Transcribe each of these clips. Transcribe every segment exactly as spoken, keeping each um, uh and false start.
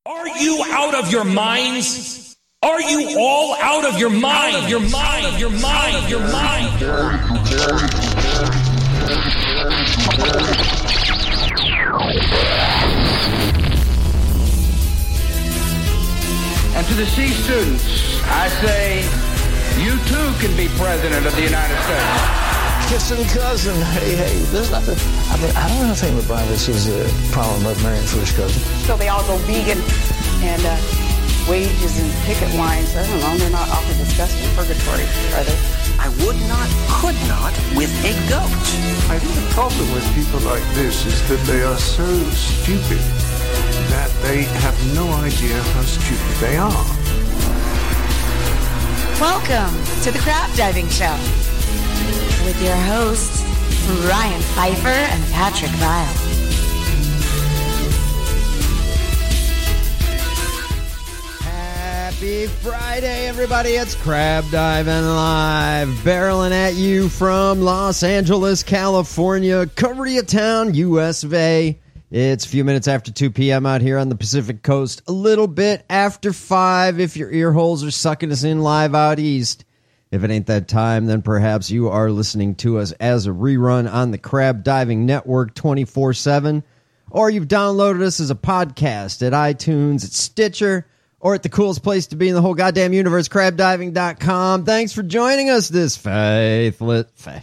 Are you out of your minds? Are you all out of your mind? Out of your mind, of your mind, of your mind. And to the C students, I say, you too can be president of the United States. Kissing cousin, hey, hey, there's nothing. I mean, I don't know anything with privacy is a problem about marrying first cousin. So they all go vegan and uh, wages and picket lines. I don't know, they're not awfully discussed in purgatory, are they? I would not, could not with a goat. I think the problem with people like this is that they are so stupid that they have no idea how stupid they are. Welcome to the Crab Diving Show with your hosts, Ryan Pfeiffer and Patrick Vile. Happy Friday, everybody. It's Crab Diving Live, barreling at you from Los Angeles, California, Koreatown, U S of A. It's a few minutes after two p.m. out here on the Pacific Coast, a little bit after five if your ear holes are sucking us in live out east. If it ain't that time, then perhaps you are listening to us as a rerun on the Crab Diving Network twenty-four seven, or you've downloaded us as a podcast at iTunes, at Stitcher, or at the coolest place to be in the whole goddamn universe, crab diving dot com. Thanks for joining us this faithless... Fa-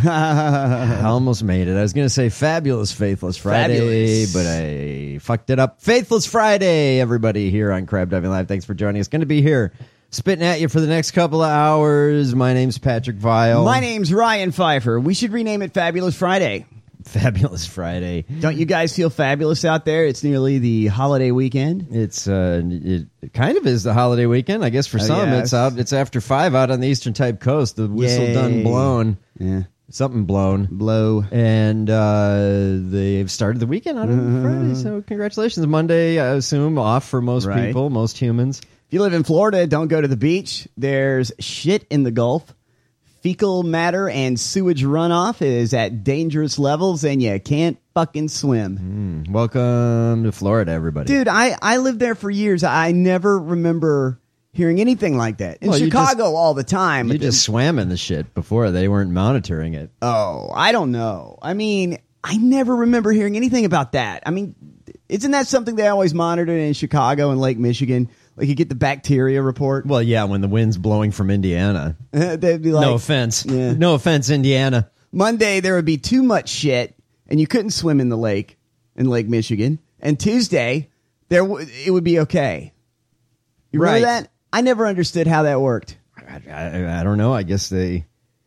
I almost made it. I was going to say fabulous Faithless Friday, fabulous. But I fucked it up. Faithless Friday, everybody here on Crab Diving Live. Thanks for joining us. Going to be here spitting at you for the next couple of hours. My name's Patrick Vile. My name's Ryan Pfeiffer. We should rename it Fabulous Friday. Fabulous Friday. Don't you guys feel fabulous out there? It's nearly the holiday weekend. It's uh, it kind of is the holiday weekend, I guess. For oh, some, yeah. it's out. It's after five out on the Eastern Type Coast. The whistle Yay. done blown. Yeah, something blown. Blow. And uh, they've started the weekend out on Friday. So congratulations. Monday, I assume, off for most right. people, most humans. If you live in Florida, don't go to the beach. There's shit in the Gulf. Fecal matter and sewage runoff is at dangerous levels, and you can't fucking swim. Mm, welcome to Florida, everybody. Dude, I, I lived there for years. I never remember hearing anything like that. In well, Chicago just, all the time. You just the, swam in the shit before. They weren't monitoring it. Oh, I don't know. I mean, I never remember hearing anything about that. I mean, isn't that something they always monitor in Chicago and Lake Michigan? Like you get the bacteria report. Well, yeah, when the wind's blowing from Indiana. They'd be like, no offense. Yeah. No offense, Indiana. Monday, there would be too much shit, and you couldn't swim in the lake, in Lake Michigan. And Tuesday, there w- it would be okay. You remember right. that? I never understood how that worked. I, I, I don't know. I guess they...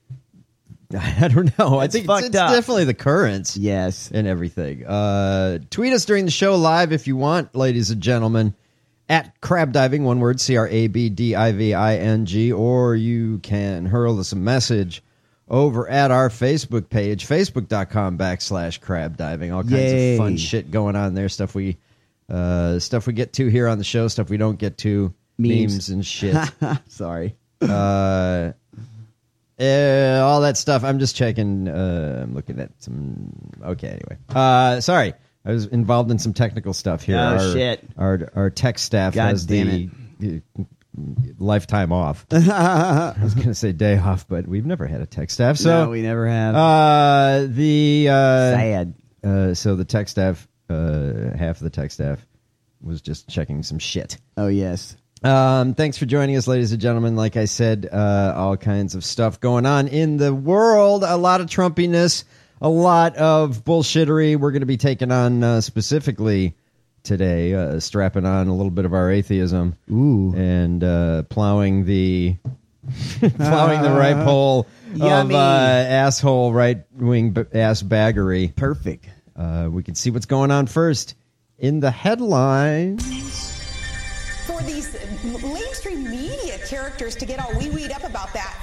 I don't know. It's I think it's, it's definitely the currents. Yes. And everything. Uh, tweet us during the show live if you want, ladies and gentlemen. At Crab Diving, one word, C R A B D I V I N G, or you can hurl us a message over at our Facebook page, facebook.com backslash crab diving. All kinds Yay. of fun shit going on there. Stuff we uh, stuff we get to here on the show, stuff we don't get to, memes, memes and shit. Sorry. Uh, uh, all that stuff. I'm just checking. Uh, I'm looking at some. Okay, anyway. Uh, sorry. I was involved in some technical stuff here. Oh, our, shit. Our, our tech staff God has damn the uh, lifetime off. I was going to say day off, but we've never had a tech staff. So no, we never have. Uh, the uh, Sad. Uh, so the tech staff, uh, half of the tech staff was just checking some shit. Oh, yes. Um, thanks for joining us, ladies and gentlemen. Like I said, uh, all kinds of stuff going on in the world. A lot of Trumpiness. A lot of bullshittery we're going to be taking on uh, specifically today, uh, strapping on a little bit of our atheism. Ooh. And uh, plowing the plowing the right pole Yummy. of uh, asshole right-wing b- ass baggery. Perfect. Uh, we can see what's going on first in the headlines. For these mainstream media characters to get all wee-weed up about that.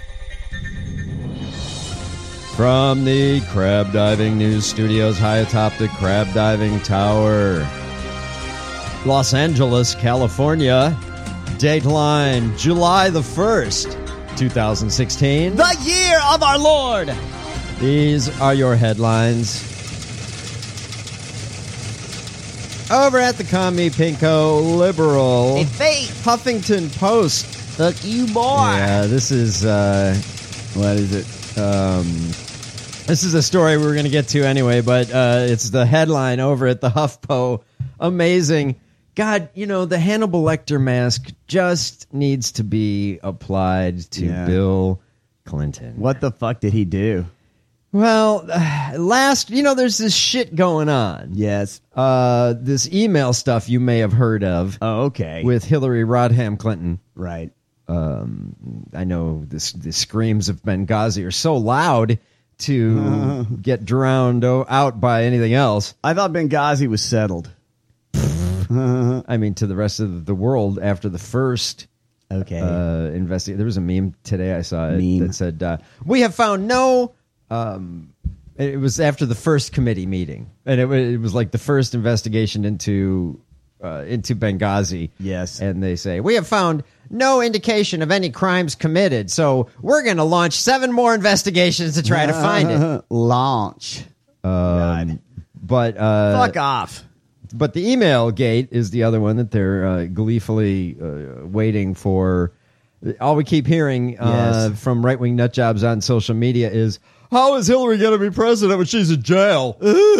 From the Crab Diving News Studios high atop the Crab Diving Tower, Los Angeles, California. Dateline, July the first, twenty sixteen. The year of our Lord. These are your headlines. Over at the Commie Pinko Liberal. Hey, Faith. Huffington Post. Fuck you, boy. Yeah, this is, uh, what is it? Um, this is a story we were going to get to anyway, but uh, it's the headline over at the HuffPo. Amazing. God, you know, the Hannibal Lecter mask just needs to be applied to Yeah. Bill Clinton. What the fuck did he do? Well, uh, last, you know, there's this shit going on. Yes. Uh, this email stuff you may have heard of. Oh, okay. With Hillary Rodham Clinton. Right. Um, I know this, the screams of Benghazi are so loud to get drowned o- out by anything else. I thought Benghazi was settled. I mean, to the rest of the world after the first okay uh, investigation. There was a meme today I saw it Meme. that said, uh, we have found no... Um, it was after the first committee meeting, and it was, it was like the first investigation into uh, into Benghazi. Yes. And they say, we have found no indication of any crimes committed, so we're going to launch seven more investigations to try to find it. Launch. Um, but uh, Fuck off. But the email gate is the other one that they're uh, gleefully uh, waiting for. All we keep hearing uh, Yes. from right-wing nutjobs on social media is, how is Hillary going to be president when she's in jail?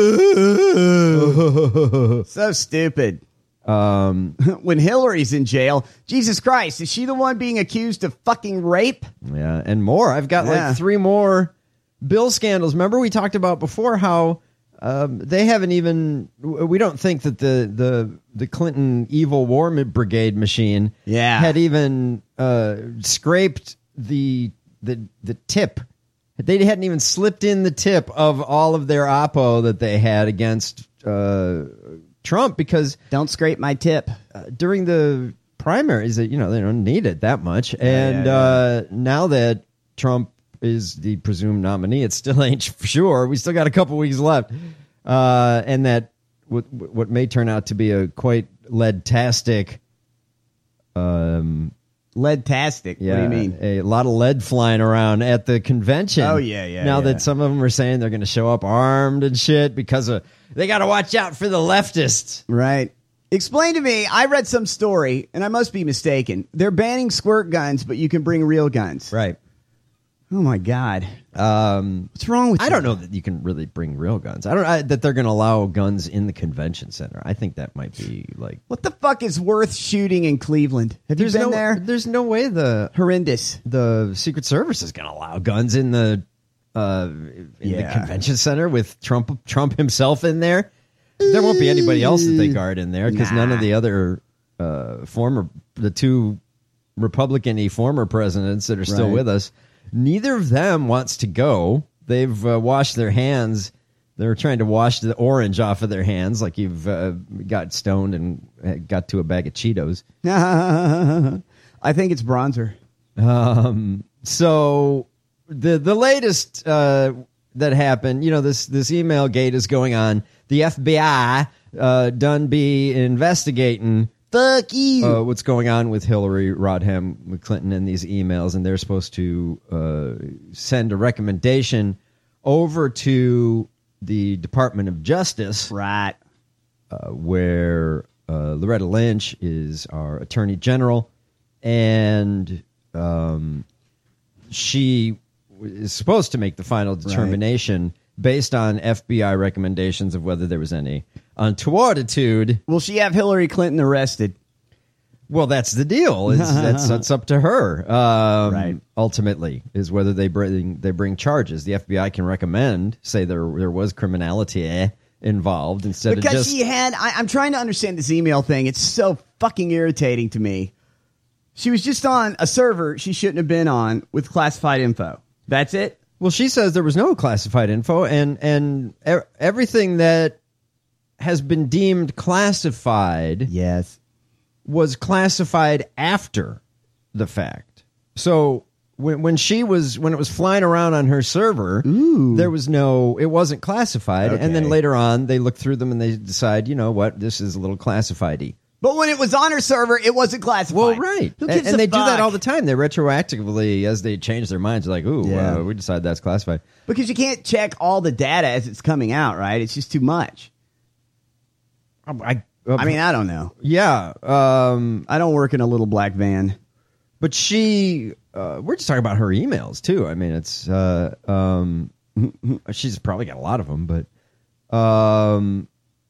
So stupid. Um, when Hillary's in jail, Jesus Christ, is she the one being accused of fucking rape? Yeah, and more. I've got Yeah. like three more Bill scandals. Remember we talked about before how um, they haven't even. We don't think that the the the Clinton evil war brigade machine Yeah. had even uh, scraped the the the tip. They hadn't even slipped in the tip of all of their oppo that they had against uh, Trump because Don't scrape my tip. uh, during the primaries, that you know they don't need it that much, and yeah, yeah. Uh, now that Trump is the presumed nominee, it still ain't for sure. We still got a couple weeks left, uh, and that what, what may turn out to be a quite lead-tastic. Um, Lead-tastic. yeah, What do you mean? a lot of lead flying around at the convention. Oh, yeah, yeah, Now yeah. that some of them are saying they're going to show up armed and shit because of they got to watch out for the leftists. Right. Explain to me, I read some story, and I must be mistaken. They're banning squirt guns, but you can bring real guns. Right. Oh, my God. Um, What's wrong with I you? don't know that you can really bring real guns. I don't I, that they're going to allow guns in the convention center. I think that might be like What the fuck is worth shooting in Cleveland? Have there's you been no there? there's no way the Horrendous. the Secret Service is going to allow guns in the uh, in the Yeah. convention center with Trump Trump himself in there. There won't be anybody else that they guard in there because Nah. none of the other uh, former the two Republican-y former presidents that are still Right. with us. Neither of them wants to go. They've uh, washed their hands. They're trying to wash the orange off of their hands, like you've uh, got stoned and uh, got to a bag of Cheetos. I think it's bronzer. Um, so the the latest uh, that happened, you know, this this email gate is going on. The F B I uh, done be investigating. Fuck you. Uh, what's going on with Hillary Rodham Clinton and these emails, and they're supposed to uh, send a recommendation over to the Department of Justice, right, uh, where uh, Loretta Lynch is our Attorney General, and um, she is supposed to make the final determination based on F B I recommendations of whether there was any untowarditude. Will she have Hillary Clinton arrested? Well, that's the deal. It's, that's, that's up to her. Um, Right. Ultimately, is whether they bring they bring charges. The F B I can recommend, say there there was criminality eh, involved instead Because of just she had, I, I'm trying to understand this email thing. It's so fucking irritating to me. She was just on a server she shouldn't have been on with classified info. That's it? Well, she says there was no classified info, and and e- everything that has been deemed classified, yes, was classified after the fact. So when when she was when it was flying around on her server, Ooh. there was no, it wasn't classified, and then Okay. later on they look through them and they decide, you know what, this is a little classified-y. But when it was on her server, it wasn't classified. Well, right. Who And, gives and a they do that fuck? all the time. They retroactively, as they change their minds, like, ooh, Yeah. uh, we decide that's classified. Because you can't check all the data as it's coming out, right? It's just too much. I, Uh, I mean, I don't know. Yeah. Um, I don't work in a little black van. But she, uh, we're just talking about her emails, too. I mean, it's, uh, um, she's probably got a lot of them, but, um,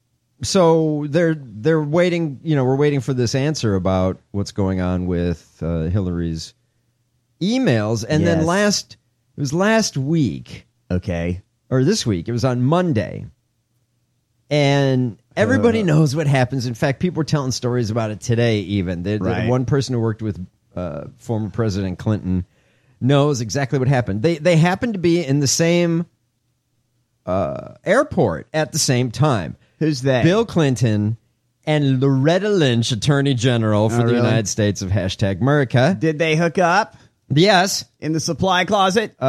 so they're, they're waiting, you know, we're waiting for this answer about what's going on with, uh, Hillary's emails. And Yes. then last, it was last week. Okay. Or this week. It was on Monday. And everybody Uh. knows what happens. In fact, people were telling stories about it today, even. The, the Right. one person who worked with uh, former President Clinton knows exactly what happened. They they happened to be in the same uh, airport at the same time. Who's that? Bill Clinton and Loretta Lynch, Attorney General for Oh, the really? United States of hashtag America. Did they hook up? Yes. In the supply closet?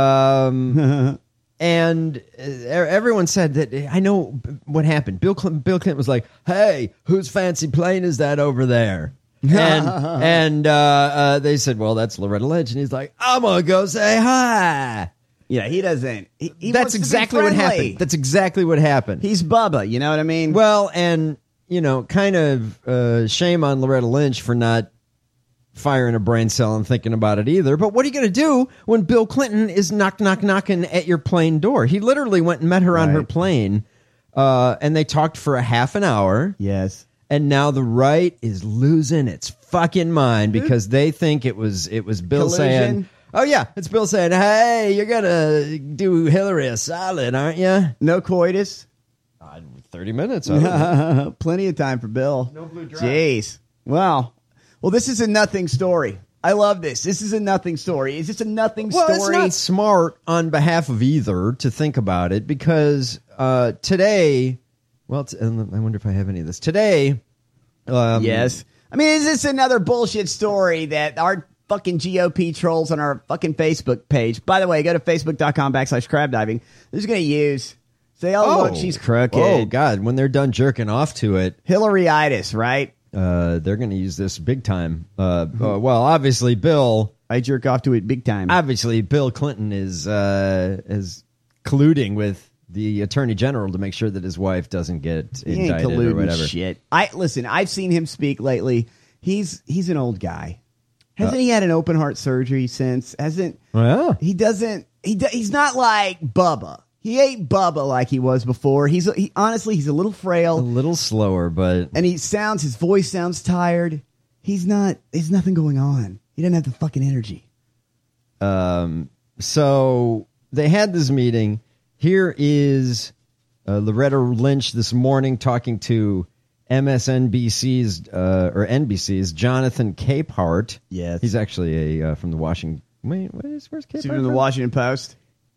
Um, and uh, everyone said that, I know what happened. Bill Clinton, Bill Clinton was like, hey, whose fancy plane is that over there? And, and uh, uh, they said, well, that's Loretta Lynch. And he's like, I'm going to go say hi. Yeah, he doesn't. He, he That's wants to be exactly what friendly. happened. That's exactly what happened. He's Bubba, you know what I mean? Well, and, you know, kind of uh, shame on Loretta Lynch for not firing a brain cell and thinking about it either. But what are you going to do when Bill Clinton is knock, knock, knocking at your plane door? He literally went and met her on her Right. plane, uh, and they talked for a half an hour. Yes. And now the right is losing its fucking mind because they think it was it was Bill Collusion? saying, oh, yeah, it's Bill saying, hey, you're going to do Hillary a solid, aren't you? No coitus? Uh, thirty minutes. I don't know. Plenty of time for Bill. No blue dress. Jeez. Wow. Well, this is a nothing story. I love this. This is a nothing story. Is this a nothing Well, story? it's not smart on behalf of either to think about it because uh, today, well, t- I wonder if I have any of this. Today, um, Yes. I mean, is this another bullshit story that our fucking G O P trolls on our fucking Facebook page? By the way, go to facebook.com backslash crab diving. They're just going to use, say, oh, oh, look, she's crooked. Oh, God. When they're done jerking off to it, Hillary-itis, right? uh, they're going to use this big time. Uh, uh, well, obviously, Bill, I jerk off to it big time. obviously, Bill Clinton is, uh, is colluding with the attorney general to make sure that his wife doesn't get He ain't indicted or colluding whatever. shit. I listen. I've seen him speak lately. He's he's an old guy. Hasn't he had an open heart surgery since? Hasn't Well, he? Doesn't he? do- He's not like Bubba. He ain't Bubba like he was before. He's a, he, honestly he's a little a frail, little slower, but and he sounds his voice sounds tired. He's not. There's nothing going on. He doesn't have the fucking energy. Um, so they had this meeting. Here is uh, Loretta Lynch this morning talking to M S N B C's uh, or N B C's Jonathan Capehart. Yes. He's actually a uh, from the Washington. Wait, what is, where's Capehart? See from the from? Washington Post.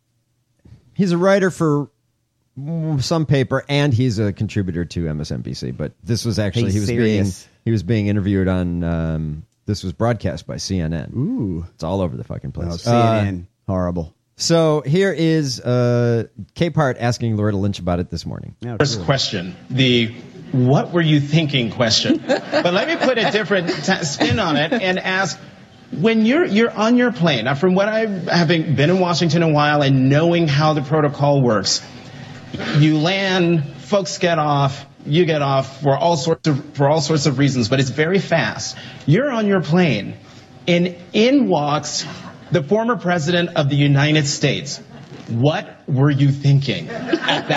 He's a writer for mm, some paper, and he's a contributor to M S N B C. But this was actually He's he was serious. being he was being interviewed on. Um, this was broadcast by C N N. Ooh, It's all over the fucking place. oh, C N N, Uh, horrible. So here is uh, Capehart asking Loretta Lynch about it this morning. Oh, First cool. question, the what were you thinking question. But let me put a different t- spin on it and ask, when you're you're on your plane, now from what I having been in Washington a while and knowing how the protocol works, you land, folks get off, you get off for all sorts of for all sorts of reasons, but it's very fast. You're on your plane, and in walks the former president of the United States. What were you thinking at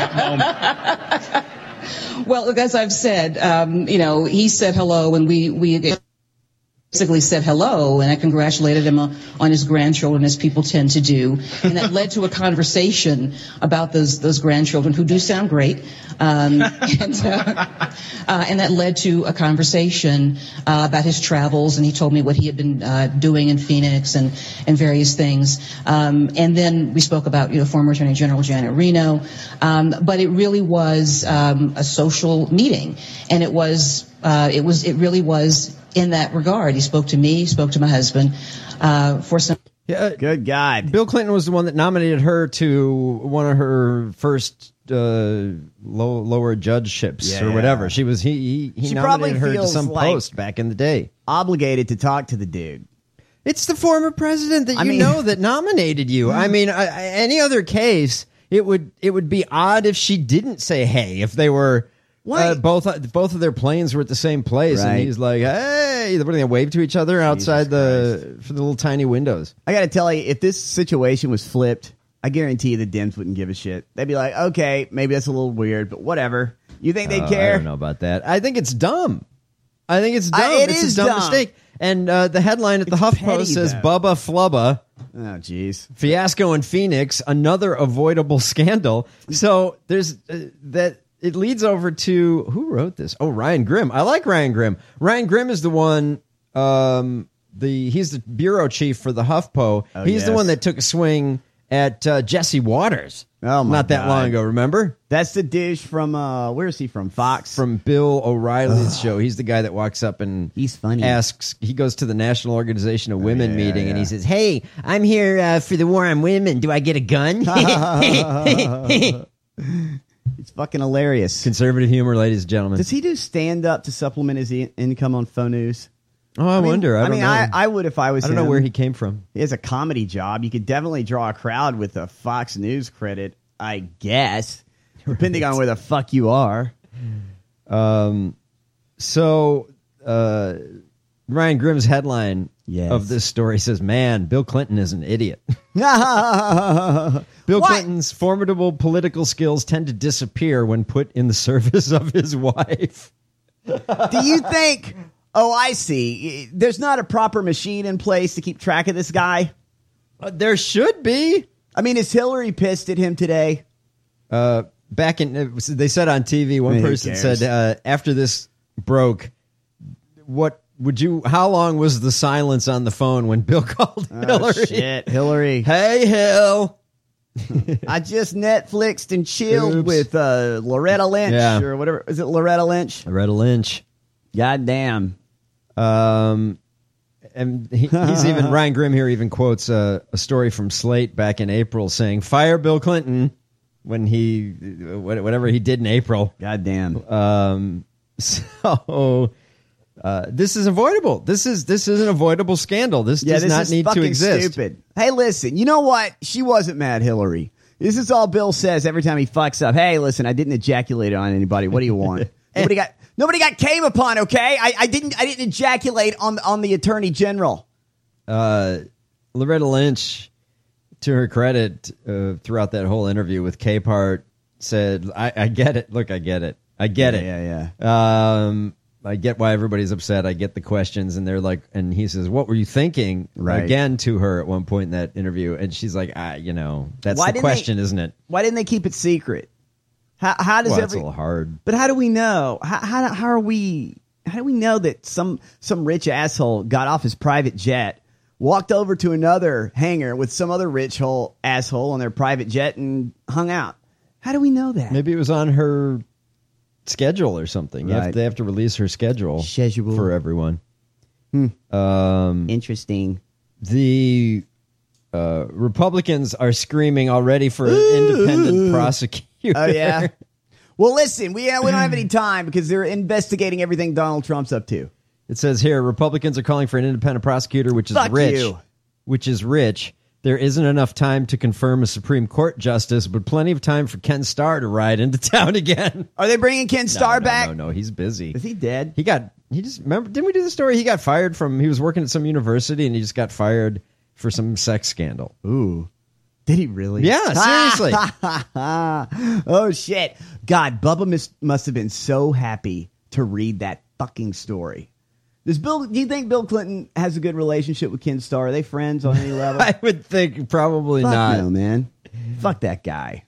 that moment? Well, look, as I've said, um, you know, he said hello, and we we basically said hello, and I congratulated him on, on his grandchildren, as people tend to do, and that led to a conversation about those those grandchildren who do sound great, um, and uh, uh, and that led to a conversation uh, about his travels, and he told me what he had been uh, doing in Phoenix and and various things, um, and then we spoke about you know former Attorney General Janet Reno, um, but it really was um, a social meeting, and it was uh, it was it really was. In that regard, he spoke to me, he spoke to my husband uh, for some. Yeah, good God. Bill Clinton was the one that nominated her to one of her first uh, low, lower judgeships Yeah. or whatever. She was he he, he She probably nominated her to feels some like- post back in the day. Obligated to talk to the dude. It's the former president that I you mean- know that nominated you. I mean, I, I- any other case, it would it would be odd if she didn't say hey. If they were Uh, both both of their planes were at the same place, Right. and he's like, "Hey!" What are they gonna wave to each other outside the for the little tiny windows? I got to tell you, if this situation was flipped, I guarantee you the Dems wouldn't give a shit. They'd be like, okay, maybe that's a little weird, but whatever. You think they'd Uh, care? I don't know about that. I think it's dumb. I think it's dumb. Uh, it it's is a dumb, dumb. mistake. And uh, the headline at the It's HuffPost petty, says though. Bubba Flubba. Oh, jeez. Fiasco in Phoenix, another avoidable scandal. So there's uh, that. It leads over to who wrote this? Oh, Ryan Grimm. I like Ryan Grimm. Ryan Grimm is the one. Um, the he's the bureau chief for the HuffPo. Oh, he's the yes. one that took a swing at uh, Jesse Waters. Oh, my not that God. long ago. Remember? That's the douche from, uh, where is he from? Fox? From Bill O'Reilly's show. He's the guy that walks up and he's funny. Asks. He goes to the National Organization of Women yeah, meeting yeah. and he says, "Hey, I'm here uh, for the war on women. Do I get a gun?" It's fucking hilarious. Conservative humor, ladies and gentlemen. Does he do stand up to supplement his e- income on Faux News? Oh, I, mean- wonder. I, I don't mean, know. I, I would if I was. I don't know him. where he came from. He has a comedy job. You could definitely draw a crowd with a Fox News credit, I guess, depending on where the fuck you are. Um, so uh, Ryan Grimm's headline Yes. of this story says, "Man, Bill Clinton is an idiot." Bill What? Clinton's formidable political skills tend to disappear when put in the service of his wife. Do you think? Oh, I see. There's not a proper machine in place to keep track of this guy. Uh, there should be. I mean, is Hillary pissed at him today? Uh, back in, uh, they said on T V, one Who person cares? said uh, after this broke, what would you? How long was the silence on the phone when Bill called Oh, Hillary? shit, Hillary. Hey, Hill. I just Netflixed and chilled Oops. with uh, Loretta Lynch Yeah. or whatever. Is it Loretta Lynch? Loretta Lynch. God damn. Um, and he, he's even Ryan Grimm here even quotes a, a story from Slate back in April saying, "Fire Bill Clinton," when he whatever he did in April. God damn. Um, so uh, this is avoidable. This is this is an avoidable scandal. This Yeah, does this not is need fucking to exist. stupid. Hey, listen, you know what? She wasn't mad, Hillary. This is all Bill says every time he fucks up. Hey, listen, I didn't ejaculate on anybody. What do you want? nobody got nobody got came upon. Okay, I, I didn't I didn't ejaculate on on the Attorney General. Uh, Loretta Lynch, to her credit, uh, throughout that whole interview with Capehart, said, I, I get it. Look, I get it. I get Yeah, it. yeah, yeah. Um, I get why everybody's upset. I get the questions. And they're like, and he says, "What were you thinking?" Right. Again to her at one point in that interview. And she's like, ah, you know, that's Why the didn't question, they- isn't it? Why didn't they keep it secret? How how does Well, that's every a little hard. But how do we know? How, how how are we? How do we know that some some rich asshole got off his private jet, walked over to another hangar with some other rich hole asshole on their private jet and hung out? How do we know that? Maybe it was on her schedule or something. You have- Right. they have to release her schedule, Schedule. for everyone. Hmm. Um, Interesting. The uh, Republicans are screaming already for an independent prosecutor. Oh yeah. Well, listen, we uh, we don't have any time because they're investigating everything Donald Trump's up to. It says here, Republicans are calling for an independent prosecutor, which is Fuck rich. you. Which is rich. There isn't enough time to confirm a Supreme Court justice, but plenty of time for Ken Starr to ride into town again. Are they bringing Ken No, Starr no, back? No, no, he's busy. Is he dead? He got, he just, remember, didn't we do the story? He got fired from, he was working at some university and he just got fired for some sex scandal. Ooh. Did he really? Yeah, seriously. Oh, shit. God, Bubba mis- must have been so happy to read that fucking story. Does Bill? Do you think Bill Clinton has a good relationship with Ken Starr? Are they friends on any level? I would think probably Fuck not. no, man. Fuck that guy.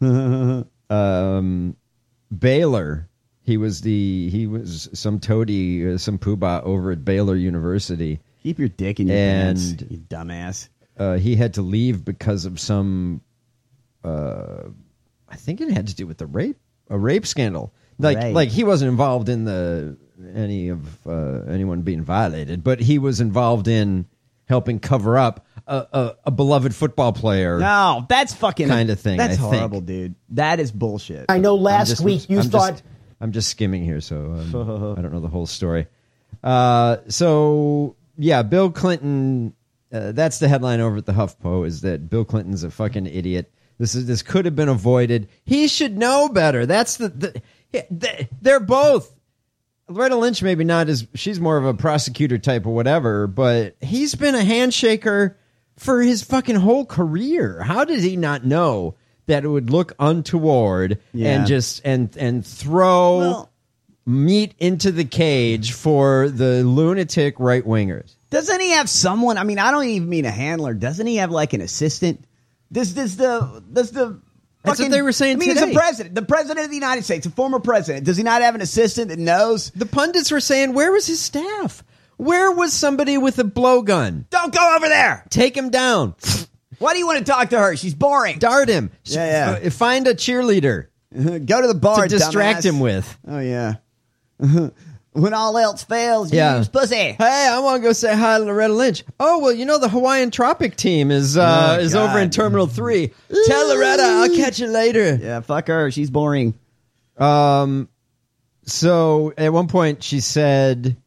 um, Baylor. He was the he was some toady, uh, some poobah over at Baylor University. Keep your dick in your And- pants, you dumbass. Uh, he had to leave because of some. Uh, I think it had to do with the rape, a rape scandal. Like, Right. like he wasn't involved in the any of uh, anyone being violated, but he was involved in helping cover up a, a, a beloved football player. No, that's fucking kind of thing. That's I think. horrible, dude. That is bullshit. I know I'm last just- week you I'm thought. Just, I'm just skimming here, so um, I don't know the whole story. Uh, so yeah, Bill Clinton. Uh, that's the headline over at the HuffPo, is that Bill Clinton's a fucking idiot. This is this could have been avoided. He should know better. That's the, the Yeah, they, they're both. Loretta Lynch, maybe not as she's more of a prosecutor type or whatever, but he's been a handshaker for his fucking whole career. How did he not know that it would look untoward Yeah. and just and and throw Well- meat into the cage for the lunatic right wingers? Doesn't he have someone? I mean, I don't even mean a handler. Doesn't he have like an assistant? Does does the does the That's what they were saying I mean, today. he's a president, the president of the United States, a former president. Does he not have an assistant that knows? The pundits were saying, where was his staff? Where was somebody with a blowgun? Don't go over there. Take him down. Why do you want to talk to her? She's boring. Dart him. Yeah, yeah. Uh, Find a cheerleader Go to the bar to distract dumbass. him with. Oh yeah. When all else fails, you Yeah. use pussy. Hey, I want to go say hi to Loretta Lynch. Oh, well, you know the Hawaiian Tropic team is uh, Oh, is God. over in Terminal three. Tell Loretta I'll catch you later. Yeah, fuck her. She's boring. Um, so at one point she said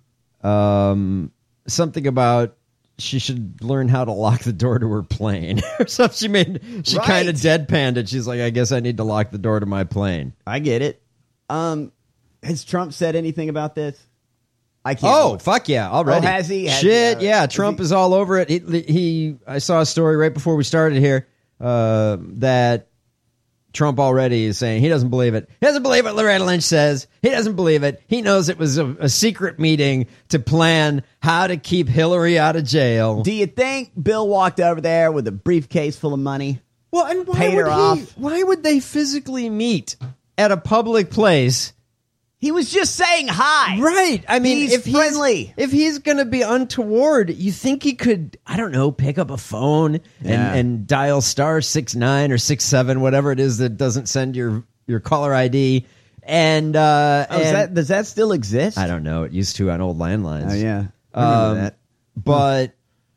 um, something about she should learn how to lock the door to her plane or something. She made she Right. kind of deadpanned it. She's like, I guess I need to lock the door to my plane. I get it. Um, has Trump said anything about this? I can't. Oh, look. fuck yeah, already. Oh, has he? Has Shit, he, uh, yeah. is Trump he- is all over it. He, he, I saw a story right before we started here uh, that Trump already is saying he doesn't believe it. He doesn't believe what Loretta Lynch says. He doesn't believe it. He knows it was a, a secret meeting to plan how to keep Hillary out of jail. Do you think Bill walked over there with a briefcase full of money? Well, and why paid would her he, off? why would they physically meet at a public place? He was just saying hi. Right. I mean, He's if friendly. he's if he's going to be untoward, you think he could, I don't know, pick up a phone Yeah. and, and dial star six nine or six seven, whatever it is that doesn't send your your caller I D. And, uh, Oh, is and that, does that still exist? I don't know. It used to on old landlines. Oh yeah, I remember Um, that. But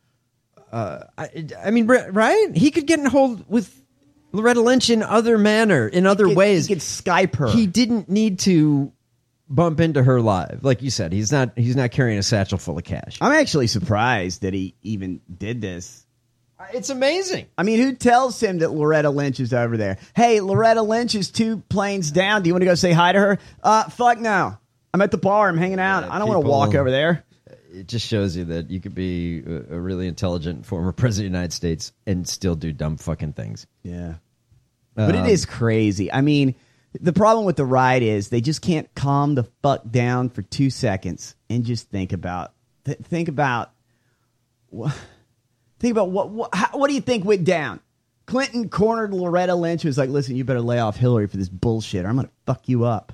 uh, I, I mean, right? He could get in hold with Loretta Lynch in other manner, in other He could- ways. he could Skype her. He didn't need to bump into her live, like you said. He's not. He's not carrying a satchel full of cash. I'm actually surprised that he even did this. It's amazing. I mean, who tells him that Loretta Lynch is over there? Hey, Loretta Lynch is two planes down. Do you want to go say hi to her? Uh, fuck no. I'm at the bar. I'm hanging out. Yeah, I don't want to people- walk over there. It just shows you that you could be a, a really intelligent former president of the United States and still do dumb fucking things. Yeah. But Um, it is crazy. I mean, the problem with the right is they just can't calm the fuck down for two seconds and just think about th- think about wha- think about what what, how, what do you think went down? Clinton cornered Loretta Lynch, who was like, "Listen, you better lay off Hillary for this bullshit, or I'm gonna fuck you up."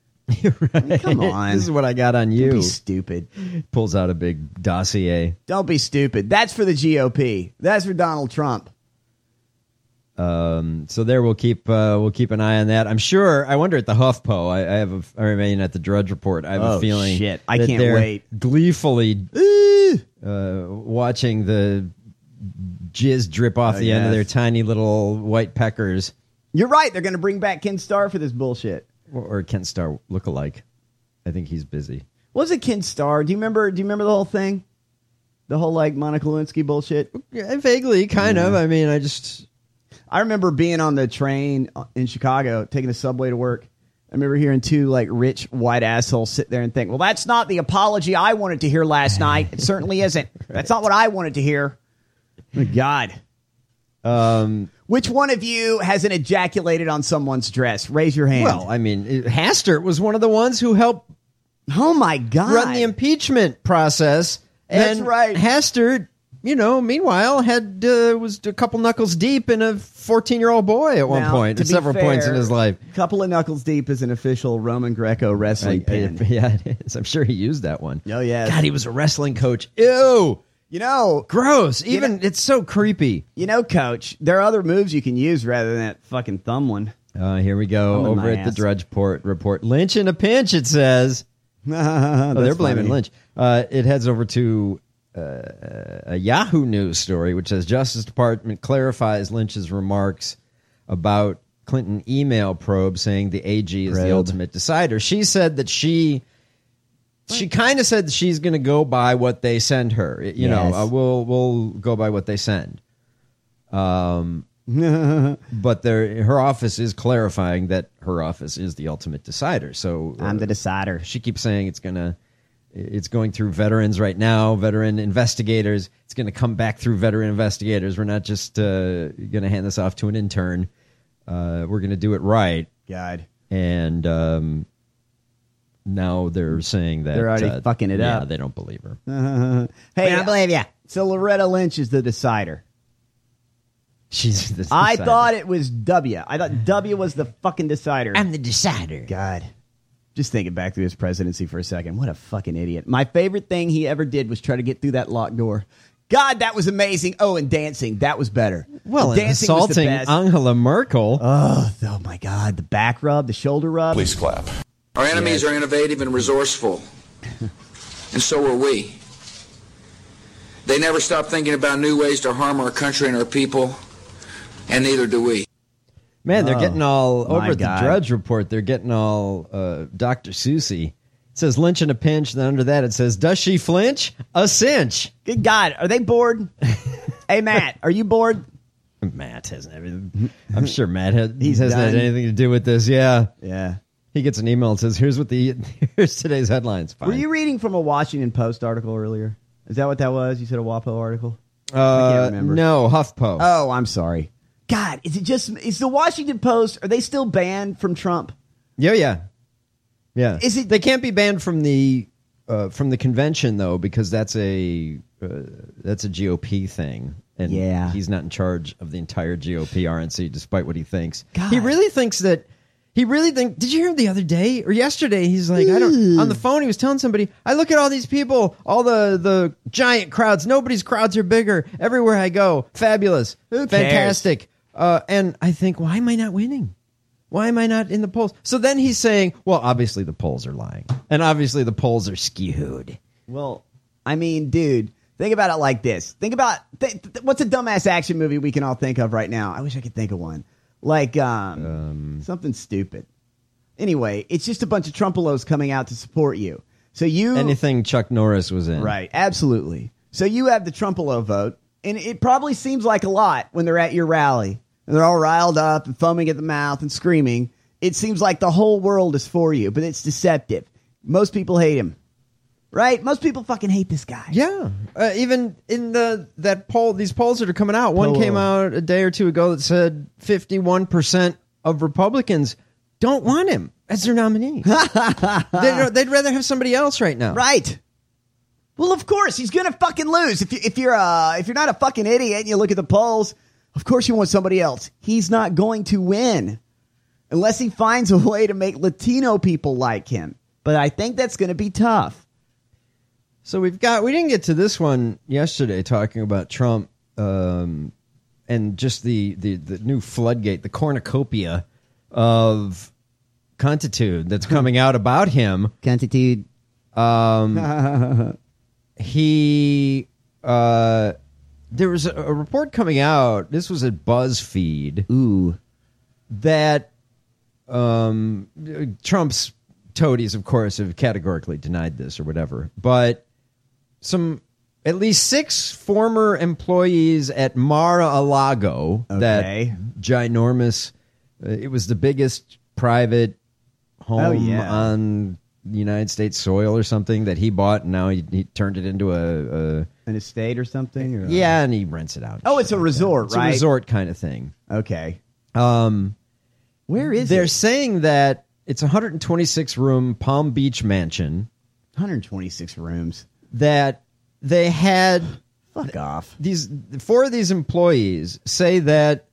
I mean, come on, This is what I got on Don't you. be stupid. Pulls out a big dossier. Don't be stupid. That's for the G O P. That's for Donald Trump. Um, so there we'll keep uh, we'll keep an eye on that. I'm sure. I wonder at the HuffPo. I, I have a, I remain at the Drudge Report. I have Oh, a feeling. shit. I that can't they're wait. Gleefully uh, watching the jizz drip off Oh, the end of yes. their tiny little white peckers, You're right. They're going to bring back Ken Starr for this bullshit. or, or Kent Starr lookalike. I think he's busy. Was it Ken Starr? Do you remember? Do you remember the whole thing? The whole like Monica Lewinsky bullshit. Yeah, vaguely, kind of. I mean, I just. I remember being on the train in Chicago, taking a subway to work. I remember hearing two like rich white assholes sit there and think, "Well, that's not the apology I wanted to hear last night. It certainly isn't. That's not what I wanted to hear." My God. Um, Which one of you hasn't ejaculated on someone's dress? Raise your hand. well, I mean, it- Hastert was one of the ones who helped oh my God. run the impeachment process. That's and right. Hastert, you know, meanwhile, had uh, was a couple knuckles deep in a fourteen-year-old boy at one Now, point, to at be several points in fair, his life. Couple of knuckles deep is an official Roman Greco wrestling I- pin. I- yeah, it is. I'm sure he used that one. Oh, yes. God, he was a wrestling coach. Ew. You know, Gross. You Even know- it's so creepy. you know, Coach, there are other moves you can use rather than that fucking thumb one. Uh, here we go I'm in over my at the ass. Drudge Port report. Lynch in a pinch, it says. Oh, they're blaming Lynch. Uh, it heads over to uh, a Yahoo News story, which says Justice Department clarifies Lynch's remarks about Clinton email probe, saying the A G is the Probe. ultimate decider. She said that she she kind of said that she's going to go by what they send her. You Yes. know, uh, we'll we'll go by what they send. Um, But there, her office is clarifying that her office is the ultimate decider. So I'm the decider. She keeps saying it's gonna, it's going through veterans right now, veteran investigators. It's going to come back through veteran investigators. We're not just uh, going to hand this off to an intern. Uh, we're going to do it right. God. And um, now they're saying that They're already uh, fucking it yeah, up. they don't believe her. Uh, hey, I don't believe you. So Loretta Lynch is the decider. She's the decider. I thought it was W. I thought W was the fucking decider. I'm the decider. God. Just thinking back through his presidency for a second. What a fucking idiot. My favorite thing he ever did was try to get through that locked door. God, that was amazing. Oh, and dancing. That was better. Well, and dancing was the assaulting best. Angela Merkel. Oh, oh, my God. The back rub, the shoulder rub. Please clap. Our enemies are innovative and resourceful, and so are we. They never stop thinking about new ways to harm our country and our people, and neither do we. Man, they're Oh, getting all my over at the God. Drudge Report. They're getting all uh, Doctor Seussy. It says Lynch in a pinch. Then under that it says, does she flinch? A cinch. Good God. Are they bored? Hey, Matt, are you bored? Matt hasn't everything. I'm sure Matt has, He's hasn't had done. anything to do with this. Yeah. Yeah. He gets an email and says, here's what the here's today's headlines. Fine. Were you reading from a Washington Post article earlier? Is that what that was? You said a WAPO article? I uh, can't remember. No, HuffPo. Oh, I'm sorry. God, is it just is the Washington Post? Are they still banned from Trump? Yeah, yeah, yeah. Is it? They can't be banned from the uh, from the convention though, because that's a uh, that's a G O P thing, and Yeah. he's not in charge of the entire G O P R N C, despite what he thinks. God. He really thinks that. He really think. Did you hear him the other day or yesterday? He's like, I don't. On the phone, he was telling somebody, I look at all these people, all the the giant crowds. Nobody's crowds are bigger everywhere I go. Fabulous, Who cares? fantastic. Uh, and I think, why am I not winning? Why am I not in the polls? So then he's saying, well, obviously the polls are lying, and obviously the polls are skewed. Well, I mean, dude, think about it like this. Think about th- th- what's a dumbass action movie we can all think of right now. I wish I could think of one. Like um, Um, something stupid. Anyway, it's just a bunch of Trumpelos coming out to support you. So you Anything Chuck Norris was in. right, absolutely. So you have the Trumpelo vote, and it probably seems like a lot when they're at your rally and they're all riled up and foaming at the mouth and screaming. It seems like the whole world is for you, but it's deceptive. Most people hate him, right? Most people fucking hate this guy. Yeah, uh, even in the that poll, these polls that are coming out. One Poll. came out a day or two ago that said fifty-one percent of Republicans don't want him as their nominee. they'd, they'd rather have somebody else right now. Right. Well, of course he's gonna fucking lose. If you if you're uh if you're not a fucking idiot and you look at the polls, of course you want somebody else. He's not going to win unless he finds a way to make Latino people like him. But I think that's going to be tough. So we've got we didn't get to this one yesterday talking about Trump um, and just the, the the new floodgate, the cornucopia of contitude that's coming out about him. Contitude. Um, he uh, there was a, a report coming out. This was at BuzzFeed. Ooh, that um, Trump's toadies, of course, have categorically denied this or whatever. But some, at least six former employees at Mar-a-Lago, Okay. that ginormous, uh, it was the biggest private home Oh, yeah. on the United States soil or something that he bought, and now he, he turned it into a, a an estate or something. Or yeah, and he rents it out. Oh, it's a resort, It's right? a resort kind of thing. Okay. Um, Where is They're it? saying that it's a one hundred twenty-six room Palm Beach mansion one hundred twenty-six rooms. that they had. Fuck off. These four of these employees say that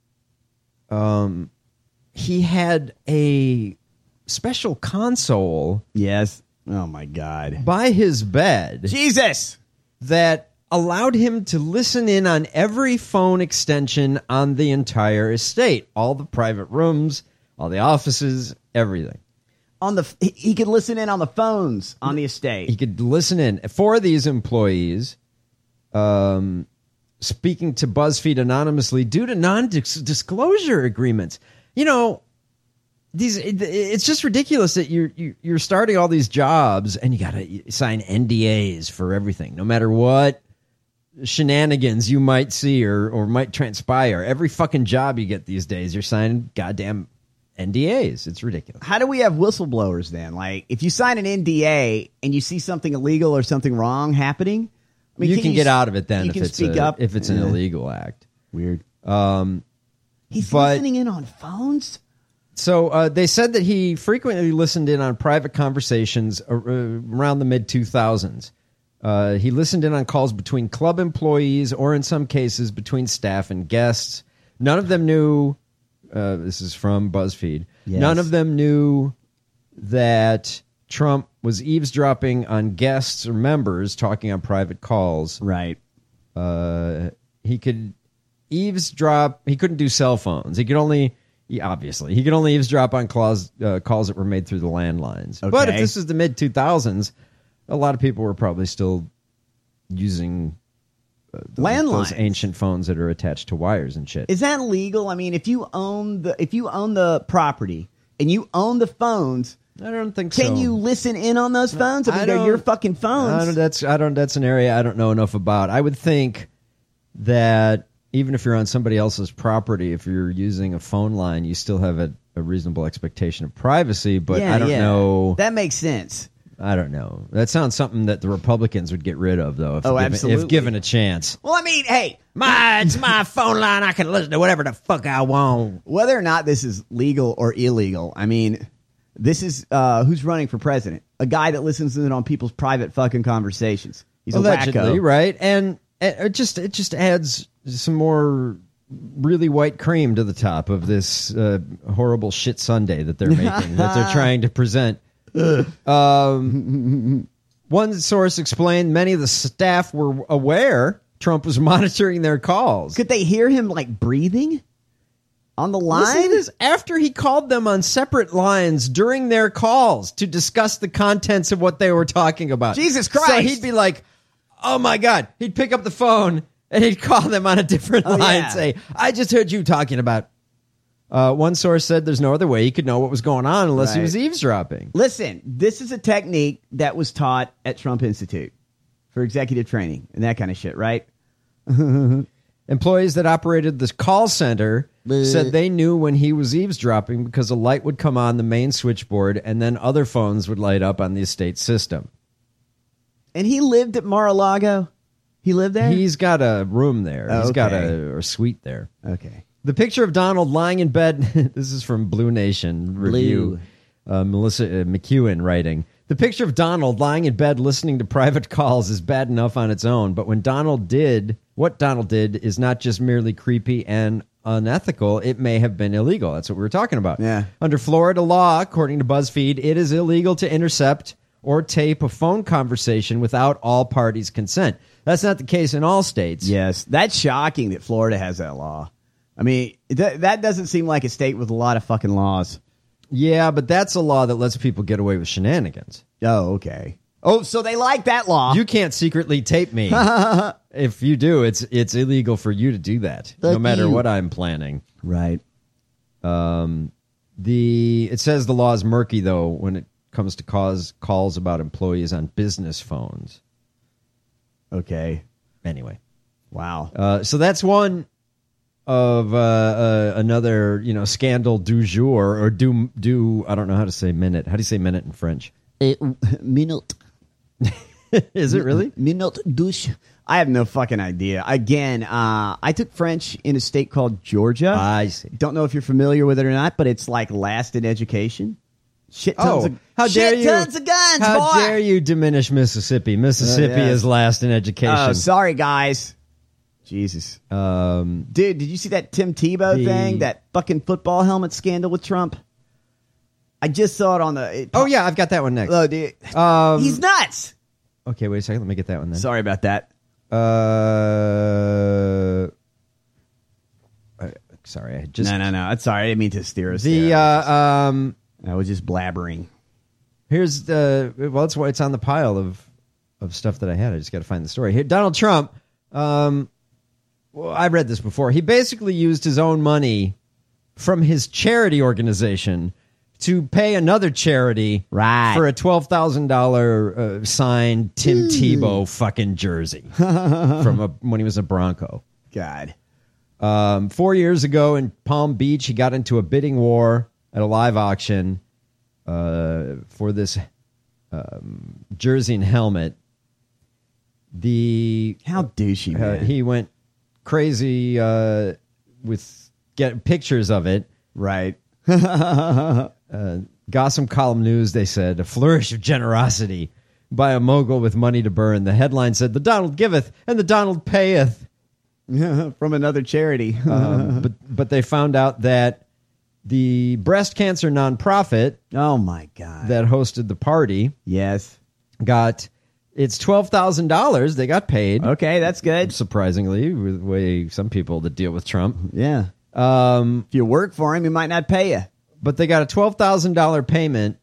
um, he had a special console. Yes. Oh my God. By his bed. Jesus. That allowed him to listen in on every phone extension on the entire estate, all the private rooms, all the offices, everything. On the he, he could listen in on the phones on the estate. He could listen in. Four of these employees, um, speaking to BuzzFeed anonymously due to non-disclosure agreements. You know, these it, it's just ridiculous that you're you, you're starting all these jobs and you got to sign N D As for everything, no matter what shenanigans you might see or, or might transpire. Every fucking job you get these days, you're signing goddamn N D As. It's ridiculous. How do we have whistleblowers then? Like, if you sign an N D A and you see something illegal or something wrong happening, I mean, you can can you get s- out of it then you if can it's speak a, up. if it's an Yeah. illegal act. Weird. Um, He's but- listening in on phones? So uh, they said that he frequently listened in on private conversations uh, around the mid two thousands. Uh, he listened in on calls between club employees or in some cases between staff and guests. None of them knew, uh, this is from BuzzFeed, Yes. none of them knew that Trump was eavesdropping on guests or members talking on private calls. Right. Uh, he could eavesdrop. He couldn't do cell phones. He could only... He, obviously, he could only eavesdrop on calls, uh, calls that were made through the landlines. Okay. But if this is the mid two thousands, a lot of people were probably still using uh, those, Landlines. those ancient phones that are attached to wires and shit. Is that legal? I mean, if you own the if you own the property and you own the phones, I don't think can so. you listen in on those phones? I mean, I they're don't- your fucking phones. I don't, that's I don't. That's an area I don't know enough about. I would think that even if you're on somebody else's property, if you're using a phone line, you still have a, a reasonable expectation of privacy. But Yeah, I don't yeah. know. That makes sense. I don't know. That sounds something that the Republicans would get rid of, though. If Oh, given, absolutely. If given a chance. Well, I mean, hey, My, it's my phone line. I can listen to whatever the fuck I want. whether or not this is legal or illegal, I mean, this is uh, who's running for president? A guy that listens in on people's private fucking conversations. He's Allegedly, a wacko. right? And it just it just adds some more really white cream to the top of this uh, horrible shit sundae that they're making, that they're trying to present. Um, one source explained many of the staff were aware Trump was monitoring their calls. Could they hear him like breathing on the Listen to line? this. After he called them on separate lines during their calls to discuss the contents of what they were talking about. Jesus So Christ. he'd be like, oh my God. He'd pick up the phone and he'd call them on a different Oh, line yeah. and say, I just heard you talking about. Uh, one source said there's no other way he could know what was going on unless he Right. was eavesdropping. Listen, this is a technique that was taught at Trump Institute for executive training and that kind of shit, right? Employees that operated this call center said they knew when he was eavesdropping because a light would come on the main switchboard and then other phones would light up on the estate system. And he lived at Mar-a-Lago. He lived there? He's got a room there. Oh, He's got okay. a or suite there. Okay. The picture of Donald lying in bed. This is from Blue Nation Review. Uh, Melissa uh, McEwen writing. The picture of Donald lying in bed listening to private calls is bad enough on its own, but when Donald did, what Donald did is not just merely creepy and unethical, it may have been illegal. That's what we were talking about. Yeah. Under Florida law, according to BuzzFeed, it is illegal to intercept or tape a phone conversation without all parties' consent. That's not the case in all states. Yes. That's shocking that Florida has that law. I mean, th- that doesn't seem like a state with a lot of fucking laws. Yeah, but that's a law that lets people get away with shenanigans. Oh, okay. Oh, so they like that law. You can't secretly tape me. If you do, it's it's illegal for you to do that, no Fuck matter you. what I'm planning. Right. Um, the it says the law is murky though when it comes to cause calls about employees on business phones. Okay. Anyway, wow. Uh, so that's one of uh, uh, another you know scandal du jour or do do I don't know how to say minute. How do you say minute in French? Minute. Is it really? Minute douche. I have no fucking idea. Again, uh, I took French in a state called Georgia. I see. Don't know if you're familiar with it or not, but it's like last in education. Shit tons Oh, of how shit dare you! tons of guns, How boy. dare you diminish Mississippi? Mississippi Uh, yes. is last in education. Oh, sorry, guys. Jesus. Um, Dude, did you see that Tim Tebow The- thing? That fucking football helmet scandal with Trump? I just saw it on the... It, oh yeah, I've got that one next. oh, dude. Um, He's nuts. okay, wait a second. Let me get that one then. Sorry about that. Uh, I- sorry, I just no, no, no. It's sorry. I didn't mean to steer us the there. uh, um. I was just blabbering. Here's the well, it's why it's on the pile of of stuff that I had. I just got to find the story here. Donald Trump. Um, well, I read this before. He basically used his own money from his charity organization to pay another charity right. for a twelve thousand dollars uh, signed Tim Tebow fucking jersey from a, when he was a Bronco. God. Um, four years ago in Palm Beach, he got into a bidding war at a live auction uh, for this um, jersey and helmet. The How douchey, man. Uh, he went crazy uh, with getting pictures of it. Right. uh, Gotham Column News, they said, a flourish of generosity by a mogul with money to burn. The headline said, the Donald giveth and the Donald payeth. From another charity. um, but but they found out that the breast cancer nonprofit, oh my God, that hosted the party, yes, got it's twelve thousand dollars. They got paid. Okay, that's good. Surprisingly, with the way some people that deal with Trump. Yeah. Um, if you work for him, he might not pay you. But they got a twelve thousand dollars payment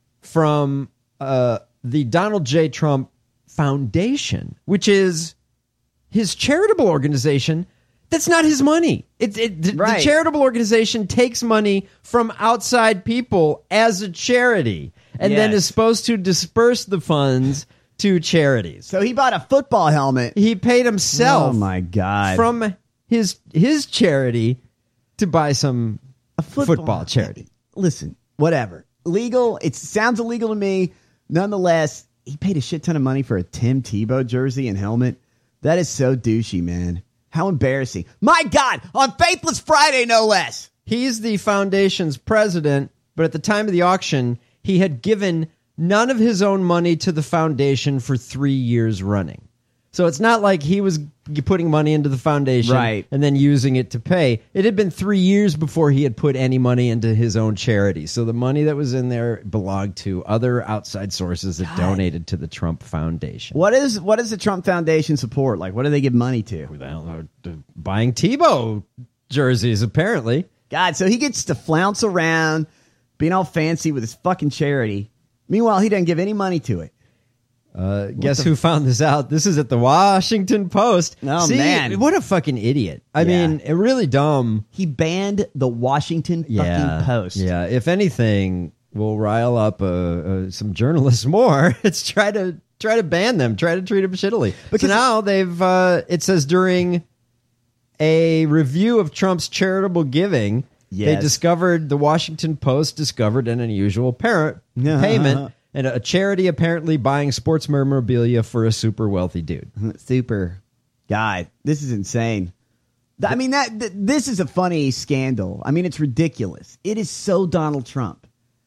from uh, the Donald J. Trump Foundation, which is his charitable organization. That's not his money. It, it, the, right. the charitable organization takes money from outside people as a charity and yes. then is supposed to disperse the funds to charities. So he bought a football helmet. He paid himself. Oh, my God. From his his charity to buy some a football, football charity. Listen, whatever. Legal. It sounds illegal to me. Nonetheless, he paid a shit ton of money for a Tim Tebow jersey and helmet. That is so douchey, man. How embarrassing. My God, on Faithless Friday, no less. He's the foundation's president, but at the time of the auction, he had given none of his own money to the foundation for three years running. So it's not like he was putting money into the foundation right. and then using it to pay. It had been three years before he had put any money into his own charity. So the money that was in there belonged to other outside sources that God. donated to the Trump Foundation. What is what does the Trump Foundation support? Like, what do they give money to? Well, buying Tebow jerseys, apparently. God, so he gets to flounce around, being all fancy with his fucking charity. Meanwhile, he doesn't give any money to it. Uh, guess who found this out? This is at the Washington Post. Oh, See, man. What a fucking idiot. I yeah. mean, it really dumb. He banned the Washington fucking yeah. Post. Yeah, if anything, we'll rile up uh, uh, some journalists more. It's try to try to ban them, try to treat them shittily. Because so now they've, uh, it says during a review of Trump's charitable giving, yes. they discovered, the Washington Post discovered an unusual parent payment. And a charity apparently buying sports memorabilia for a super wealthy dude. Super. God, this is insane. I mean, that th- this is a funny scandal. I mean, it's ridiculous. It is so Donald Trump.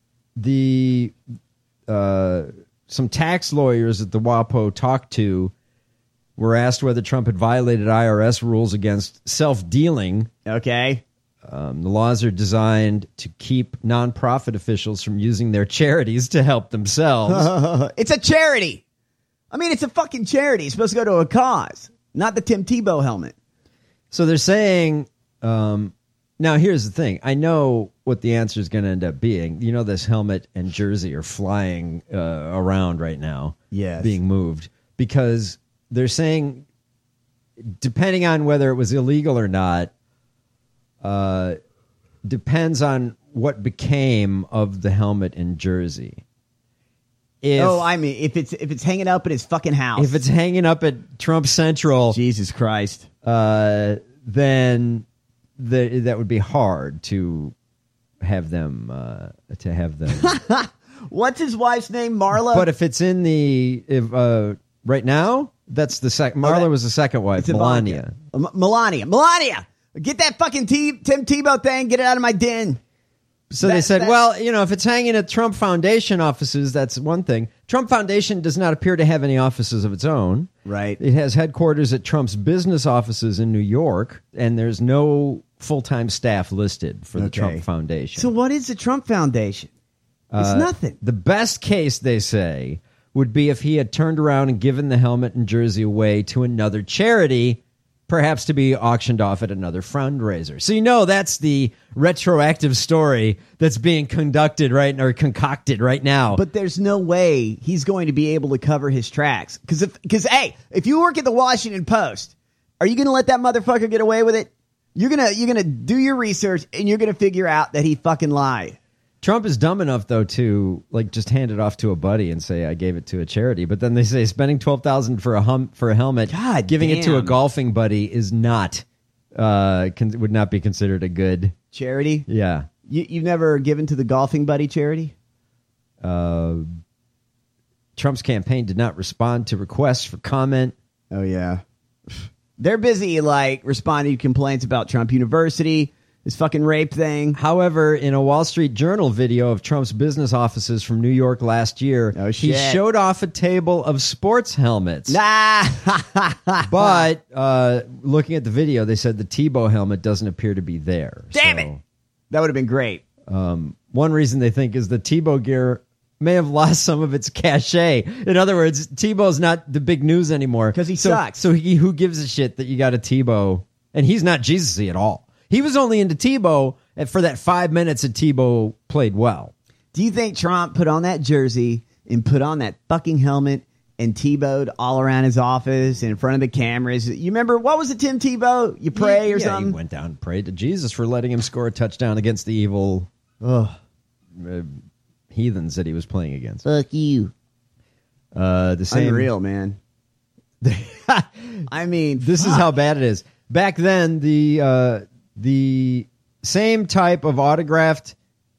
The uh, some tax lawyers that the WAPO talked to were asked whether Trump had violated I R S rules against self-dealing. Okay. Um, the laws are designed to keep nonprofit officials from using their charities to help themselves. It's a charity. I mean, it's a fucking charity. It's supposed to go to a cause, not the Tim Tebow helmet. So they're saying, um, now here's the thing. I know what the answer is going to end up being. You know, this helmet and jersey are flying uh, around right now, yes. being moved, because they're saying, depending on whether it was illegal or not, Uh, depends on what became of the helmet and jersey. If, oh, I mean, if it's if it's hanging up at his fucking house, if it's hanging up at Trump Central, Jesus Christ, uh, then the, that would be hard to have them uh, to have them. What's his wife's name, Marla? But if it's in the if uh, right now, that's the second. Marla oh, that, was the second wife, Melania. M- Melania, Melania. Get that fucking T- Tim Tebow thing. Get it out of my den. So that, they said, that, well, you know, if it's hanging at Trump Foundation offices, that's one thing. Trump Foundation does not appear to have any offices of its own. Right. It has headquarters at Trump's business offices in New York, and there's no full-time staff listed for the okay. Trump Foundation. So what is the Trump Foundation? It's uh, nothing. The best case, they say, would be if he had turned around and given the helmet and jersey away to another charity, perhaps to be auctioned off at another fundraiser. So you know that's the retroactive story that's being conducted right or concocted right now. But there's no way he's going to be able to cover his tracks. Because if, because hey, if you work at the Washington Post, are you going to let that motherfucker get away with it? You're gonna you're gonna do your research and you're gonna figure out that he fucking lied. Trump is dumb enough, though, to like just hand it off to a buddy and say, I gave it to a charity. But then they say spending twelve thousand dollars for a hum for a helmet, God giving damn. it to a golfing buddy is not, uh, con- would not be considered a good charity. Yeah. You, you've never given to the golfing buddy charity? Uh, Trump's campaign did not respond to requests for comment. Oh, yeah. They're busy, like, responding to complaints about Trump University, this fucking rape thing. However, in a Wall Street Journal video of Trump's business offices from New York last year, oh, he showed off a table of sports helmets. Nah. But uh, looking at the video, they said the Tebow helmet doesn't appear to be there. Damn so, it. That would have been great. Um, one reason they think is the Tebow gear may have lost some of its cachet. In other words, Tebow's not the big news anymore. Because he so, sucks. So he, who gives a shit that you got a Tebow? And he's not Jesus-y at all. He was only into Tebow for that five minutes that Tebow played well. Do you think Trump put on that jersey and put on that fucking helmet and Tebowed all around his office in front of the cameras? You remember, what was it, Tim Tebow? You pray yeah, or yeah, something? He went down and prayed to Jesus for letting him score a touchdown against the evil Ugh. Uh, heathens that he was playing against. Fuck you. Uh, the same. Unreal, man. I mean, this fuck. is how bad it is. Back then, the uh, the same type of autographed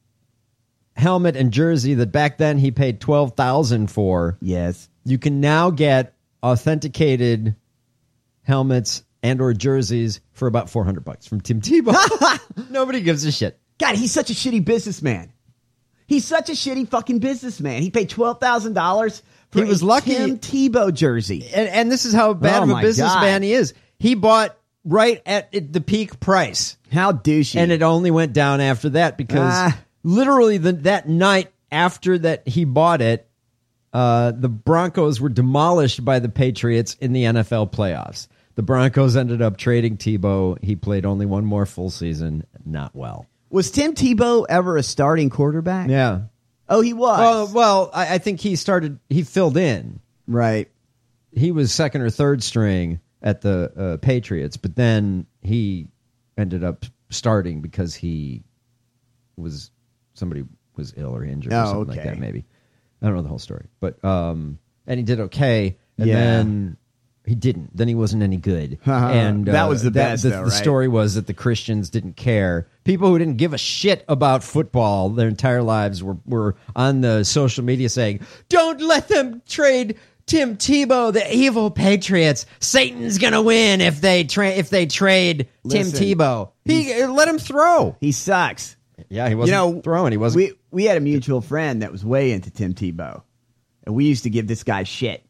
helmet and jersey that back then he paid twelve thousand for. Yes, you can now get authenticated helmets and or jerseys for about four hundred bucks from Tim Tebow. Nobody gives a shit. God, he's such a shitty businessman. He's such a shitty fucking businessman. He paid twelve thousand dollars for he was a lucky. Tim Tebow jersey. And, and this is how bad Oh of a my businessman God. he is. He bought right at it, the peak price. How douchey. And it only went down after that because Ah. literally the, that night after that he bought it, uh, the Broncos were demolished by the Patriots in the N F L playoffs. The Broncos ended up trading Tebow. He played only one more full season. Not well. Was Tim Tebow ever a starting quarterback? Yeah. Oh, he was. Well, well, I, I think he started. He filled in. Right. He was second or third string at the uh, Patriots, but then he ended up starting because he was somebody was ill or injured or Oh, something like okay. that. Maybe I don't know the whole story, but um, and he did okay, and Yeah. then he didn't. Then he wasn't any good, and That uh, was the best, The, though, the right? story was that the Christians didn't care. People who didn't give a shit about football their entire lives were were on the social media saying, "Don't let them trade Tim Tebow, the evil Patriots. Satan's gonna win if they tra- if they trade Listen, Tim Tebow. He let him throw. He sucks. Yeah, he wasn't You know, throwing. He wasn't. We we had a mutual friend that was way into Tim Tebow, and we used to give this guy shit.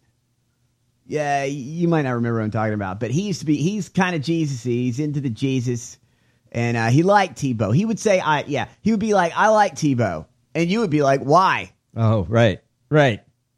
Yeah, you might not remember what I'm talking about, but he used to be. He's kind of Jesus-y. He's into the Jesus, and uh, he liked Tebow. He would say, "I yeah." He would be like, "I like Tebow," and you would be like, "Why? oh, right, right.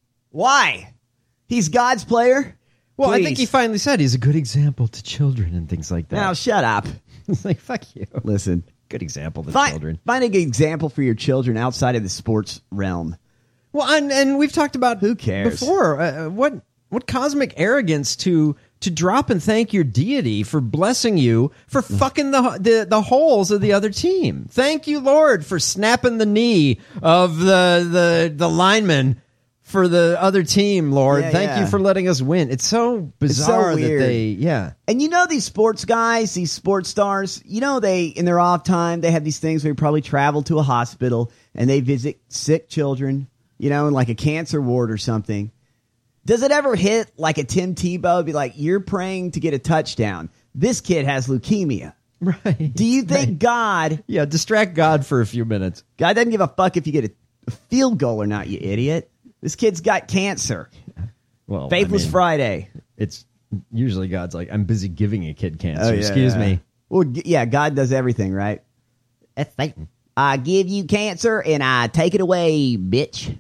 Why? He's God's player." Well, I think Please. he finally said he's a good example to children and things like that. Now shut up. It's like, fuck you. Listen, Good example to find, children. find a good example for your children outside of the sports realm. Well, and, and we've talked about Who cares? before. Uh, what what cosmic arrogance to to drop and thank your deity for blessing you for fucking the the the holes of the other team. Thank you, Lord, for snapping the knee of the the the lineman for the other team. Lord, Yeah, thank yeah. you for letting us win. It's so bizarre that weird. they yeah. And you know these sports guys, these sports stars, you know they in their off time they have these things where you probably travel to a hospital and they visit sick children, you know, in like a cancer ward or something. Does it ever hit like a Tim Tebow be like, you're praying to get a touchdown. This kid has leukemia. Right. Do you think right. God Yeah, distract God for a few minutes. God doesn't give a fuck if you get a, a field goal or not, you idiot? This kid's got cancer. Well, Faithless I mean, Friday. It's usually God's like, I'm busy giving a kid cancer. Oh, yeah, Excuse yeah. me. Well, g- yeah, God does everything, right? That's Satan. I give you cancer and I take it away, bitch.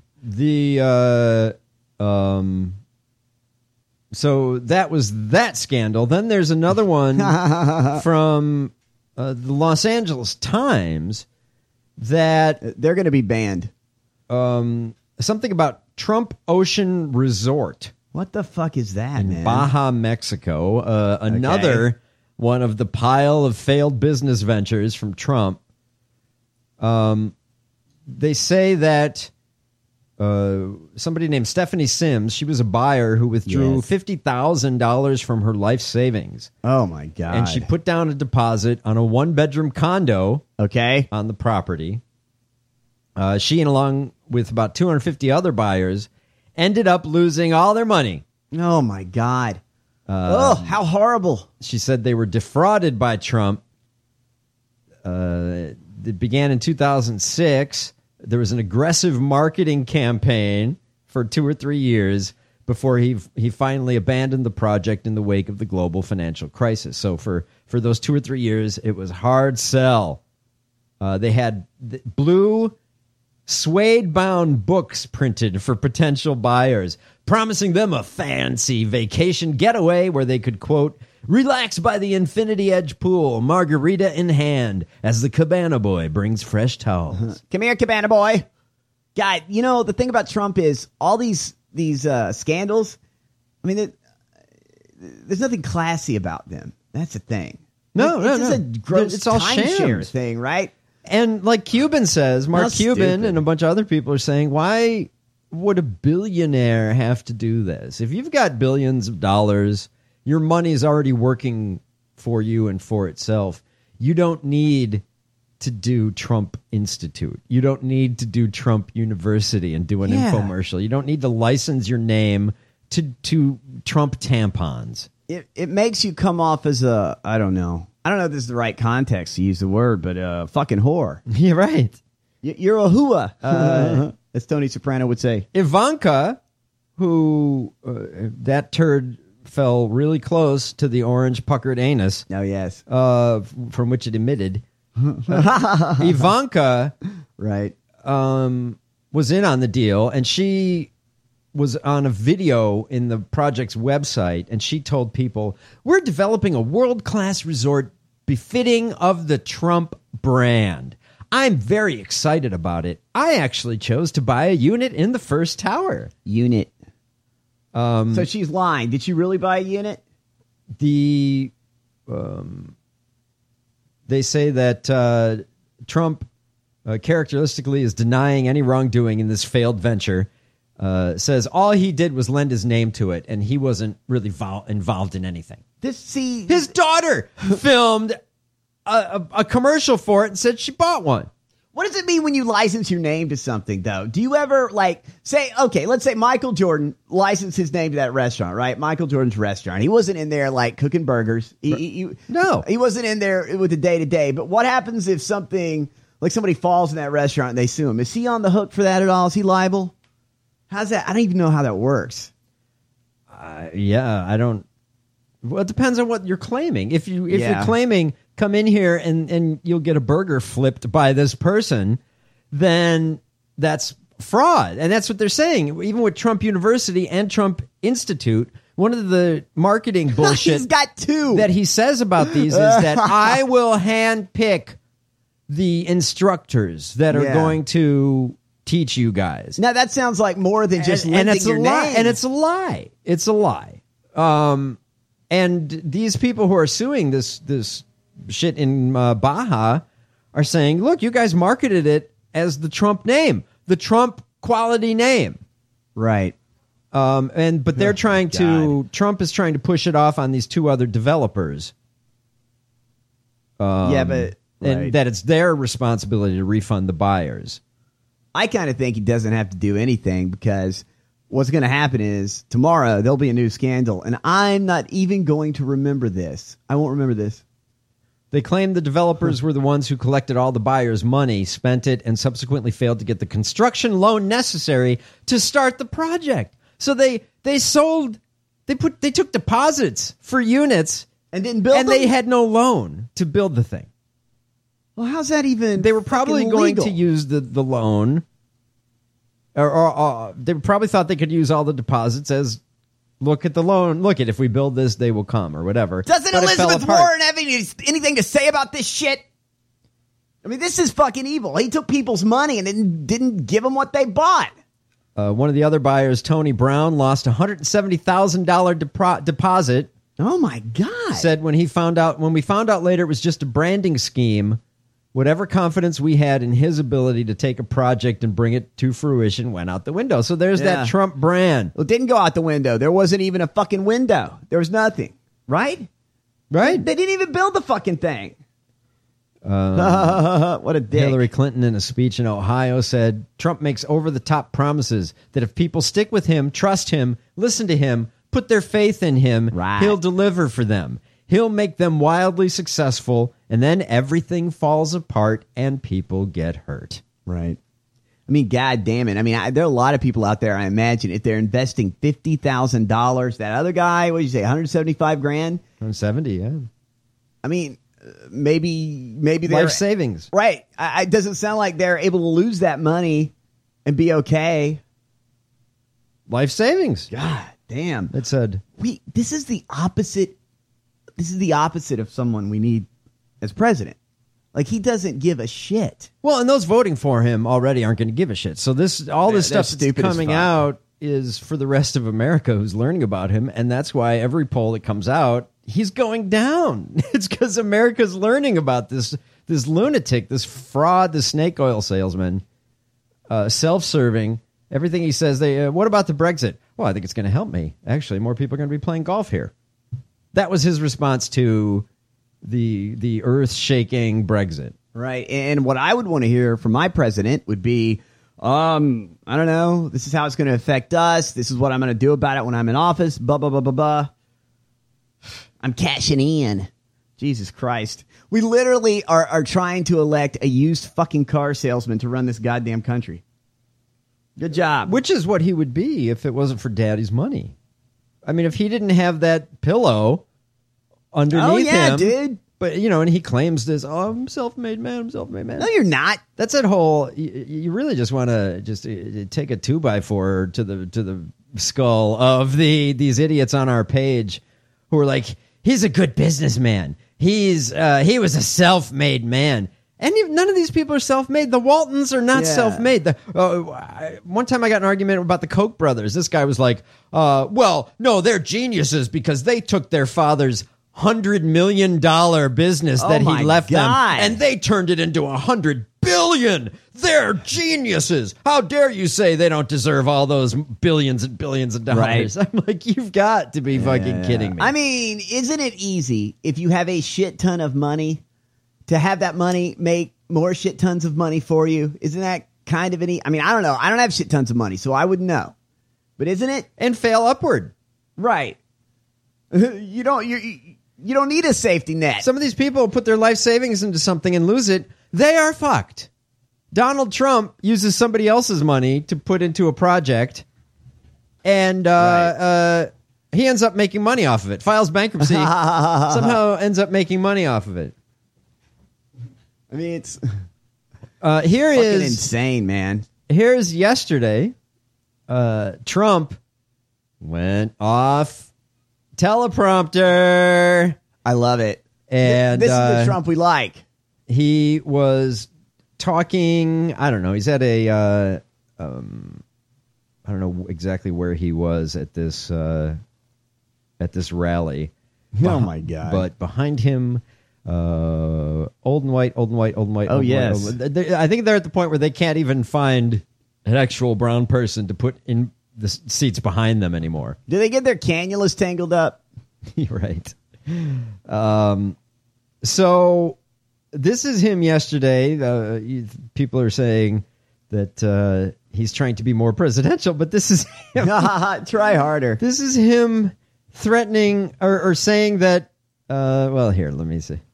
The uh um so that was that scandal. Then there's another one from uh, the Los Angeles Times that They're going to be banned. um something about Trump Ocean Resort What the fuck is that, in man? Baja, Mexico. Uh, another Okay. one of the pile of failed business ventures from Trump. Um, they say that uh, somebody named Stephanie Sims, she was a buyer who withdrew Yes. fifty thousand dollars from her life savings. Oh, my God. And she put down a deposit on a one-bedroom condo okay. on the property. Uh, she, and along with about two hundred fifty other buyers, ended up losing all their money. Oh, my God. Uh, oh, how horrible. She said they were defrauded by Trump. Uh, it began in two thousand six. There was an aggressive marketing campaign for two or three years before he he finally abandoned the project in the wake of the global financial crisis. So for, for those two or three years, it was hard sell. Uh, they had the blue suede-bound books printed for potential buyers, promising them a fancy vacation getaway where they could, quote, relax by the Infinity Edge pool, margarita in hand, as the Cabana Boy brings fresh towels. Come here, Cabana Boy. God, you know, the thing about Trump is all these these uh, scandals, I mean, it, there's nothing classy about them. That's the thing. No, it's no, just no. a gross It's all timeshare shams. thing, right? And like Cuban says, Mark How Cuban stupid. and a bunch of other people are saying, why would a billionaire have to do this? If you've got billions of dollars, your money is already working for you and for itself. You don't need to do Trump Institute. You don't need to do Trump University and do an Yeah. infomercial. You don't need to license your name to, to Trump tampons. It it makes you come off as a, I don't know. I don't know if this is the right context to use the word, but uh, fucking whore. You're right. Y- You're a hooah, Uh, as Tony Soprano would say. Ivanka, who uh, that turd fell really close to the orange puckered anus. Oh, yes. Uh, f- from which it emitted. Uh, Ivanka right. um, was in on the deal, and she was on a video in the project's website, and she told people, we're developing a world-class resort befitting of the Trump brand. I'm very excited about it. I actually chose to buy a unit in the first tower. Unit. Um, So she's lying. Did she really buy a unit? the um, they say that uh, Trump uh, characteristically is denying any wrongdoing in this failed venture. Uh, says all he did was lend his name to it, and he wasn't really vol- involved in anything. This see His daughter filmed a, a, a commercial for it and said she bought one. What does it mean when you license your name to something, though? Do you ever, like, say, okay, let's say Michael Jordan licensed his name to that restaurant, right? Michael Jordan's restaurant. He wasn't in there, like, cooking burgers. He, he, he- No. He wasn't in there with the day-to-day. But what happens if something, like somebody falls in that restaurant and they sue him? Is he on the hook for that at all? Is he liable? How's that? I don't even know how that works. Uh, yeah, I don't. Well, it depends on what you're claiming. If you if Yeah. you're claiming come in here and and you'll get a burger flipped by this person, then that's fraud, and that's what they're saying. Even with Trump University and Trump Institute, one of the marketing bullshit He's got two. that he says about these is that I will handpick the instructors that are Yeah. going to teach you guys. Now, that sounds like more than just and, lending and it's your a lie. name. And it's a lie. It's a lie. Um, and these people who are suing this this shit in uh, Baja are saying, "Look, you guys marketed it as the Trump name, the Trump quality name, right?" Um, and but they're Oh, trying to. Trump is trying to push it off on these two other developers. Um, Yeah, but- and right. that it's their responsibility to refund the buyers. I kind of think he doesn't have to do anything because what's going to happen is tomorrow there'll be a new scandal, and I'm not even going to remember this. I won't remember this. They claim the developers were the ones who collected all the buyers' money, spent it, and subsequently failed to get the construction loan necessary to start the project. So they they sold, they put they took deposits for units and didn't build and them? they had no loan to build the thing. Well, how's that even? They were probably fucking going legal? to use the the loan, or, or, or they probably thought they could use all the deposits as. Look at the loan. Look at if we build this, they will come, or whatever. Doesn't But it fell Elizabeth apart. Warren have any, anything to say about this shit? I mean, this is fucking evil. He took people's money and then didn't give them what they bought. Uh, one of the other buyers, Tony Brown, lost a one hundred seventy thousand dollars depro- deposit. Oh my god! Said when he found out when we found out later it was just a branding scheme Whatever confidence we had in his ability to take a project and bring it to fruition went out the window. So there's Yeah. that Trump brand. Well, it didn't go out the window. There wasn't even a fucking window. There was nothing. Right? Right. They didn't even build the fucking thing. Um, what a dick. Hillary Clinton, in a speech in Ohio, said Trump makes over-the-top promises that if people stick with him, trust him, listen to him, put their faith in him, Right. he'll deliver for them. He'll make them wildly successful, and then everything falls apart and people get hurt. Right. I mean, God damn it. I mean, I, there are a lot of people out there, I imagine, if they're investing fifty thousand dollars, that other guy, what did you say, one hundred seventy-five grand? one hundred seventy, yeah. I mean, uh, maybe, maybe they're Life savings. Right. I, it doesn't sound like they're able to lose that money and be okay. Life savings. God damn. It said. We, this is the opposite. This is the opposite of someone we need as president. Like, he doesn't give a shit. Well, and those voting for him already aren't going to give a shit. So this, all this They're- stuff they're that's stupid as coming fuck. out is for the rest of America who's learning about him, and that's why every poll that comes out, he's going down. It's because America's learning about this this lunatic, this fraud, this snake oil salesman, uh, self-serving. Everything he says. They. Uh, what about the Brexit? Well, I think it's going to help me. Actually, more people are going to be playing golf here. That was his response to the the earth-shaking Brexit. Right. And what I would want to hear from my president would be, um, I don't know, this is how it's going to affect us. This is what I'm going to do about it when I'm in office. Blah, blah, blah, blah, blah. I'm cashing in. Jesus Christ. We literally are, are trying to elect a used fucking car salesman to run this goddamn country. Good job. Which is what he would be if it wasn't for Daddy's money. I mean, if he didn't have that pillow underneath Oh, yeah, him, dude. But you know, and he claims this. Oh, I'm a self-made man. I'm a self-made man. No, you're not. That's that whole. You, you really just want to just uh, take a two by four to the to the skull of the these idiots on our page who are like, he's a good businessman. He's uh, he was a self-made man. And none of these people are self-made. The Waltons are not Yeah. self-made. The, uh, I- one time I got in an argument about the Koch brothers. This guy was like, uh, well, no, they're geniuses because they took their father's hundred million dollar business Oh that my he left God. them, and they turned it into a hundred billion. They're geniuses. How dare you say they don't deserve all those billions and billions of dollars? Right. I'm like, you've got to be fucking kidding me. I mean, isn't it easy if you have a shit ton of money to have that money make more shit tons of money for you? Isn't that kind of any? I mean, I don't know. I don't have shit tons of money, so I wouldn't know. But isn't it? And fail upward. Right. You don't. You you don't need a safety net. Some of these people put their life savings into something and lose it. They are fucked. Donald Trump uses somebody else's money to put into a project, and uh, uh, he ends up making money off of it. Files bankruptcy, somehow ends up making money off of it. I mean, it's uh, here fucking is insane, man. Here's yesterday. Uh, Trump went off teleprompter. I love it. And this is uh, the Trump we like. He was talking. I don't know. He's at a. Uh, um, I don't know exactly where he was at this uh, at this rally. Oh my God! But behind him, uh, old and white, old and white, old and white. Oh, old and yes. white, old and- they- I think they're at the point where they can't even find an actual brown person to put in the s- seats behind them anymore. Do they get their cannulas tangled up? You're right. Um, so this is him yesterday. Uh, you- people are saying that uh, he's trying to be more presidential, but this is him. Try harder. This is him threatening or, or saying that. Uh, well, here, let me see.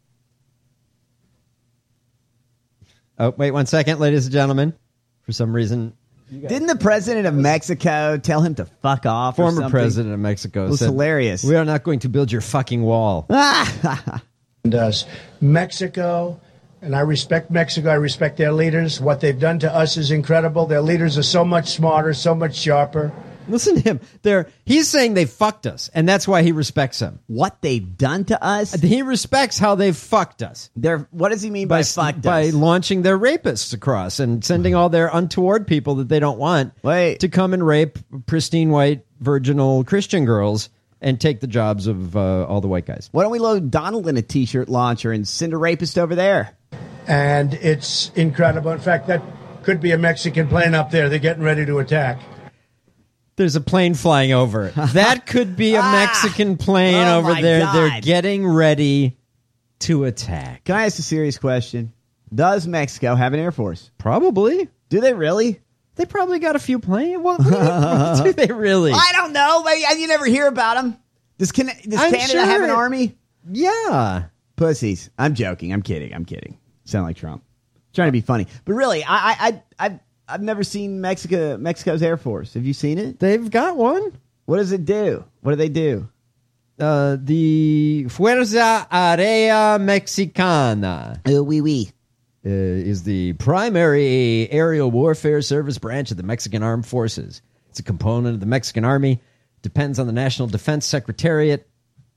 Oh, wait one second, ladies and gentlemen. For some reason, Didn't the president of Mexico tell him to fuck off? or former something? president of Mexico It was said, hilarious. "We are not going to build your fucking wall." Does Mexico, and I respect Mexico, I respect their leaders. What they've done to us is incredible. Their leaders are so much smarter, so much sharper. Listen to him. They're, he's saying they fucked us, and that's why he respects them. What they've done to us? He respects how they've fucked us. They're, what does he mean by, by fucked by us? launching their rapists across and sending all their untoward people that they don't want Wait. to come and rape pristine white virginal Christian girls and take the jobs of uh, all the white guys. Why don't we load Donald in a t-shirt launcher and send a rapist over there? and it's incredible. In fact, that could be a Mexican plane up there. They're getting ready to attack. There's a plane flying over it. That could be a Mexican plane Oh over my there. God. They're getting ready to attack. Can I ask a serious question? Does Mexico have an air force? Probably. Do they really? They probably got a few planes. What, what do they really? I don't know. Maybe you never hear about them. Does, Can- does I'm Canada sure have an it- army? Yeah. Pussies. I'm joking. I'm kidding. I'm kidding. Sound like Trump. Trying to be funny. But really, I, I, I, I've, I've never seen Mexico, Mexico's Air Force. Have you seen it? They've got one. What does it do? What do they do? Uh, the Fuerza Aérea Mexicana. Uh, oui, oui. Uh, is the primary aerial warfare service branch of the Mexican Armed Forces. It's a component of the Mexican Army. Depends on the National Defense Secretariat.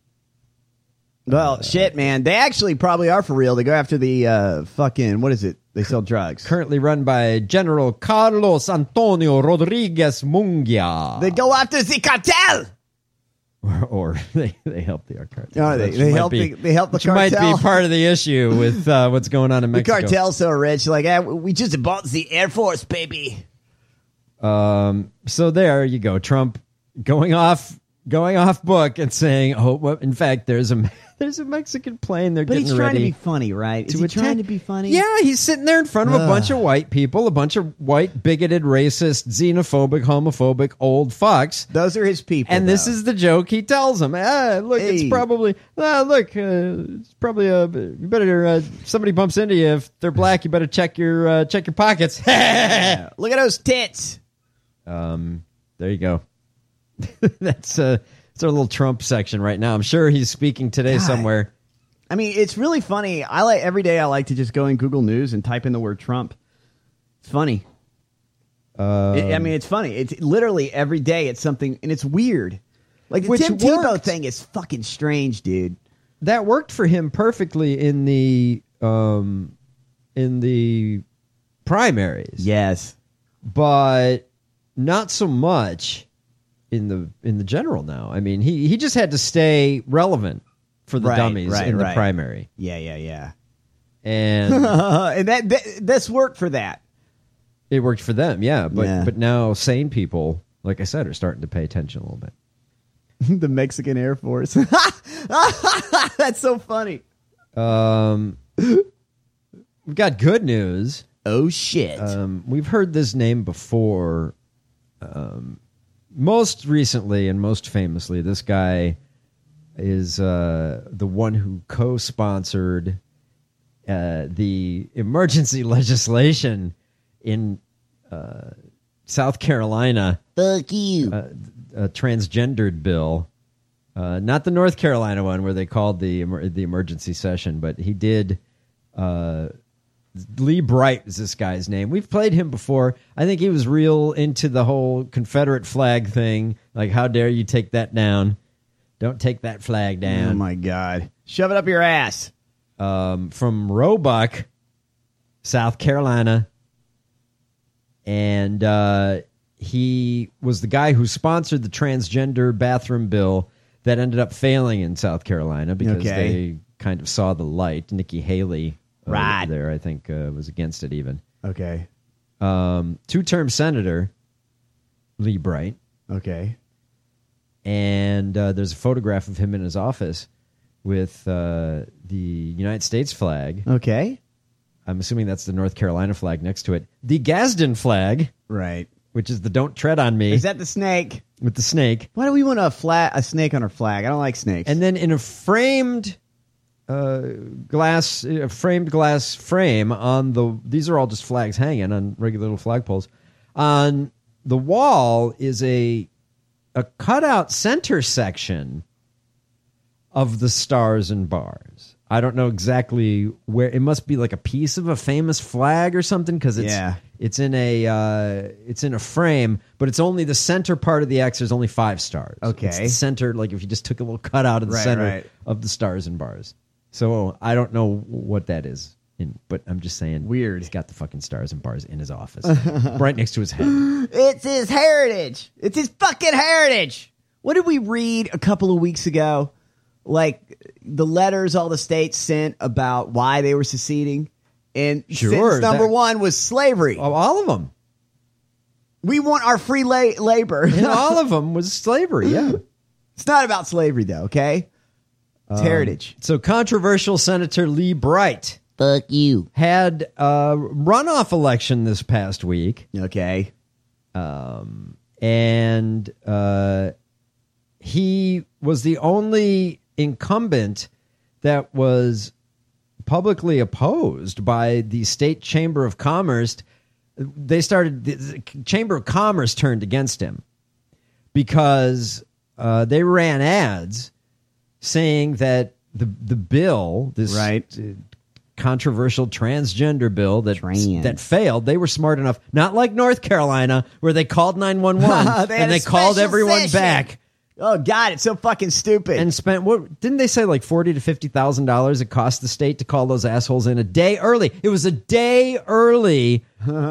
Well, Uh, shit, man. They actually probably are for real. They go after the uh, fucking, what is it? They sell drugs. Currently run by General Carlos Antonio Rodriguez Munguia. They go after the cartel. Or, or they, they help the cartel. Oh, they, Which they might help be- the, they help the which cartel. might be part of the issue with uh, what's going on in The Mexico. cartel's so rich. Like, eh, we just bought the Air Force, baby. Um, so there you go. Trump going off, going off book and saying, "Oh, well, in fact, there's a there's a Mexican plane. They're But getting he's trying ready to be funny, right? Is to he attack." trying to be funny? Yeah, he's sitting there in front of a Ugh. bunch of white people, a bunch of white, bigoted, racist, xenophobic, homophobic, old fucks. Those are his people. And this though. is the joke he tells them. Ah, look, Hey. it's probably ah, look, uh, it's probably a. You better uh, somebody bumps into you if they're black. You better check your uh, check your pockets. Yeah. Look at those tits. Um, there you go. That's uh, it's our little Trump section right now. I'm sure he's speaking today God. somewhere. I mean, it's really funny. I like every day. I like to just go in Google News and type in the word Trump. It's funny. Um, It- I mean, it's funny. It's literally every day. It's something, and it's weird. Like the Which Tim Tebow worked. thing is fucking strange, dude. that worked for him perfectly in the um, in the primaries. Yes, but not so much in the in the general now. I mean, he he just had to stay relevant for the Right, dummies right, in the right. primary, Yeah, yeah, yeah. and and that, that this worked for that. it worked for them. Yeah, but Yeah. but now sane people, like I said, are starting to pay attention a little bit. The Mexican Air Force. That's so funny. Um, we've got good news. Oh shit! Um, we've heard this name before. Um, most recently and most famously, this guy is uh, the one who co-sponsored uh, the emergency legislation in uh, South Carolina. Fuck you. Uh, a transgendered bill. Uh, not the North Carolina one where they called the emer- the emergency session, but he did. Uh, Lee Bright is this guy's name. We've played him before. I think he was real into the whole Confederate flag thing. Like, how dare you take that down? Don't take that flag down. Oh my god! Shove it up your ass. Um, from Roebuck, South Carolina, and uh, he was the guy who sponsored the transgender bathroom bill that ended up failing in South Carolina because Okay. they kind of saw the light. Nikki Haley, uh, Right. there, I think, uh, was against it even. Okay. Um, two-term senator Lee Bright, Okay. and uh, there's a photograph of him in his office with uh, the United States flag. Okay. I'm assuming that's the North Carolina flag next to it. The Gadsden flag, Right. which is the "Don't Tread on Me" Is that the snake? with the snake, Why do we want a flat a snake on our flag? I don't like snakes. and then in a framed uh, glass, a framed glass frame on the. These are all just flags hanging on regular little flagpoles. On the wall is a a cutout center section of the stars and bars. I don't know exactly where. It must be like a piece of a famous flag or something because it's Yeah. it's in a uh, it's in a frame, but it's only the center part of the X. There's only five stars. Okay. It's the center, like if you just took a little cutout of the Right, center right. of the stars and bars. So I don't know what that is, in, but I'm just saying, Weird. He's got the fucking stars and bars in his office, right next to his head. It's his heritage. It's his fucking heritage. What did we read a couple of weeks ago? Like the letters all the states sent about why they were seceding, And Sure, sentence number that- one was slavery. Oh, all of them. We want our free la- labor. And all of them was slavery, yeah. It's not about slavery, though, okay? It's Um, heritage. So controversial Senator Lee Bright. Fuck you. Had a runoff election this past week. Okay. Um, and uh, he was the only incumbent that was publicly opposed by the state chamber of commerce. They started, the chamber of commerce turned against him because uh, they ran ads saying that the the bill, this right. uh, controversial transgender bill that Trans. that failed, they were smart enough, not like North Carolina where they called nine one one They had and a they called special everyone session. back. Oh, God, it's so fucking stupid. And spent, what didn't they say, like forty to fifty thousand dollars it cost the state to call those assholes in a day early? It was a day early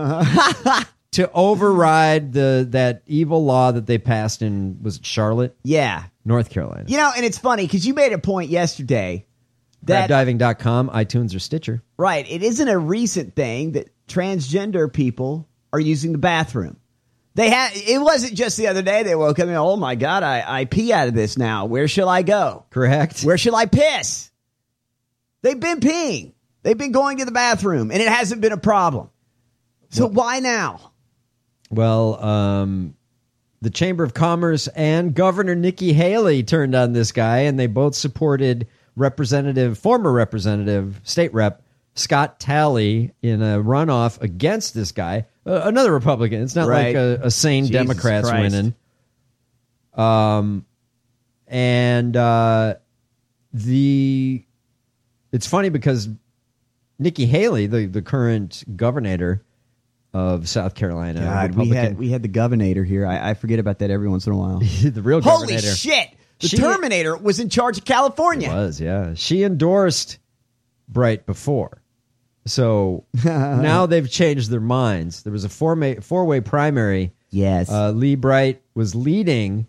to override the that evil law that they passed in, was it Charlotte? Yeah. North Carolina. You know, and it's funny because you made a point yesterday that, crab diving dot com, iTunes, or Stitcher. right, it isn't a recent thing that transgender people are using the bathroom. They had, it wasn't just the other day they woke up and, oh my God, I, I pee out of this now. Where shall I go? Correct. Where shall I piss? They've been peeing. They've been going to the bathroom, and it hasn't been a problem. So why now? Well, um, the Chamber of Commerce and Governor Nikki Haley turned on this guy, and they both supported Representative, former Representative, State Rep Scott Talley in a runoff against this guy, uh, another Republican. It's not Right. like a, a sane Jesus Democrats Christ. winning. Um, and uh, the it's funny because Nikki Haley, the the current governor of South Carolina, God, we Republican, had we had the Governor here. I, I forget about that every once in a while. the real Holy governor. shit! The She- Terminator was in charge of California. Was, yeah. She endorsed Bright before. So now they've changed their minds. There was a four-way, four-way primary. Yes. Uh, Lee Bright was leading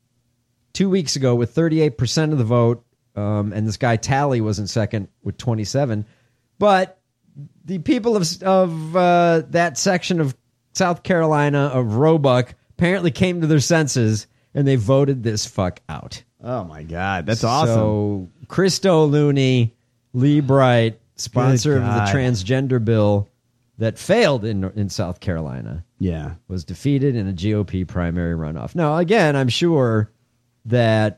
two weeks ago with thirty-eight percent of the vote, um, and this guy Talley was in second with twenty-seven. But the people of, of uh, that section of South Carolina, of Roebuck, apparently came to their senses, and they voted this fuck out. Oh, my God. That's awesome. So Christo Looney, Lee Bright, sponsor of the God. transgender bill that failed in in South Carolina, Yeah. was defeated in a G O P primary runoff. Now, again, I'm sure that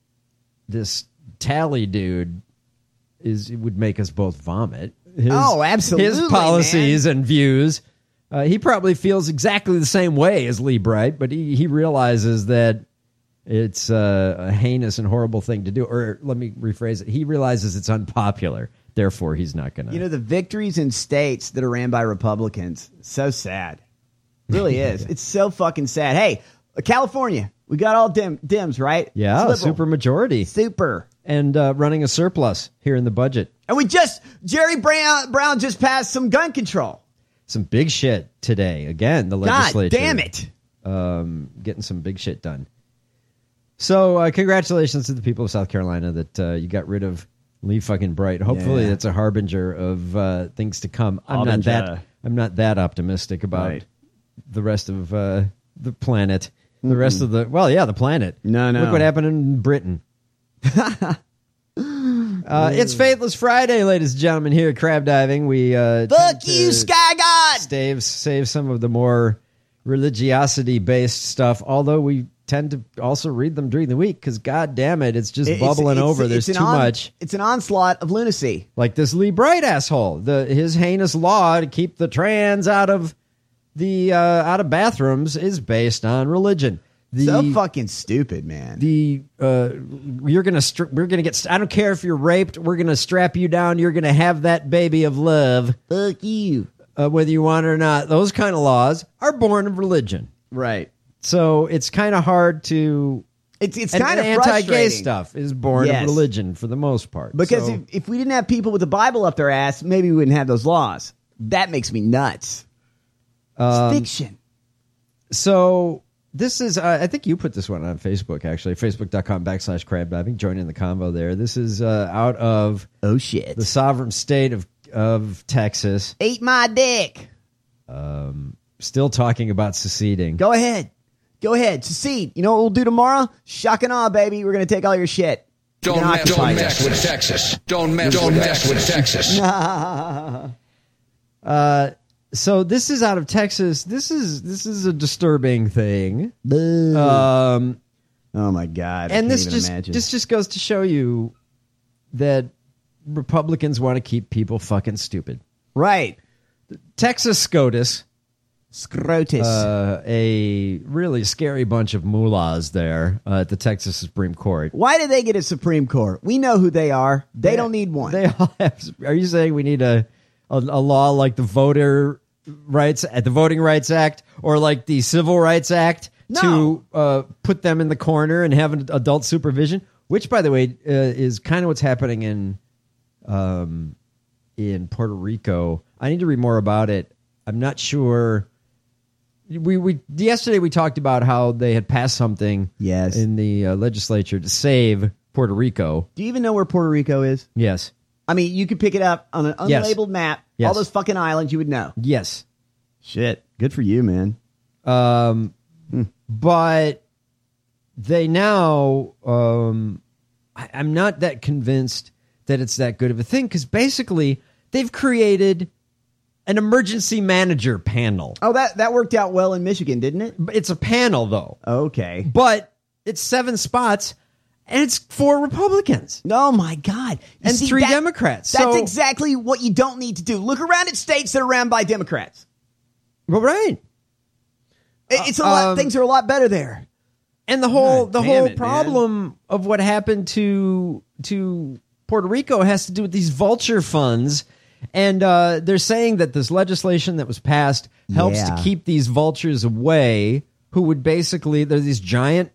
this Talley dude is would make us both vomit. His, Oh, absolutely, His policies and views. Uh, he probably feels exactly the same way as Lee Bright, but he, he realizes that it's uh, a heinous and horrible thing to do. Or let me rephrase it. He realizes it's unpopular. Therefore, he's not going to. You know, the victories in states that are ran by Republicans, so sad. Really is. It's so fucking sad. Hey, California, we got all dim, Dems, right? Yeah, It's liberal. super majority. Super. And uh, running a surplus here in the budget. And we just, Jerry Brown, Brown just passed some gun control. Some big shit today. Again, the legislature. God damn it. Um, getting some big shit done. So, uh, congratulations to the people of South Carolina that uh, you got rid of Lee fucking Bright. Hopefully, Yeah. that's a harbinger of uh, things to come. I'm not Harbinger. that. I'm not that optimistic about Right. the rest of uh, the planet. The rest of the well, yeah, the planet. No, no. Look what happened in Britain. uh, it's Faithless Friday, ladies and gentlemen. Here at Crab Diving, we uh, Fuck tend to you, Sky God. Save save some of the more religiosity based stuff. Although we tend to also read them during the week because, god damn it, it's just It's- bubbling it's- over. it's There's an too on- much. It's an onslaught of lunacy. Like this Lee Bright asshole. The his heinous law to keep the trans out of the uh, out of bathrooms is based on religion. The, so fucking stupid, man. the uh, you're gonna str- we're gonna get. I don't care if you're raped. We're gonna strap you down. You're gonna have that baby of love. Fuck you. Uh, whether you want it or not. Those kind of laws are born of religion. Right. So it's kind of hard to. It's it's and kind of anti-gay frustrating. stuff is born Yes. of religion for the most part. Because So- if, if we didn't have people with the Bible up their ass, maybe we wouldn't have those laws. That makes me nuts. Um, It's fiction. So this is, uh, I think you put this one on Facebook, actually, facebook.com backslash crab diving. Join in the convo there. This is uh, out of oh shit the sovereign state of of Texas. Ate my dick. Um, still talking about seceding. Go ahead. Go ahead. Secede. You know what we'll do tomorrow? Shock and awe, baby. We're going to take all your shit. Don't mess, don't mess with Texas. Don't mess, don't mess with Texas. uh, so this is out of Texas. This is this is a disturbing thing. Um, oh my God! I and can't this even just imagine. this just goes to show you that Republicans want to keep people fucking stupid. Right. Texas SCOTUS. Scrotus. Uh, a really scary bunch of mullahs there uh, at the Texas Supreme Court. Why did they get a Supreme Court? We know who they are. They, They- don't need one. They all have. Are you saying we need a a, a law like the voter rights at the Voting Rights Act or like the Civil Rights Act No. to uh, put them in the corner and have an adult supervision? Which, by the way, uh, is kind of what's happening in um in Puerto Rico. I need to read more about it. I'm not sure. We we yesterday we talked about how they had passed something Yes. in the uh, legislature to save Puerto Rico. Do you even know where Puerto Rico is? Yes. I mean, you could pick it up on an Yes. unlabeled map. Yes. All those fucking islands, you would know. Yes. Shit. Good for you, man. Um, but they now, um, I, I'm not that convinced that it's that good of a thing because basically they've created an emergency manager panel. Oh, that, that worked out well in Michigan, didn't it? It's a panel, though. Okay. But it's seven spots, and it's four Republicans. Oh, my God. You And see, three that- Democrats. That's So- exactly what you don't need to do. Look around at states that are ran by Democrats. Well, right. It- It's a lot. um, Things are a lot better there. And the whole God the damn whole it, problem of what happened to to Puerto Rico has to do with these vulture funds. And uh, they're saying that this legislation that was passed helps Yeah. to keep these vultures away, who would basically, they're these giant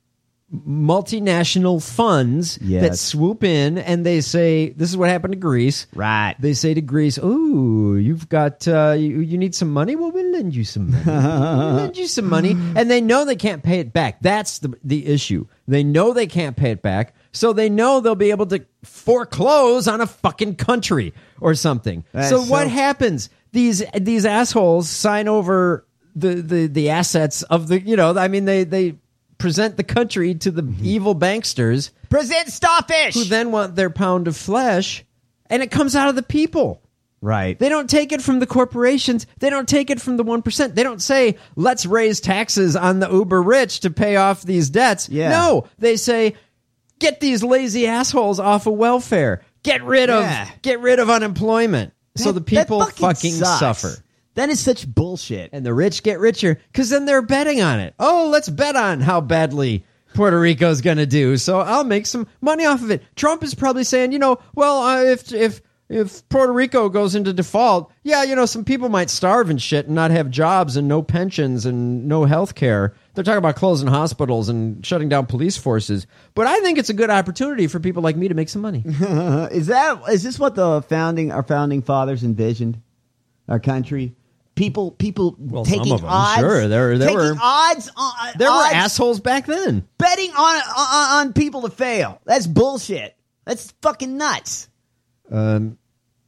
multinational funds Yes. that swoop in and they say, this is what happened to Greece. Right. They say to Greece, ooh, you've got, uh, you, you need some money? Well, we'll lend you some money. We'll lend you some money. And they know they can't pay it back. That's the, the issue. They know they can't pay it back. So they know they'll be able to foreclose on a fucking country or something. That's So what so- happens? These these assholes sign over the, the, the assets of the, you know, I mean, they, they present the country to the evil banksters Present starfish. who then want their pound of flesh, and it comes out of the people. Right. They don't take it from the corporations. They don't take it from the one percent. They don't say, let's raise taxes on the uber rich to pay off these debts. Yeah. No, they say, get these lazy assholes off of welfare. Get rid of Yeah. get rid of unemployment. so the That- that people fucking fucking sucks. suffer. That is such bullshit. And the rich get richer because then they're betting on it. Oh, let's bet on how badly Puerto Rico's going to do. So I'll make some money off of it. Trump is probably saying, you know, well, uh, if if if Puerto Rico goes into default, yeah, you know, some people might starve and shit and not have jobs and no pensions and no health care. They're talking about closing hospitals and shutting down police forces. But I think it's a good opportunity for people like me to make some money. is that is this what the founding our founding fathers envisioned? Our country? People people Well, taking some of them, odds. sure. There, there taking were odds on there odds, were assholes back then. betting on, on on people to fail. That's bullshit. That's fucking nuts. Um,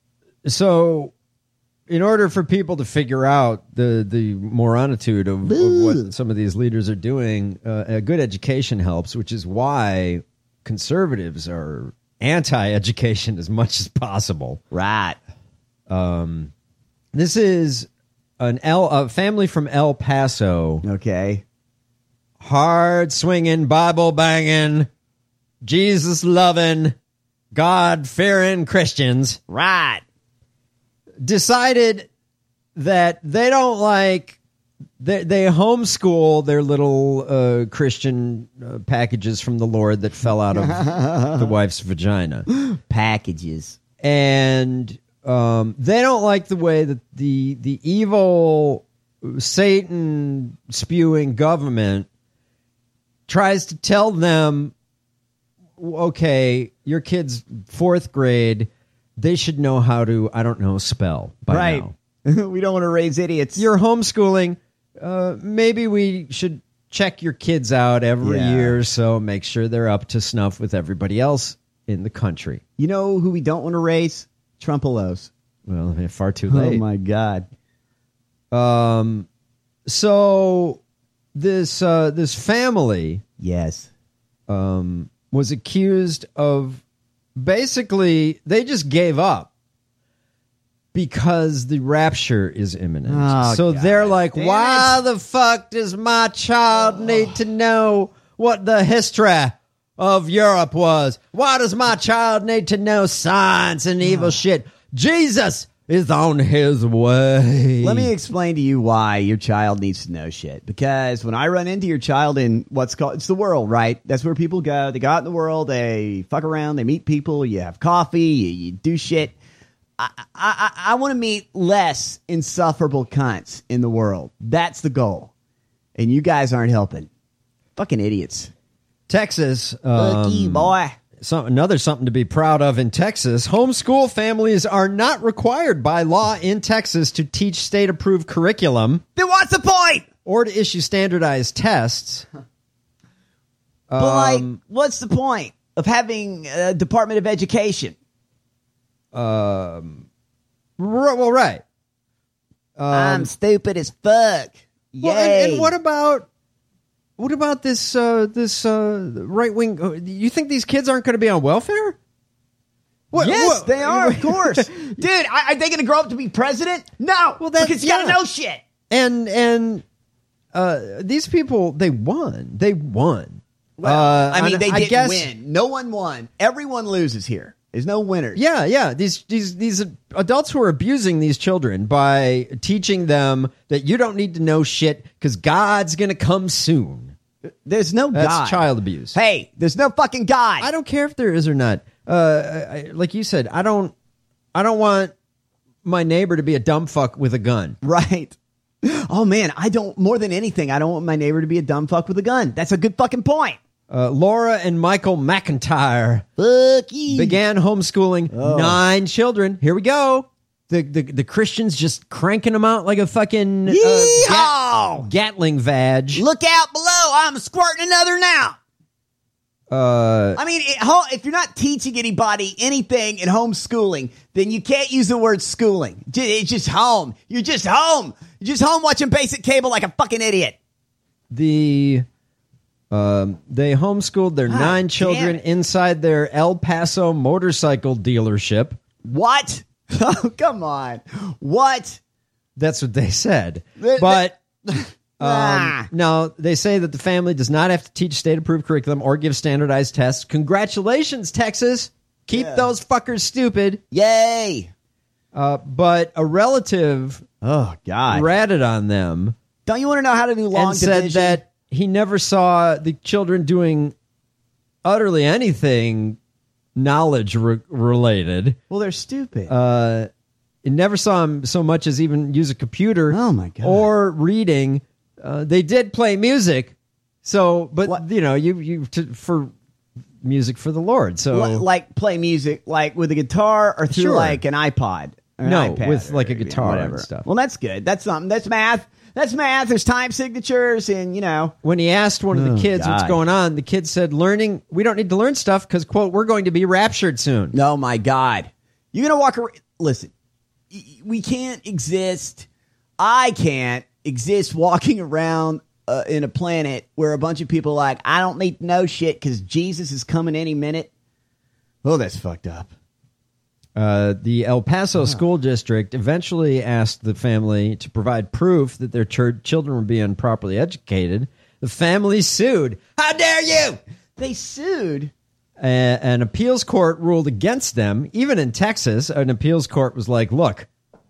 so, in order for people to figure out the the moronitude of, of what some of these leaders are doing, uh, a good education helps, which is why conservatives are anti-education as much as possible. Right. Um, this is an El a family from El Paso. Okay. Hard swinging, Bible banging, Jesus loving, God fearing Christians. Right. Decided that they don't like they, they homeschool their little uh, Christian uh, packages from the Lord that fell out of the wife's vagina. Packages. And um, they don't like the way that the the evil Satan spewing government tries to tell them, okay, your kid's fourth grade, they should know how to, I don't know, spell by Right. now. We don't want to raise idiots. You're homeschooling. Uh, maybe we should check your kids out every Yeah. year, so make sure they're up to snuff with everybody else in the country. You know who we don't want to raise? Trump-a-los. Well, I mean, far too late. Oh my God. Um, so this uh, this family, yes, um, was accused of basically they just gave up because the rapture is imminent. Oh, so God. they're like, Damn why it. the fuck does my child need to know what the history of Europe was? Why does my child need to know science and evil shit? Jesus is on his way. Let me explain to you why your child needs to know shit. Because when I run into your child in what's called, it's the world, right? That's where people go. They go out in the world, they fuck around, they meet people, you have coffee, you, you do shit. I, I, I, I want to meet less insufferable cunts in the world. That's the goal. And you guys aren't helping. Fucking idiots. Texas. Fuck you, Um, boy. Some, another something to be proud of in Texas. Homeschool families are not required by law in Texas to teach state-approved curriculum. Then what's the point? Or to issue standardized tests. But, like, Um, what's the point of having a Department of Education? Um, r- well, right. Um, I'm stupid as fuck. Yay. Well, and, and what about what about this uh, this uh, right wing? You think these kids aren't going to be on welfare? What, yes, what- they are, of course. Dude, are, are they going to grow up to be president? No, Well, that- because you got to yeah. know shit. And and uh, these people, they won. They won. Well, Uh, I mean, and they I didn't guess- win. No one won. Everyone loses here. There's no winners. Yeah, yeah. These these these adults who are abusing these children by teaching them that you don't need to know shit because God's gonna come soon. There's no That's God. child abuse. Hey, there's no fucking God. I don't care if there is or not. Uh, I, like you said, I don't. I don't want my neighbor to be a dumb fuck with a gun. Right. Oh man, I don't. More than anything, I don't want my neighbor to be a dumb fuck with a gun. That's a good fucking point. Uh, Laura and Michael McIntyre Fuck you. began homeschooling Oh. nine children. Here we go. The, the the Christians just cranking them out like a fucking uh, Yeehaw! Gat- Gatling vag. Look out below. I'm squirting another now. Uh, I mean, it, ho- if you're not teaching anybody anything in homeschooling, then you can't use the word schooling. J- It's just home. You're just home. You're just home watching basic cable like a fucking idiot. the um, they homeschooled their Ah, nine damn children it. inside their El Paso motorcycle dealership. What? Oh, come on. What? That's what they said. The- But Ah. um, no, they say that the family does not have to teach state-approved curriculum or give standardized tests. Congratulations, Texas. Keep Yeah. those fuckers stupid. Yay. Uh, but a relative Oh, God. ratted on them Don't you want to know how to do long and said division? that he never saw the children doing utterly anything knowledge re- related. Well, they're stupid. Uh, it never saw him so much as even use a computer. Oh, my God. Or reading. Uh, they did play music, so but What? you know you you to, for music for the Lord. So Li- like play music like with a guitar or through Sure. like an iPod. Or an No, iPad with, or, like, a you know, guitar and whatever. stuff. Well, that's good. That's something. That's math. That's math. There's time signatures and, you know. when he asked one of the Oh, kids what's God. going on, the kid said, "Learning. We don't need to learn stuff because quote we're going to be raptured soon." Oh, my God. You're going to walk around. Listen, y- we can't exist. I can't exist walking around uh, in a planet where a bunch of people are like, I don't need to know shit because Jesus is coming any minute. Oh, that's fucked up. Uh, the El Paso school district eventually asked the family to provide proof that their ch- children were being properly educated. The family sued. How dare you? They sued. A- an appeals court ruled against them. Even in Texas, an appeals court was like, "Look,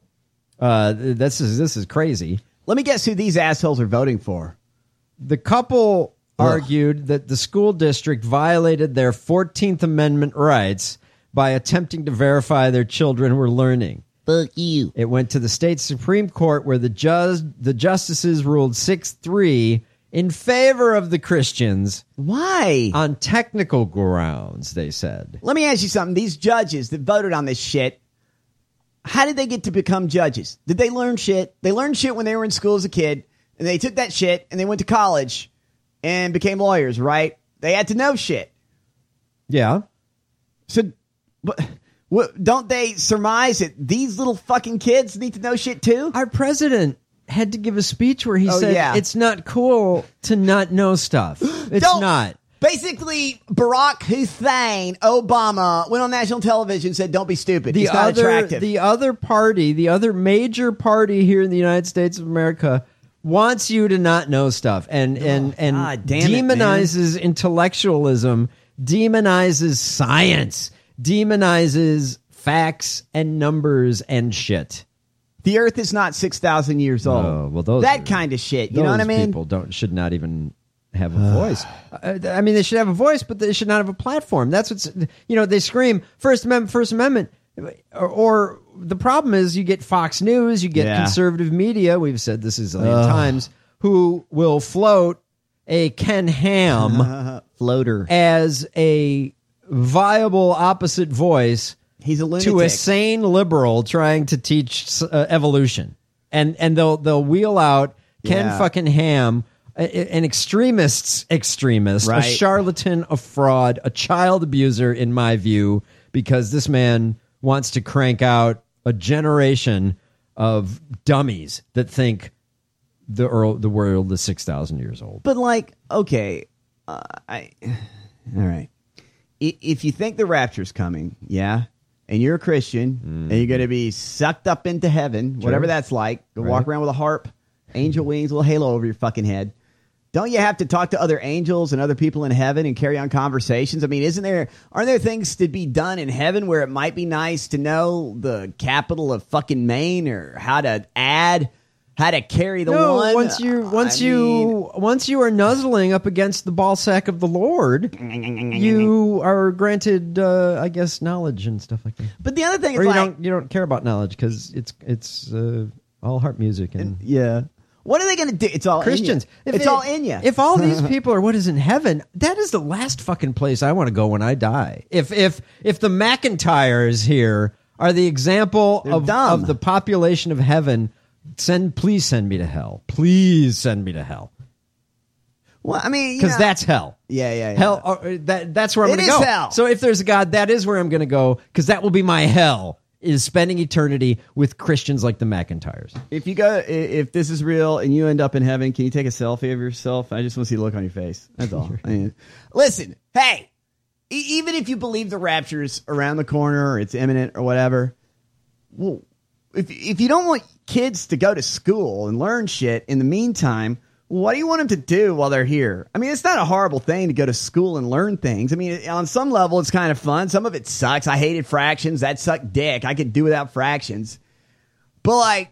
uh, this is this is crazy." Let me guess who these assholes are voting for. The couple argued that the school district violated their fourteenth Amendment rights by attempting to verify their children were learning. Fuck you. It went to the state Supreme Court where the ju- the justices ruled six three in favor of the Christians. Why? On technical grounds, they said. Let me ask you something. These judges that voted on this shit, how did they get to become judges? Did they learn shit? They learned shit when they were in school as a kid, and they took that shit and they went to college and became lawyers, right? They had to know shit. Yeah. So, but What, don't they surmise that these little fucking kids need to know shit too? Our president had to give a speech where he Oh, said yeah. it's not cool to not know stuff. It's Don't- not. Basically, Barack Hussein Obama went on national television and said, don't be stupid. The He's not other, attractive. the other party, the other major party here in the United States of America wants you to not know stuff and and and God damn it, demonizes intellectualism, demonizes science, demonizes facts and numbers and shit. The Earth is not six thousand years old. Oh, well, those that are- kind of shit. You know what I Those mean? People don't should not even have a voice. Uh, I mean, they should have a voice, but they should not have a platform. That's what's, you know, they scream First Amendment, First Amendment. Or, or the problem is you get Fox News, you get Yeah. conservative media. We've said this is a million Ugh. times, who will float a Ken Ham floater as a viable opposite voice. He's a to a lunatic. sane liberal trying to teach uh, evolution, and and they'll they'll wheel out Ken Yeah. fucking Ham, a- a- an extremist's extremist, Right. a charlatan, a fraud, a child abuser, in my view, because this man wants to crank out a generation of dummies that think the Earl, the world is six thousand years old. But like, okay, uh, I, all right. I- If you think the rapture's coming, yeah, and you're a Christian, and you're going to be sucked up into heaven, Sure. whatever that's like, go Right. walk around with a harp, angel wings, a little halo over your fucking head. Don't you have to talk to other angels and other people in heaven and carry on conversations? I mean, isn't there, aren't there things to be done in heaven where it might be nice to know the capital of fucking Maine or how to add, how to carry the no, one? once you once I you mean- once you are nuzzling up against the ball sack of the Lord, you are granted, uh, I guess, knowledge and stuff like that. But the other thing is or you like, don't you don't care about knowledge because it's it's uh, all harp music and yeah. What are they going to do? It's all Christians. In If you. It's it- all in you. If all these people are what is in heaven, that is the last fucking place I want to go when I die. If if if the McIntyres here are the example They're of, dumb. of the population of heaven, send please send me to hell. Please send me to hell. Well, I mean, you Because know- that's hell. Yeah, yeah, yeah. Hell. uh, that that's where I'm It going to is go. hell. So if there's a God, that is where I'm going to go because that will be my hell. Is spending eternity with Christians like the McIntyres. If you go, i- if this is real and you end up in heaven, can you take a selfie of yourself? I just want to see the look on your face. That's all. I mean, listen, hey, e- even if you believe the rapture's around the corner or it's imminent or whatever, well, if if you don't want kids to go to school and learn shit in the meantime, what do you want them to do while they're here? I mean, it's not a horrible thing to go to school and learn things. I mean, on some level, it's kind of fun. Some of it sucks. I hated fractions. That sucked dick. I could do without fractions. But, like,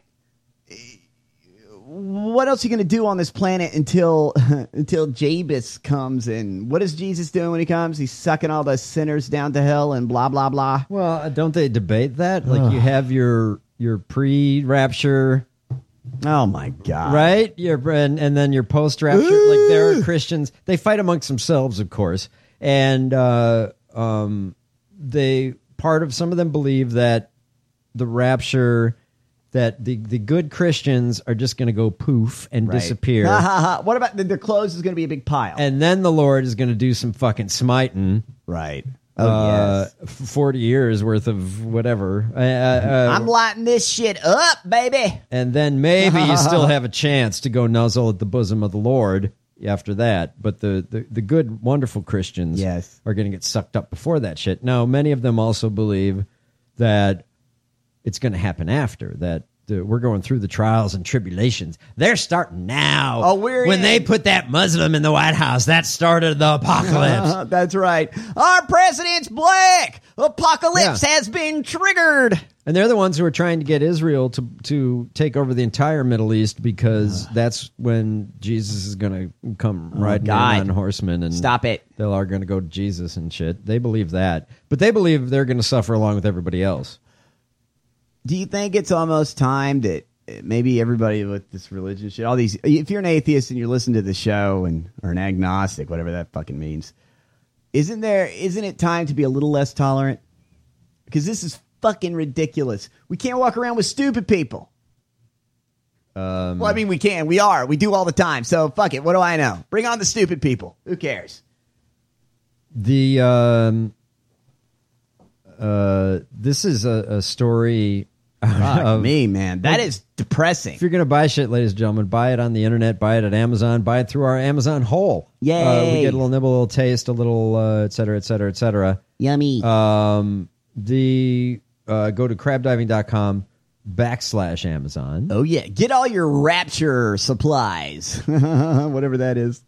what else are you going to do on this planet until until Jabus comes in? What is Jesus doing when he comes? He's sucking all the sinners down to hell and blah, blah, blah. Well, uh, don't they debate that? Like you have your your pre-rapture. Oh my God! Right, your and, and then your post-rapture. Like there are Christians. They fight amongst themselves, of course, and uh, um, they part of some of them believe that the rapture, that the the good Christians are just going to go poof and Right. disappear, Ha, ha, ha. What about the, their clothes is going to be a big pile? and then the Lord is going to do some fucking smiting. Right. Oh, uh, yes. forty years worth of whatever. Uh, uh, I'm lighting this shit up, baby. and then maybe you still have a chance to go nuzzle at the bosom of the Lord after that. But the, the, the good, wonderful Christians Yes. are going to get sucked up before that shit. Now, many of them also believe that it's going to happen after, that the, we're going through the trials and tribulations. They're starting now. Oh, we're when in. they put that Muslim in the White House, that started the apocalypse. That's right. Our president's black. Apocalypse Yeah. has been triggered. And they're the ones who are trying to get Israel to to take over the entire Middle East because that's when Jesus is going to come riding in God. on horsemen. And Stop it. They are going to go to Jesus and shit. They believe that. But they believe they're going to suffer along with everybody else. Do you think it's almost time that maybe everybody with this religion shit, all these, if you're an atheist and you're listening to the show and or an agnostic, whatever that fucking means, isn't there, isn't it time to be a little less tolerant? Because this is fucking ridiculous. We can't walk around with stupid people. Um, Well, I mean, we can. We are. We do all the time. So fuck it. What do I know? Bring on the stupid people. Who cares? The um, uh, this is a, a story. Fuck of, me, man. That is depressing. If you're going to buy shit, ladies and gentlemen, buy it on the internet, buy it at Amazon, buy it through our Amazon Hole. Yay. Uh, we get a little nibble, a little taste, a little, uh, et cetera, et cetera, et cetera. Yummy. Um, the uh, go to crabdiving.com backslash Amazon. Oh, yeah. Get all your rapture supplies. Whatever that is.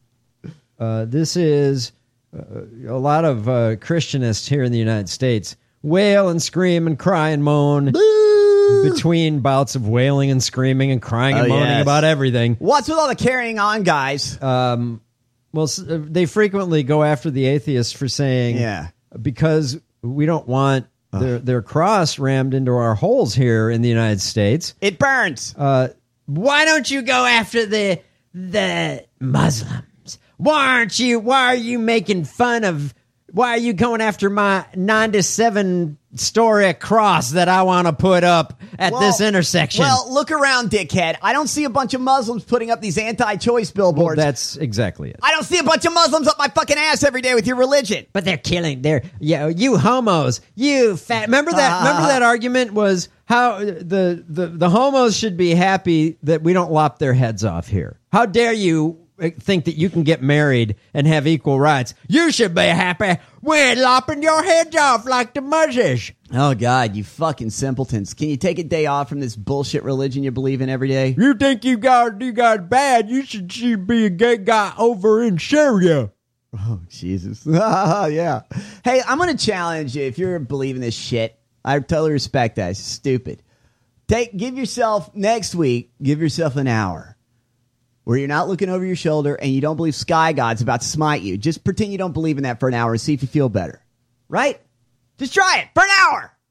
Uh, this is uh, a lot of uh, Christianists here in the United States wail and scream and cry and moan. Boo! Between bouts of wailing and screaming and crying and oh, moaning yes. about everything. What's with all the carrying on, guys? Um, well, they frequently go after the atheists for saying, yeah, because we don't want uh. their, their cross rammed into our holes here in the United States. It burns. Uh, why don't you go after the the Muslims? Why aren't you? Why are you making fun of? Why are you going after my ninety-seven story cross that I want to put up at well, this intersection? Well, look around, dickhead. I don't see a bunch of Muslims putting up these anti-choice billboards. Well, that's exactly it. I don't see a bunch of Muslims up my fucking ass every day with your religion. But they're killing. They're yeah, you homos. You fat. Remember that? Remember that argument was how the, the the homos should be happy that we don't lop their heads off here. How dare you think that you can get married and have equal rights? You should be happy we're lopping your heads off like the Moses. Oh, God, you fucking simpletons. Can you take a day off from this bullshit religion you believe in every day? You think you got you got bad? You should, should be a gay guy over in Syria. Oh, Jesus. Yeah. Hey, I'm going to challenge you if you're believing this shit. I totally respect that. It's stupid. Take, give yourself, next week, give yourself an hour where you're not looking over your shoulder and you don't believe Sky God's about to smite you. Just pretend you don't believe in that for an hour and see if you feel better. Right? Just try it for an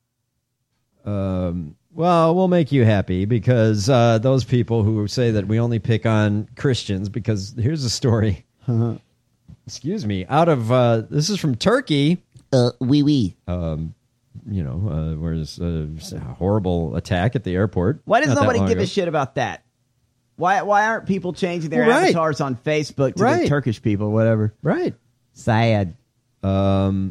hour. Um, well, we'll make you happy because uh, those people who say that we only pick on Christians, because here's a story. Uh-huh. Excuse me. Out of, uh, this is from Turkey. Uh, wee wee. Um, you know, uh, where there's a horrible attack at the airport. Why does Not nobody give ago. a shit about that? Why why aren't people changing their Right. avatars on Facebook to Right. the Turkish people, whatever? Right. Sad. Um,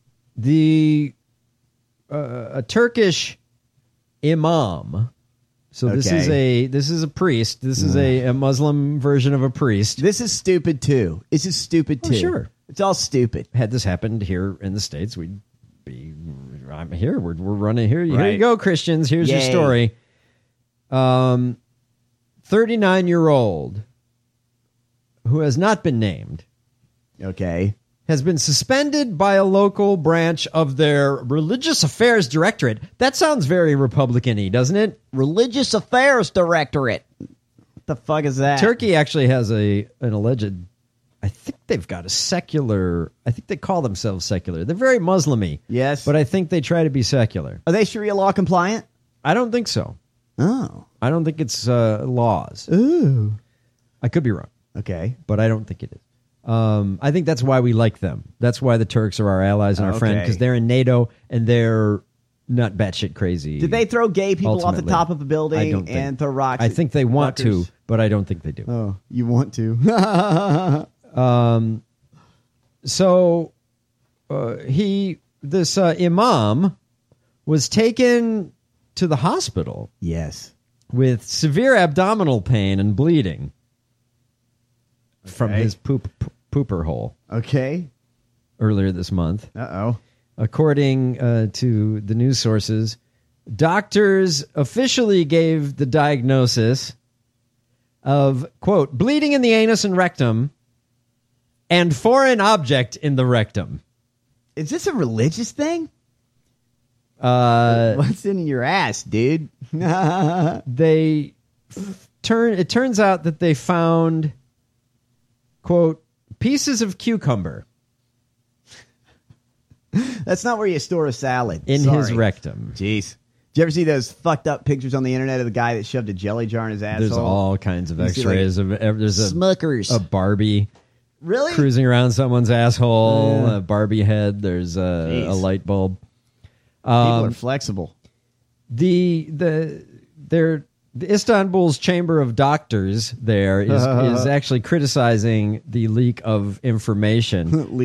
the uh, a Turkish imam. So this Okay. is a this is a priest. This is a, a Muslim version of a priest. This is stupid too. This is stupid Oh, too. sure. It's all stupid. Had this happened here in the States, we'd be. I'm here. We're we're running here. Here Right. you go, Christians. Here's your Yay. story. Um, thirty-nine year old who has not been named. Okay. Has been suspended by a local branch of their Religious Affairs Directorate. That sounds very Republican-y, doesn't it? Religious Affairs Directorate. What the fuck is that? Turkey actually has a an alleged, I think they've got a secular, I think they call themselves secular. They're very Muslim-y. Yes. But I think they try to be secular. Are they Sharia law compliant? I don't think so. Oh. I don't think it's uh, laws. Ooh. I could be wrong. Okay. But I don't think it is. Um, I think that's why we like them. That's why the Turks are our allies and our Okay. friend, because they're in NATO and they're not batshit crazy. Did they throw gay people off ultimately. the top of a building I don't think- and throw rocks? I at think they want fuckers? to, but I don't think they do. Oh, you want to? Um, so uh, he, this uh, imam, was taken to the hospital. Yes, with severe abdominal pain and bleeding from Okay. his poop p- pooper hole. Okay. Earlier this month. Uh oh. According uh, to the news sources, doctors officially gave the diagnosis of, quote, bleeding in the anus and rectum and foreign object in the rectum. Is this a religious thing? Uh, What's in your ass, dude? they f- turn. It turns out that they found, quote, pieces of cucumber That's not where you store a salad. in Sorry. his rectum. Jeez. Did you ever see those fucked up pictures on the internet of the guy that shoved a jelly jar in his asshole? There's all kinds of You see, X-rays like, of ev- there's a Smuckers. a Barbie Really? cruising around someone's asshole, Yeah. a Barbie head. There's a, Jeez. a light bulb. People Um, are flexible. the the their the Istanbul's Chamber of Doctors there is is actually criticizing the leak of information. Leak.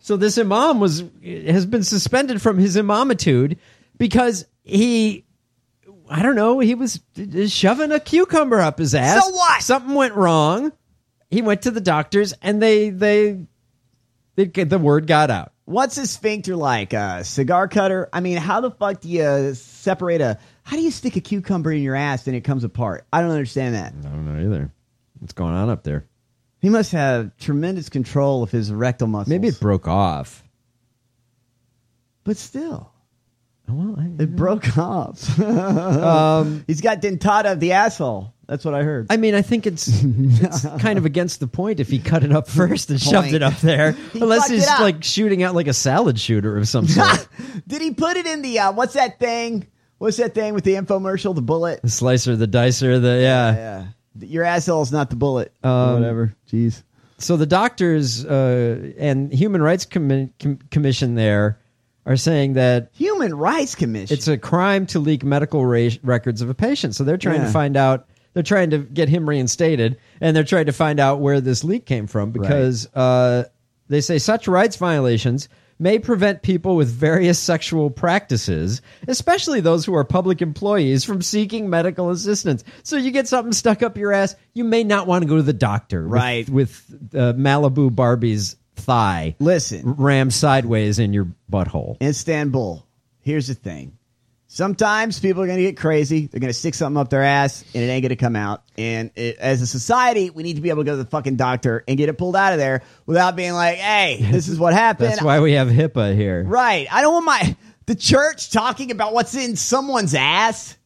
So this imam was has been suspended from his imamitude because he, I don't know, he was shoving a cucumber up his ass. So what? Something went wrong. He went to the doctors, and they they, they the word got out. What's a sphincter like? A cigar cutter? I mean, how the fuck do you separate a... How do you stick a cucumber in your ass and it comes apart? I don't understand that. I don't know either. What's going on up there? He must have tremendous control of his rectal muscles. Maybe it broke off. But still. Well, I, it broke off. um, He's got dentata of the asshole. That's what I heard. I mean, I think it's it's kind of against the point if he cut it up first and shoved it up there. He Unless fucked he's it up. like shooting out like a salad shooter of some sort. Did he put it in the, uh, what's that thing? What's that thing with the infomercial, the bullet? The slicer, the dicer, the, yeah. Yeah. yeah. Your asshole's not the bullet. Um, or whatever. Jeez. So the doctors uh, and Human Rights Com- Com- Commission there are saying that Human Rights Commission. It's a crime to leak medical ra- records of a patient. So they're trying Yeah. to find out. They're trying to get him reinstated, and they're trying to find out where this leak came from because uh, they say such rights violations may prevent people with various sexual practices, especially those who are public employees, from seeking medical assistance. So you get something stuck up your ass, you may not want to go to the doctor, with- Right. With, uh, Malibu Barbie's thigh, listen, rammed sideways in your butthole. Istanbul. Here's the thing. Sometimes people are going to get crazy. They're going to stick something up their ass, and it ain't going to come out. And it, as a society, we need to be able to go to the fucking doctor and get it pulled out of there without being like, hey, this is what happened. That's why we have HIPAA here. Right. I don't want my the church talking about what's in someone's ass.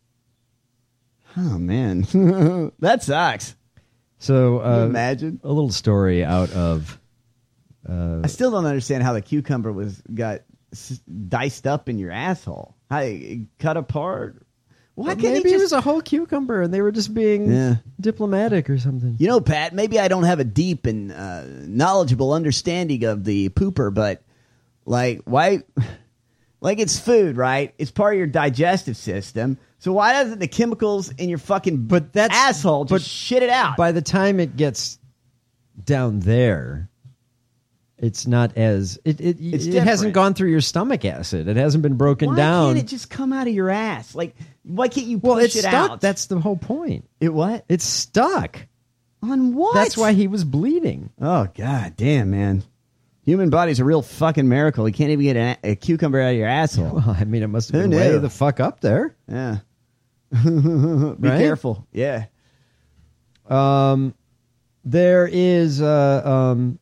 Oh, man. That sucks. So, Can you uh, imagine? A little story out of... Uh, I still don't understand how the cucumber was got s- diced up in your asshole. How it cut apart. Why can't maybe he it just... was a whole cucumber and they were just being Yeah. diplomatic or something. You know, Pat, maybe I don't have a deep and uh, knowledgeable understanding of the pooper, but like, why? Like, it's food, right? It's part of your digestive system. So why doesn't the chemicals in your fucking but that's, asshole just but shit it out? By the time it gets down there, it's not as it it, It's it different. hasn't gone through your stomach acid. It hasn't been broken why down. can't it just come out of your ass? Like, why can't you push well, it's it stuck. out? That's the whole point. It what? It's stuck. On what? That's why he was bleeding. Oh, god damn, man. Human body's a real fucking miracle. You can't even get a, a cucumber out of your asshole. Well, I mean, it must have Who been way knew? the fuck up there. Yeah. Be Right? careful. Yeah. Um, there is uh, um.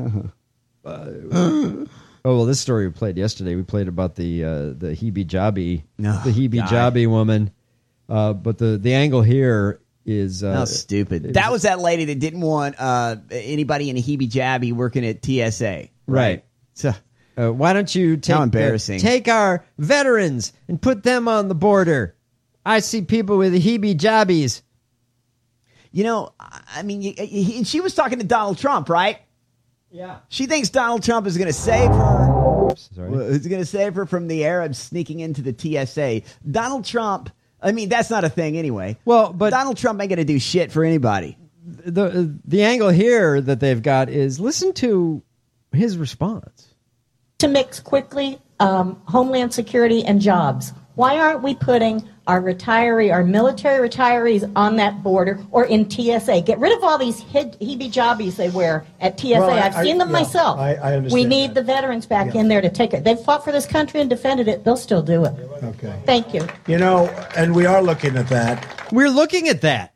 uh, oh well, this story we played yesterday. We played about the uh, the heebie-jabby, No, the heebie-jabby woman. Uh, but the the angle here is uh, How stupid. That was that lady that didn't want uh, anybody in a heebie-jabby working at T S A. right. So, Uh, why don't you take How embarrassing. uh, take our veterans and put them on the border? I see people with heebie-jabbies. you know, I mean, you, you, and she was talking to Donald Trump, right? Yeah. She thinks Donald Trump is going to save her. Oops, sorry. Is going to save her from the Arabs sneaking into the T S A. Donald Trump, I mean, that's not a thing anyway. Well, but Donald Trump ain't going to do shit for anybody. the the angle here that they've got is listen to his response. To mix quickly um, Homeland Security and jobs. Why aren't we putting our retiree, our military retirees on that border or in T S A? Get rid of all these he- heebie-jabbies they wear at T S A. Well, I- I've seen them I- yeah, myself. I- I understand we need that. the veterans back Yeah. in there to take it. They've fought for this country and defended it. They'll still do it. Okay. Thank you. You know, and we are looking at that. We're looking at that.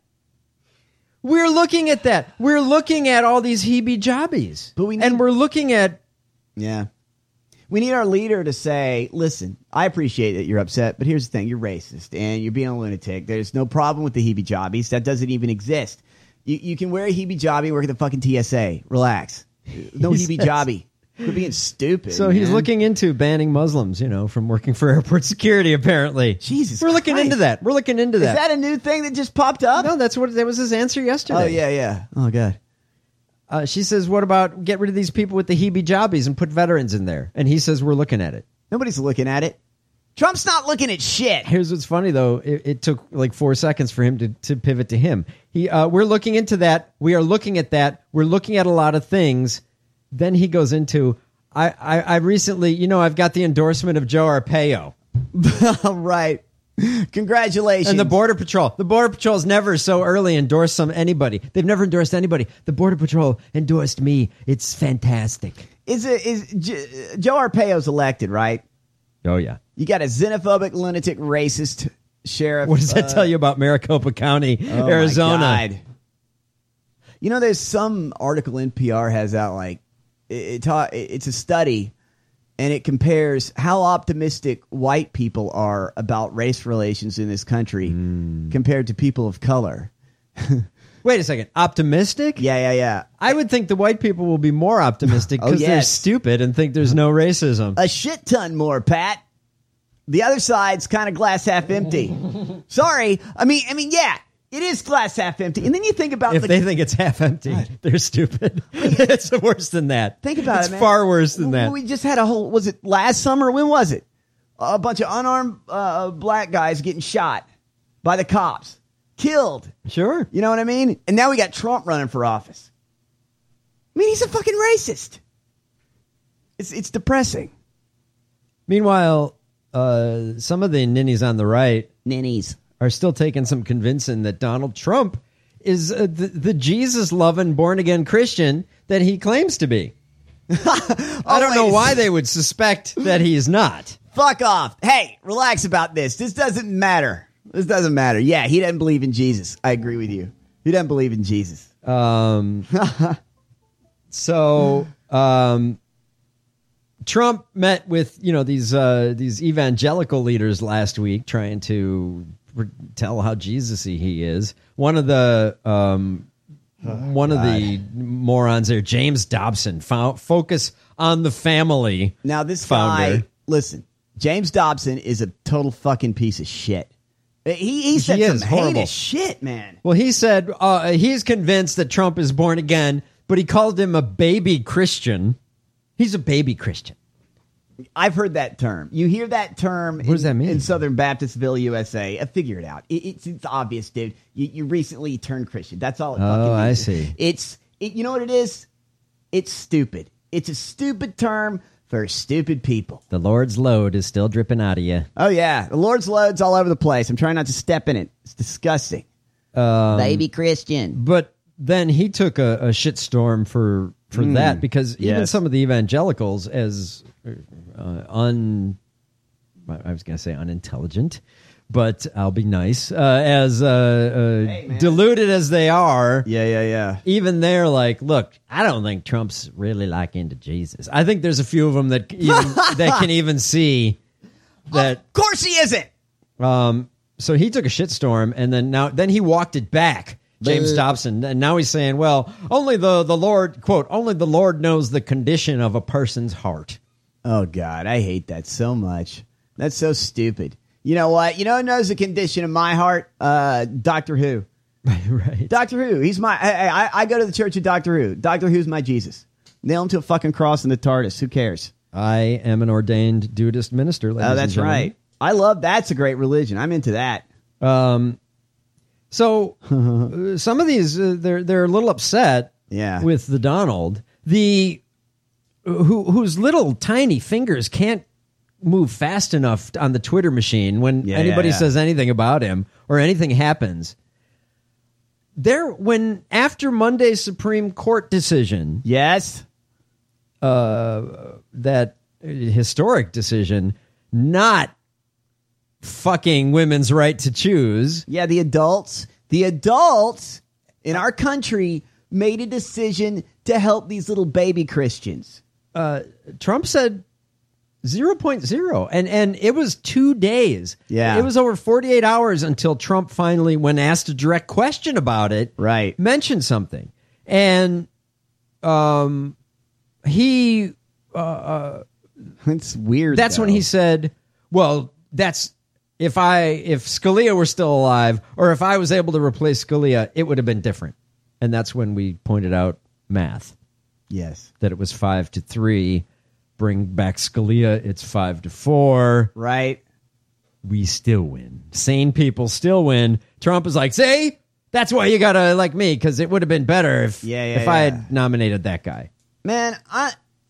We're looking at that. We're looking at all these heebie-jabbies. But we need- and we're looking at Yeah. We need our leader to say, listen, I appreciate that you're upset, but here's the thing. You're racist and you're being a lunatic. There's no problem with the heebie-jabbies. That doesn't even exist. You, you can wear a heebie-jabby and work at the fucking T S A. Relax. No He says- heebie-jabby. Quit being stupid. So he's man. looking into banning Muslims, you know, from working for airport security, apparently. Jesus We're looking Christ. into that. We're looking into Is that. that a new thing that just popped up? No, that's what that was his answer yesterday. Oh, yeah, yeah. Oh, God. Uh, she says, what about get rid of these people with the heebie-jabbies and put veterans in there? And he says, we're looking at it. Nobody's looking at it. Trump's not looking at shit. Here's what's funny, though. It, it took like four seconds for him to, to pivot to him. He, uh, we're looking into that. We are looking at that. We're looking at a lot of things. Then he goes into, I, I, I recently, you know, I've got the endorsement of Joe Arpaio. Right. Congratulations. And the Border Patrol. The Border Patrol's never so early endorsed some anybody. They've never endorsed anybody. The Border Patrol endorsed me. It's fantastic. Is it is J- Joe Arpaio's elected, right? Oh, yeah. You got a xenophobic, lunatic, racist sheriff. What does that uh, tell you about Maricopa County, oh Arizona? My God. You know, there's some article N P R has out, like, it, it ta- it's a study, and it compares how optimistic white people are about race relations in this country mm. compared to people of color. Wait a second. Optimistic? Yeah, yeah, yeah. I would think the white people will be more optimistic because oh, yes. they're stupid and think there's no racism. A shit ton more, Pat. The other side's kind of glass half empty. Sorry. I mean, I mean, yeah, it is glass half empty. And then you think about if the, they think it's half empty, God. They're stupid. It's worse than that. Think about it's it, man. It's far worse than that. We just had a whole, was it last summer? When was it? A bunch of unarmed uh, black guys getting shot by the cops. Killed. Sure. You know what I mean? And now we got Trump running for office. I mean, he's a fucking racist. It's it's depressing. Meanwhile, uh, some of the ninnies on the right ninnies are still taking some convincing that Donald Trump is uh, the, the Jesus-loving, born-again Christian that he claims to be. I don't know why they would suspect that he's not. Fuck off. Hey, relax about this. This doesn't matter. This doesn't matter. Yeah, he doesn't believe in Jesus. I agree with you. He doesn't believe in Jesus. Um, so um, Trump met with, you know, these uh, these evangelical leaders last week, trying to re- tell how Jesus-y he is. One of the um, oh, one God. of the morons there, James Dobson, fo- focus on the family. Now this founder. guy, listen, James Dobson is a total fucking piece of shit. He, he said he some is horrible. heinous shit, man. Well, he said uh, he's convinced that Trump is born again, but he called him a baby Christian. He's a baby Christian. I've heard that term. You hear that term what does in, that mean? in Southern Baptistville, U S A. Uh, figure it out. It, it's, it's obvious, dude. You, you recently turned Christian. That's all it fucking means. Oh, I see. It's, it, you know what it is? It's stupid. It's a stupid term for stupid people. The Lord's load is still dripping out of you. Oh, yeah. The Lord's load's all over the place. I'm trying not to step in it. It's disgusting. Um, Baby Christian. But then he took a, a shitstorm for, for Mm, that because even yes. some of the evangelicals, as uh, un... I was going to say unintelligent, but I'll be nice. Uh, as uh, uh, Hey, deluded as they are, Yeah, yeah, yeah. even they're like, look, I don't think Trump's really like into Jesus. I think there's a few of them that even, that can even see that. Of course he isn't. Um, so he took a shitstorm, and then now then he walked it back, James Bleh. Dobson, and now he's saying, well, only the the Lord, quote, only the Lord knows the condition of a person's heart. Oh, God, I hate that so much. That's so stupid. You know what? You know who knows the condition of my heart? Uh, Doctor Who. Right. Doctor Who. He's my. I, I, I go to the church of Doctor Who. Doctor Who's my Jesus. Nail him to a fucking cross in the TARDIS. Who cares? I am an ordained Dudist minister. Oh, that's and gentlemen. right. I love that's a great religion. I'm into that. Um, so uh, some of these uh, they're they're a little upset. Yeah. With the Donald, the who whose little tiny fingers can't move fast enough on the Twitter machine when Yeah, anybody yeah, yeah. says anything about him or anything happens. There, when after Monday's Supreme Court decision, yes, uh, that historic decision, not fucking women's right to choose. Yeah, the adults, the adults in our country made a decision to help these little baby Christians. Uh, Trump said zero point zero, and and it was two days. Yeah. It was over forty-eight hours until Trump finally, when asked a direct question about it, right, mentioned something. And um, he... Uh, uh, it's weird, That's though. when he said, well, that's... If I if Scalia were still alive, or if I was able to replace Scalia, it would have been different. And that's when we pointed out math. Yes. That it was five to three. Bring back Scalia, it's five to four. Right. We still win. Sane people still win. Trump is like, see, that's why you gotta like me, because it would have been better if Yeah, yeah, if I yeah. had nominated that guy. Man, I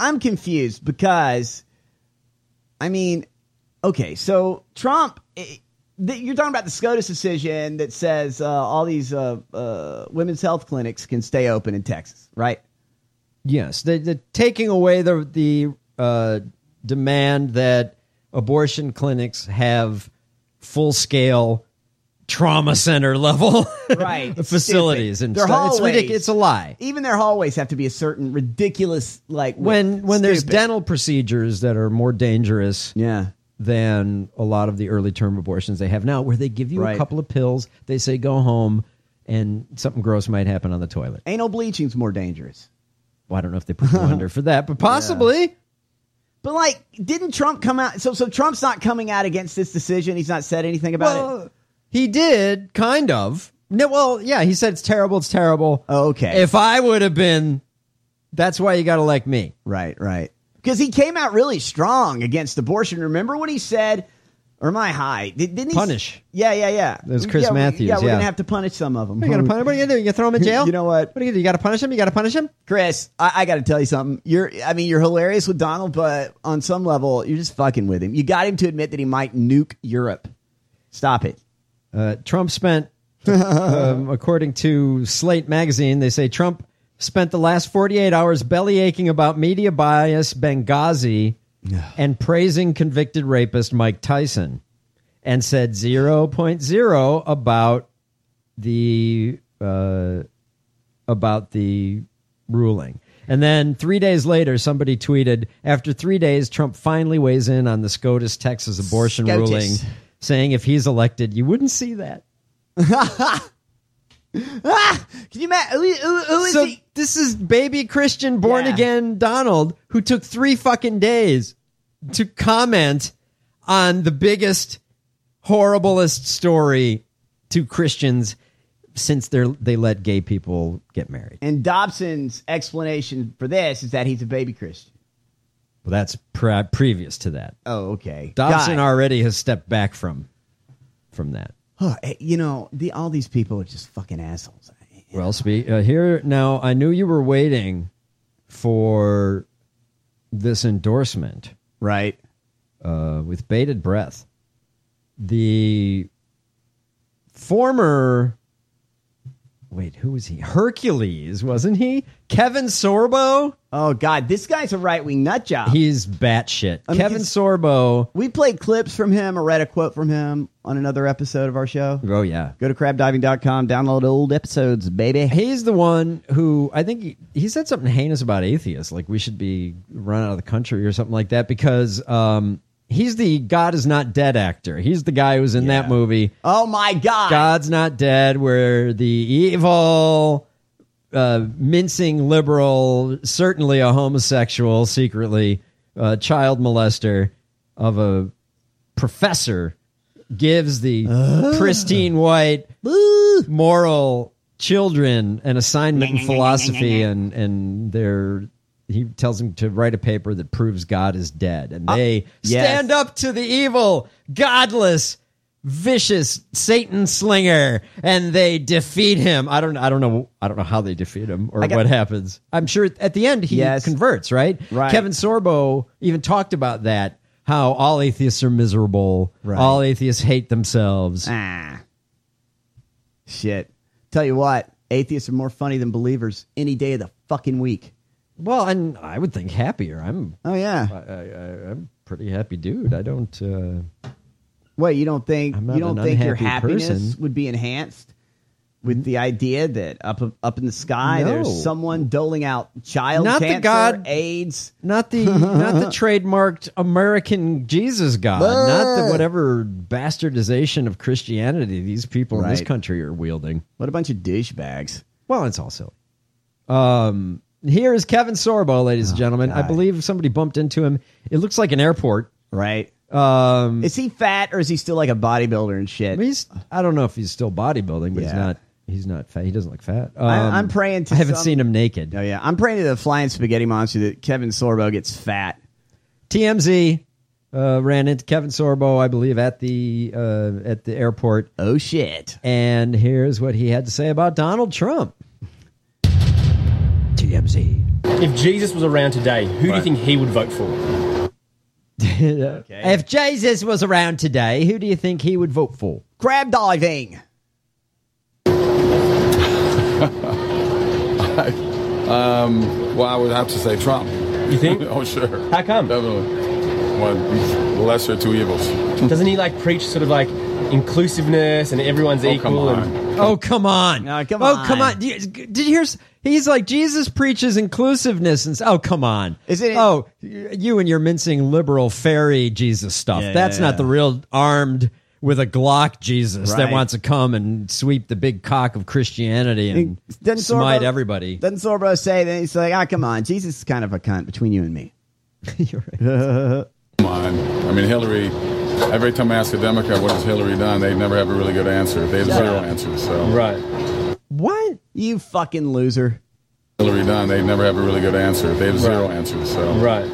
I'm confused because, I mean, okay, so Trump, it, the, you're talking about the SCOTUS decision that says uh, all these uh, uh, women's health clinics can stay open in Texas, right? Yes, the, the taking away the the uh, demand that abortion clinics have full scale trauma center level right facilities stupid. and their stuff. hallways, It's ridiculous. It's a lie. Even their hallways have to be a certain ridiculous like when when stupid. there's dental procedures that are more dangerous yeah. than a lot of the early term abortions they have now, where they give you Right. a couple of pills, they say go home, and something gross might happen on the toilet. Anal bleaching's more dangerous. Well, I don't know if they put you under for that, but possibly. Yeah. But like, didn't Trump come out? So so Trump's not coming out against this decision. He's not said anything about well, it. He did, kind of. No, well, yeah, he said it's terrible, it's terrible. Oh, okay. If I would have been, that's why you got to like me. Right, right. Because he came out really strong against abortion. Remember when he said, or am I high? Did, didn't he? Punish. Yeah, yeah, yeah. That was Chris yeah, we- Matthews, Yeah, we're yeah. going to have to punish some of them. What are you gonna punish? What are you gonna do? You gonna throw him in jail? You know what? What are you gonna do? You got to punish him. You got to punish him. Chris, I, I got to tell you something. You're, I mean, you're hilarious with Donald, but on some level, you're just fucking with him. You got him to admit that he might nuke Europe. Stop it. Uh, Trump spent, um, according to Slate magazine, they say Trump spent the last forty-eight hours belly aching about media bias, Benghazi, and praising convicted rapist Mike Tyson, and said zero point zero about the uh, about the ruling. And then three days later, somebody tweeted, after three days, Trump finally weighs in on the SCOTUS Texas abortion SCOTUS. ruling, saying if he's elected, you wouldn't see that. ah, can you imagine? Who, who, who is So he? this is baby Christian born Yeah. again Donald, who took three fucking days to comment on the biggest, horriblest story to Christians since they they let gay people get married. And Dobson's explanation for this is that he's a baby Christian. Well, that's pre- previous to that. Oh, okay. Dobson God. already has stepped back from from that. Huh, hey, you know, the, all these people are just fucking assholes. Well, speak uh, here now. I knew you were waiting for this endorsement, right? Uh, with bated breath. The former, wait, who was he? Hercules, wasn't he? Kevin Sorbo. Oh God, this guy's a right wing nut job. He's batshit. I mean, Kevin 'cause Sorbo. We played clips from him or read a quote from him on another episode of our show. Oh yeah. Go to crab diving dot com, download old episodes, baby. He's the one who, I think he, he said something heinous about atheists, like we should be run out of the country or something like that, because um, he's the God is not dead actor. He's the guy who's in that movie. Oh my God. God's Not Dead, where the evil, uh, mincing liberal, certainly a homosexual, secretly uh, child molester of a professor gives the Uh. pristine white moral children an assignment in philosophy, and and they're he tells them to write a paper that proves God is dead, and they yes. stand up to the evil, godless, vicious Satan slinger, and they defeat him. I don't I don't know I don't know how they defeat him or I got- what happens. I'm sure at the end he Yes. converts, right? Right. Kevin Sorbo even talked about that, how all atheists are miserable. Right. All atheists hate themselves. Ah. Shit. Tell you what, atheists are more funny than believers any day of the fucking week. Well, and I would think happier. I'm Oh yeah. I, I, I'm a pretty happy dude. I don't uh Wait, you don't think I'm not you don't an think your unhappy happiness person. would be enhanced with the idea that up up in the sky No. there's someone doling out child Not the cancer, God- AIDS? not the not the trademarked American Jesus God, not the whatever bastardization of Christianity these people in this Right. country are wielding. What a bunch of douchebags. Well, it's all silly. Um, here is Kevin Sorbo, ladies and gentlemen. I God. believe somebody bumped into him. It looks like an airport. Right. Um, Is he fat or is he still like a bodybuilder and shit? he's I don't know if he's still bodybuilding, but he's Yeah. not. He's not fat. He doesn't look fat. Um, I, I'm praying to I haven't some- seen him naked. Oh yeah, I'm praying to the flying spaghetti monster that Kevin Sorbo gets fat. T M Z uh, ran into Kevin Sorbo, I believe, at the uh, at the airport. Oh shit! And here's what he had to say about Donald Trump. T M Z. If Jesus was around today, who do you Right. think he would vote for? Okay. If Jesus was around today, who do you think he would vote for? Crab diving. um, well, I would have to say Trump. You think? Oh, sure. How come? Definitely. One lesser two evils. Doesn't he like preach sort of like inclusiveness and everyone's Oh, equal? come on. And Oh, come on. No, come oh, on. come on. Did you, did you hear? s- He's like, Jesus preaches inclusiveness. And s- oh, come on. Is it- Oh, y- you and your mincing liberal fairy Jesus stuff. Yeah, That's yeah, not yeah. the real armed with a Glock Jesus that Right. wants to come and sweep the big cock of Christianity and Doesn't smite Sorbo- everybody. Doesn't Sorbo say that? He's like, ah, come on. Jesus is kind of a cunt between you and me. You're right. Come on. I mean, Hillary, every time I ask a Democrat what has Hillary done, they never have a really good answer. They have Shut zero up. answers. So right. What? You fucking loser. Hillary done, they never have a really good answer. They have zero Right. answers. So Right.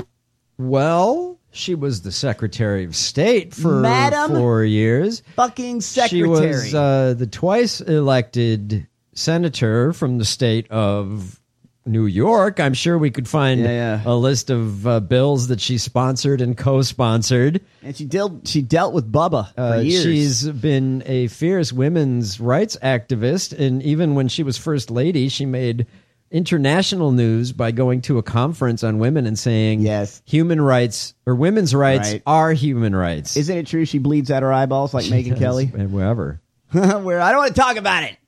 Well, she was the Secretary of State for Madam four years. Fucking She secretary. was uh, the twice elected senator from the state of New York. I'm sure we could find Yeah, yeah. a list of uh, bills that she sponsored and co-sponsored. and she dealt she dealt with Bubba for Uh, years. she's been a fierce women's rights activist, and even when she was first lady, she made international news by going to a conference on women and saying, Yes. human rights or women's rights Right. are human rights." Isn't it true she bleeds out her eyeballs like Megyn Yes, Kelly? and wherever. Where I don't want to talk about it.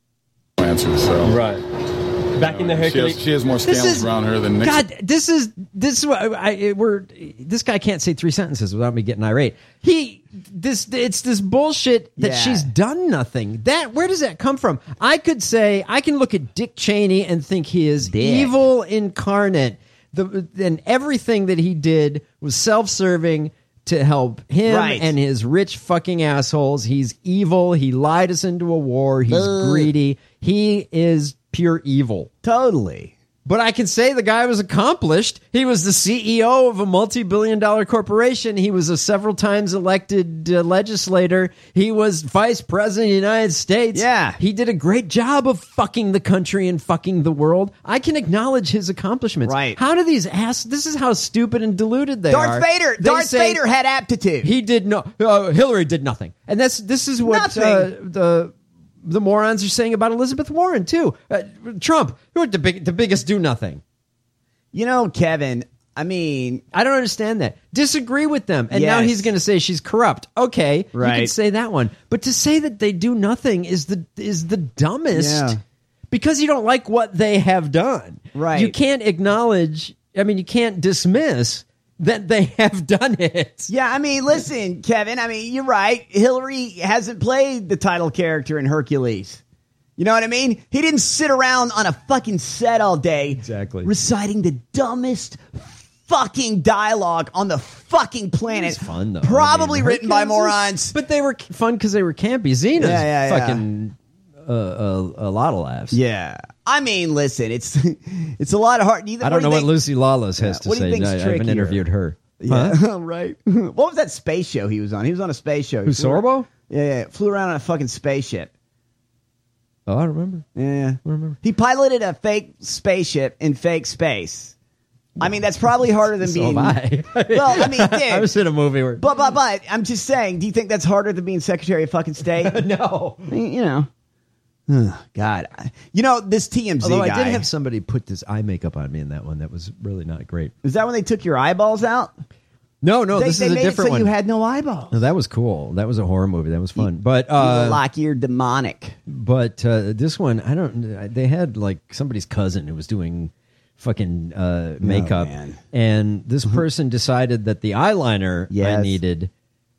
answers. So Right. Back in the she Hercules. has, she has more This scandals is- around her than Nixon. God, this is this is what I, I we're this guy can't say three sentences without me getting irate. He this it's this bullshit that Yeah. she's done nothing. That where does that come from? I could say I can look at Dick Cheney and think he is Dick. evil incarnate. The and everything that he did was self-serving to help him Right. and his rich fucking assholes. He's evil. He lied us into a war. He's Ugh. greedy. He is pure evil. Totally. But I can say the guy was accomplished. He was the C E O of a multi-billion dollar corporation. He was a several times elected uh, legislator. He was vice president of the United States. Yeah. He did a great job of fucking the country and fucking the world. I can acknowledge his accomplishments. Right. How do these ass... This is how stupid and deluded they are. Darth Vader. They Darth say Vader had aptitude. He did no... Uh, Hillary did nothing. And that's this is what Nothing. uh, the... The morons are saying about Elizabeth Warren too. Uh, Trump, who the big, the biggest do nothing. You know, Kevin, I mean, I don't understand that. Disagree with them. And now Yes. he's going to say she's corrupt. Okay, you can Right. say that one. But to say that they do nothing is the is the dumbest. Yeah. Because you don't like what they have done. Right. You can't acknowledge, I mean, you can't dismiss that they have done it. yeah, I mean, listen, Kevin, I mean, you're right. Hillary hasn't played the title character in Hercules. You know what I mean? He didn't sit around on a fucking set all day Exactly. reciting the dumbest fucking dialogue on the fucking planet. It's fun, though. Probably I mean, written by Hercules is- morons. But they were fun because they were campy. Xena's Yeah, yeah, yeah. fucking uh, a, a lot of laughs. Yeah. I mean, listen, it's it's a lot of hard. I don't know what Lucy Lawless has to What do you say. think's I, I haven't trickier? interviewed her. Yeah, Huh? right. What was that space show he was on? He was on a space show. He Who, flew- Sorbo? Yeah, yeah. Flew around on a fucking spaceship. Oh, I remember. Yeah, yeah. I remember. He piloted a fake spaceship in fake space. I mean, that's probably harder than So being. have I. Well, I mean, dude. I was in a movie where. But, but, but, I'm just saying, do you think that's harder than being Secretary of fucking State? No. You know. Ugh, God. You know, this T M Z Although guy. I did have somebody put this eye makeup on me in that one. That was really not great. Is that when they took your eyeballs out? No, no, they, this they is a made different it so one. you had no eyeballs. No, that was cool. That was a horror movie. That was fun. But You look uh, like you're demonic. but uh, this one, I don't. They had like somebody's cousin who was doing fucking uh, makeup, man. and this person decided that the eyeliner I Yes. needed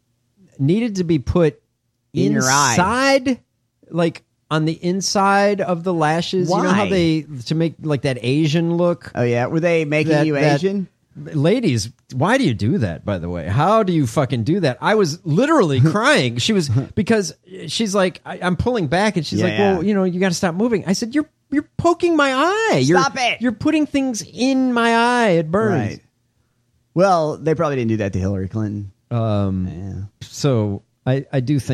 needed to be put In your eye. inside, like on the inside of the lashes. You know how Why? they to make like that Asian look. Oh, yeah? Were they making that- you that- Asian? Ladies, why do you do that, by the way? How do you fucking do that? I was literally crying. She was, because she's like, I, I'm pulling back, and she's Yeah, like, yeah. well, you know, you got to stop moving. I said, you're you're poking my eye. Stop you're, it. You're putting things in my eye. It burns. Right. Well, they probably didn't do that to Hillary Clinton. Um, Yeah. So I, I do think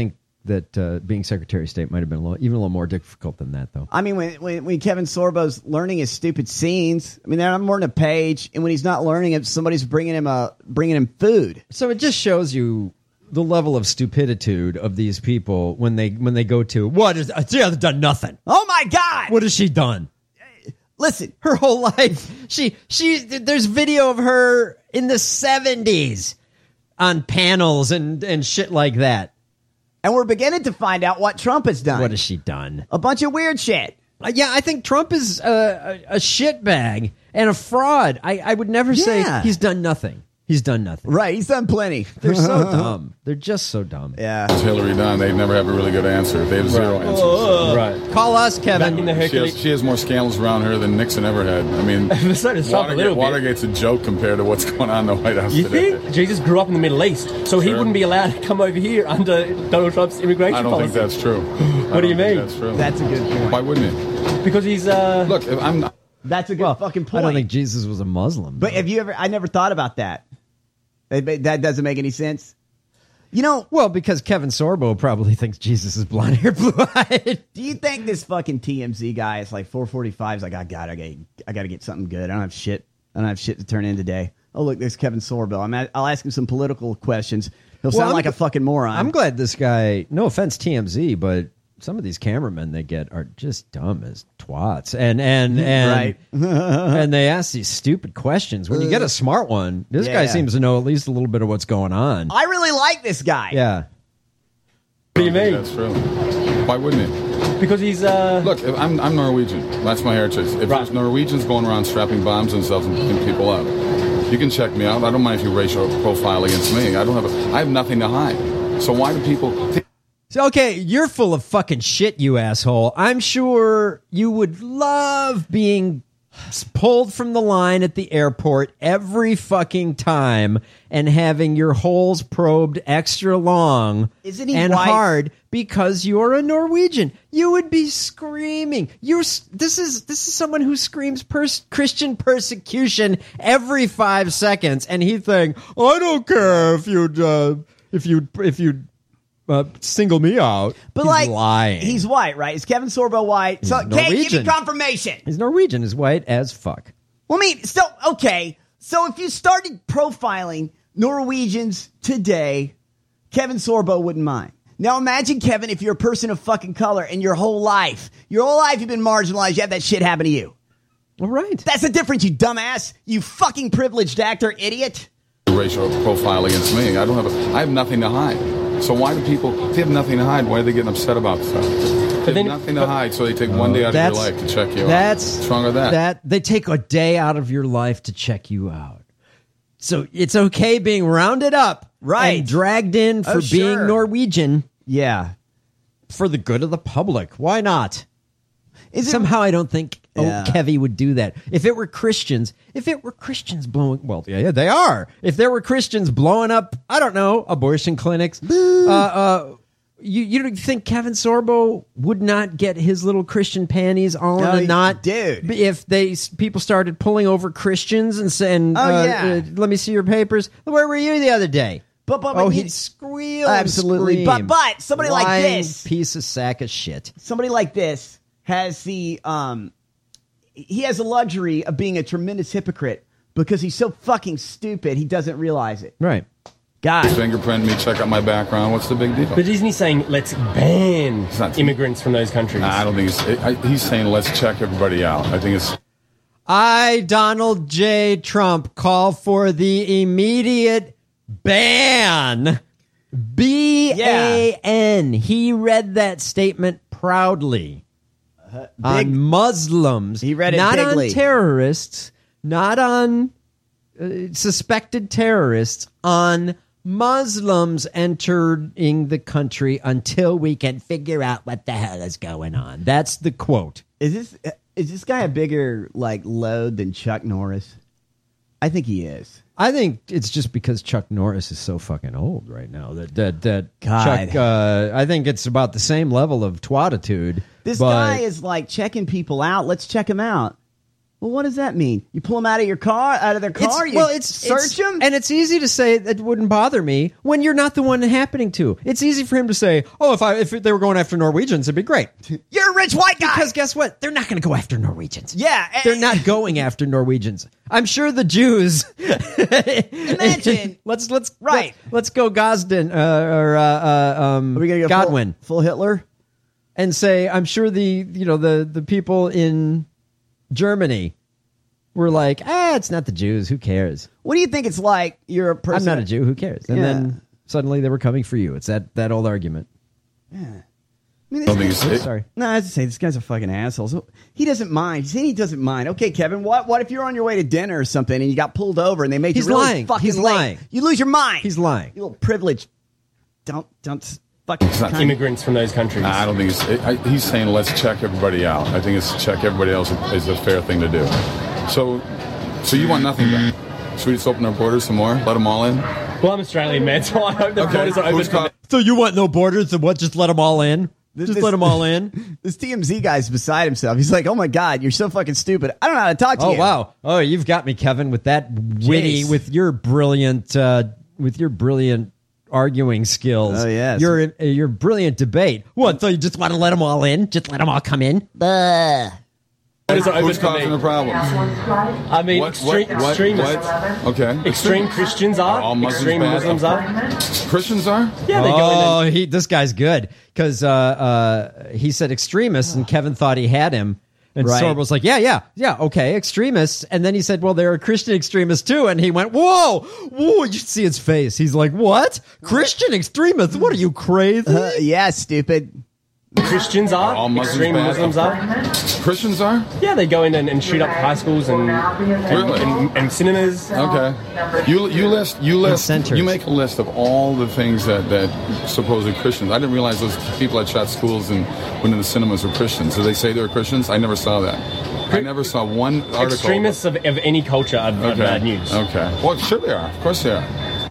that uh, being Secretary of State might have been a little, even a little more difficult than that, though. I mean, when, when when Kevin Sorbo's learning his stupid scenes, I mean, they're not more than a page, and when he's not learning it, somebody's bringing him a bringing him food. So it just shows you the level of stupiditude of these people when they when they go to what is she has done nothing. Oh my God! What has she done? Listen, her whole life. She she. There's video of her in the seventies on panels and and shit like that. And we're beginning to find out what Trump has done. What has she done? A bunch of weird shit. Uh, yeah, I think Trump is uh, a, a shitbag and a fraud. I, I would never Yeah. say he's done nothing. He's done nothing. Right, he's done plenty. They're so dumb. They're just so dumb. Yeah. What's Hillary done? They never have a really good answer. They have zero Right. answers. Oh, right. Call us, Kevin. Back in the She has, she has more scandals around her than Nixon ever had. I mean, Besides Trump a Watergate, little bit. Watergate's a joke compared to what's going on in the White House You today. think Jesus grew up in the Middle East, so he Sure. wouldn't be allowed to come over here under Donald Trump's immigration I don't policy? think that's true. What do you mean? That's true. That's a good point. Why wouldn't it? Because he's uh. Look, if I'm not. That's a good fucking point. I don't think Jesus was a Muslim. But have you ever? I never thought about that. It- That doesn't make any sense. You know, well, because Kevin Sorbo probably thinks Jesus is blonde hair, blue eyed. do you think this fucking T M Z guy is like four forty-five? Is like, I got, I got, I got to get something good. I don't have shit. I don't have shit to turn in today. Oh, look, there's Kevin Sorbo. I'm at, I'll ask him some political questions. He'll Well, sound I'm like a gl- fucking moron. I'm glad this guy. No offense, T M Z, but some of these cameramen they get are just dumb as twats, and and and Right. and they ask these stupid questions. When you get a smart one, this guy Yeah. seems to know at least a little bit of what's going on. I really like this guy. Yeah. What do you mean? That's true. Why wouldn't it? Because he's uh. Look, if I'm I'm Norwegian. That's my heritage. If there's Norwegians going around strapping bombs to themselves and picking people up, you can check me out. I don't mind if you racial profile against me. I don't have a, I have nothing to hide. So why do people think So, okay, you're full of fucking shit, you asshole. I'm sure you would love being pulled from the line at the airport every fucking time and having your holes probed extra long Isn't he and white? hard because you're a Norwegian? You would be screaming. You're s- this is this is someone who screams pers- Christian persecution every five seconds, and he's saying, "I don't care if you'd uh, if you if you." Uh, single me out. But He's like, lying. he's white, right? Is Kevin Sorbo white? So, Kate, give me Norwegian. confirmation. He's Norwegian. He's white as fuck. Well, I mean, still, okay. So if you started profiling Norwegians today, Kevin Sorbo wouldn't mind. Now imagine, Kevin, if you're a person of fucking color and your whole life, your whole life you've been marginalized, you have that shit happen to you. All right. That's the difference, you dumbass. You fucking privileged actor, idiot. racial profile against me? I don't have a, I have nothing to hide. So why do people, if they have nothing to hide, why are they getting upset about stuff? They have nothing to hide, so they take one day out of your That's- life to check you That's out. What's wrong with that? That they take a day out of your life to check you out. So it's okay being rounded up, Right. and dragged in for Oh, being sure. Norwegian. Yeah. For the good of the public. Why not? Is it- Somehow I don't think Yeah. oh, Kevy would do that. If it were Christians, if it were Christians blowing, well, yeah, yeah, they are. If there were Christians blowing up, I don't know, abortion clinics, uh, uh, you you don't think Kevin Sorbo would not get his little Christian panties all in Oh, a knot, dude? If they people started pulling over Christians and saying, Oh, uh, yeah. uh, "Let me see your papers." Where were you the other day? But, but, oh, but he'd he- squeal, and Absolutely. scream. But- but somebody like Lying this- piece of sack of shit. Somebody like this has the um he has the luxury of being a tremendous hypocrite because he's so fucking stupid he doesn't realize it. Right. God. Fingerprint me, check out my background. What's the big deal? But isn't he saying let's ban not- immigrants from those countries? Nah, I don't think he's. I, he's saying let's check everybody out. I think it's. I, Donald J. Trump, call for the immediate ban. B A N. He read that statement proudly. On Muslims. He read it not bigly. on terrorists, not on uh, suspected terrorists, on Muslims entering the country until we can figure out what the hell is going on. That's the quote. Is this is this guy a bigger like load than Chuck Norris? I think he is. I think it's just because Chuck Norris is so fucking old right now that that that God. Chuck. Uh, I think it's about the same level of twatitude. This but guy is like checking people out. Let's check him out. Well, what does that mean? You pull them out of your car, out of their car? It's, you well, it's search it's, them? and it's easy to say that wouldn't bother me when you're not the one happening to. It's easy for him to say, "Oh, if I if they were going after Norwegians, it'd be great." You're a rich white guy. Because guess what? They're not going to go after Norwegians. Yeah, they're not going after Norwegians. I'm sure the Jews. Imagine. let's let's right. Let's, let's go Gosden uh, or uh, uh, um, Are we gonna go Godwin, full, full Hitler, and say, I'm sure the you know the the people in Germany were like, ah, it's not the Jews. Who cares? What do you think it's like? You're a person. I'm not a Jew. Who cares? And Yeah. then suddenly they were coming for you. It's that, that old argument. Yeah. I mean, Don't this think guy- it's- Sorry. No, I was to say this guy's a fucking asshole. So he doesn't mind. He's saying he doesn't mind. Okay, Kevin. What? What if you're on your way to dinner or something and you got pulled over and they made He's you really lying. fucking He's late? lying. You lose your mind. He's lying. You little privileged. Don't don't fucking not- Immigrants from those countries. I don't think it's. It, I, he's saying let's check everybody out. I think it's check everybody else is a fair thing to do. So, so you want nothing back? Should we just open our borders some more? Let them all in? Well, I'm Australian, man, so I hope the Okay, borders are who's open. caught- So you want no borders? And what? Just let them all in? This- Just this- let them all in? This T M Z guy's beside himself. He's like, "Oh my god, you're so fucking stupid. I don't know how to talk to Oh you." wow! Oh, you've got me, Kevin, with that witty, Jeez. with your brilliant, uh, with your brilliant arguing skills. Oh, yes. your uh, your brilliant debate. What? So you just want to let them all in? Just let them all come in? Buh. Borders are open Who's for me. causing the problems? I mean, What- extreme, what- what- extremists. what? Okay. Extreme Christians are. All Muslims extreme bad? Muslims are. Christians are? Yeah, they go in Oh, and he this guy's good because uh, uh, he said extremists, and Kevin thought he had him. And Right. Sorbo was like, yeah, yeah, yeah, okay, extremists. And then he said, well, there are Christian extremists too. And he went, whoa, whoa, you should see his face. He's like, what? Christian extremists? What are you, crazy? Uh, yeah, stupid. Christians are. All Muslims extreme bad? Muslims are. Christians are? Yeah, they go in and, and shoot up high schools and and, Really? and, and cinemas. Okay. You you list you list centers. you make a list of all the things that that supposed Christians. I didn't realize those people that shot schools and went into the cinemas were Christians. Do they say they're Christians? I never saw that. I never saw one article. Extremists of, of any culture are, are Okay. bad news. Okay. Well, sure they are. Of course they are.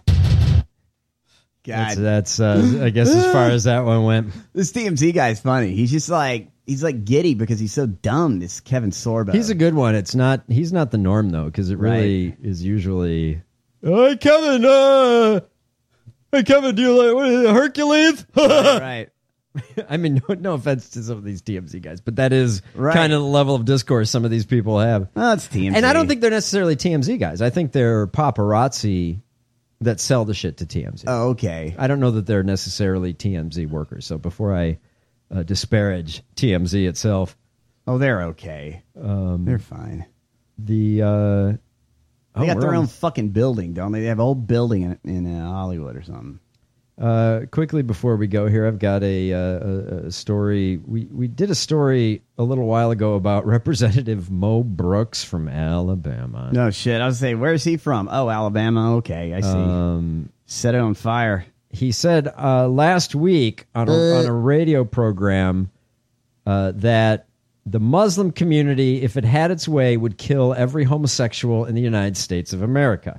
That's, God, that's uh, I guess, as far as that one went. this T M Z guy's funny. He's just like he's like giddy because he's so dumb. This Kevin Sorbo. He's a good one. It's not. He's not the norm though, because it really is usually. Hey Kevin, uh, hey Kevin, do you like what is it, Hercules? right. I mean, no, no offense to some of these T M Z guys, but that is Right. kind of the level of discourse some of these people have. Oh, it's T M Z. And I don't think they're necessarily T M Z guys. I think they're paparazzi that sell the shit to T M Z. Oh, okay. I don't know that they're necessarily T M Z workers. So before I uh, disparage T M Z itself, Oh, they're okay. um, They're fine. the uh, They oh, got we're their on- own fucking building, don't they? They have a whole building in, in uh, Hollywood or something. Uh, quickly before we go here, I've got a, uh, a, a story. We we did a story a little while ago about Representative Mo Brooks from Alabama. No shit. I was saying, where's he from? Oh, Alabama. Okay, I see. Um, Set it on fire. he said uh, last week on a, on a radio program uh, that the Muslim community, if it had its way, would kill every homosexual in the United States of America.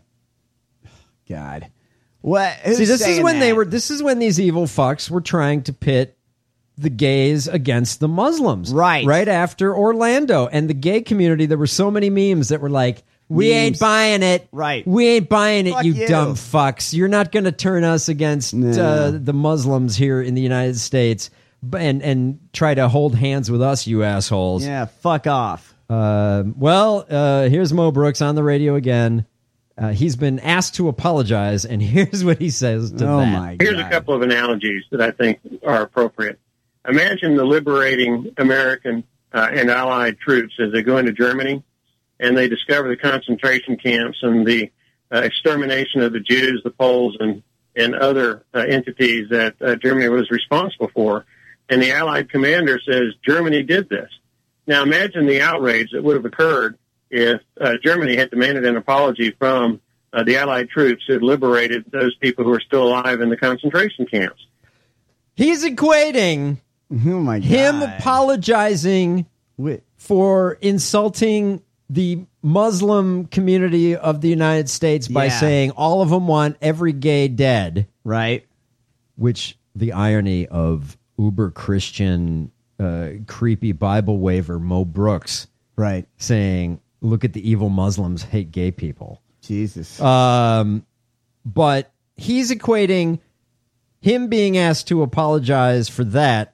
God. What? Who's See, this is saying when they that? were. This is when these evil fucks were trying to pit the gays against the Muslims. Right. Right after Orlando and the gay community, there were so many memes that were like, "We Memes. ain't buying it. Right. We ain't buying it, Fuck you, you. dumb fucks. You're not going to turn us against Nah. uh, the Muslims here in the United States, b- and and try to hold hands with us, you assholes." Yeah, fuck off. Uh, well, uh, here's Mo Brooks on the radio again. Uh, he's been asked to apologize, and here's what he says to Oh that. my Here's God. a couple of analogies that I think are appropriate. Imagine the liberating American uh, and Allied troops as they go into Germany and they discover the concentration camps and the uh, extermination of the Jews, the Poles, and, and other uh, entities that uh, Germany was responsible for. And the Allied commander says, Germany did this. Now imagine the outrage that would have occurred if uh, Germany had demanded an apology from uh, the Allied troops who had liberated those people who are still alive in the concentration camps. He's equating Oh my God. him apologizing Wait. for insulting the Muslim community of the United States by Yeah. saying all of them want every gay dead, Right. which the irony of uber Christian, uh, creepy Bible waver Mo Brooks Right. saying, look at the evil Muslims hate gay people. Jesus. Um, but he's equating him being asked to apologize for that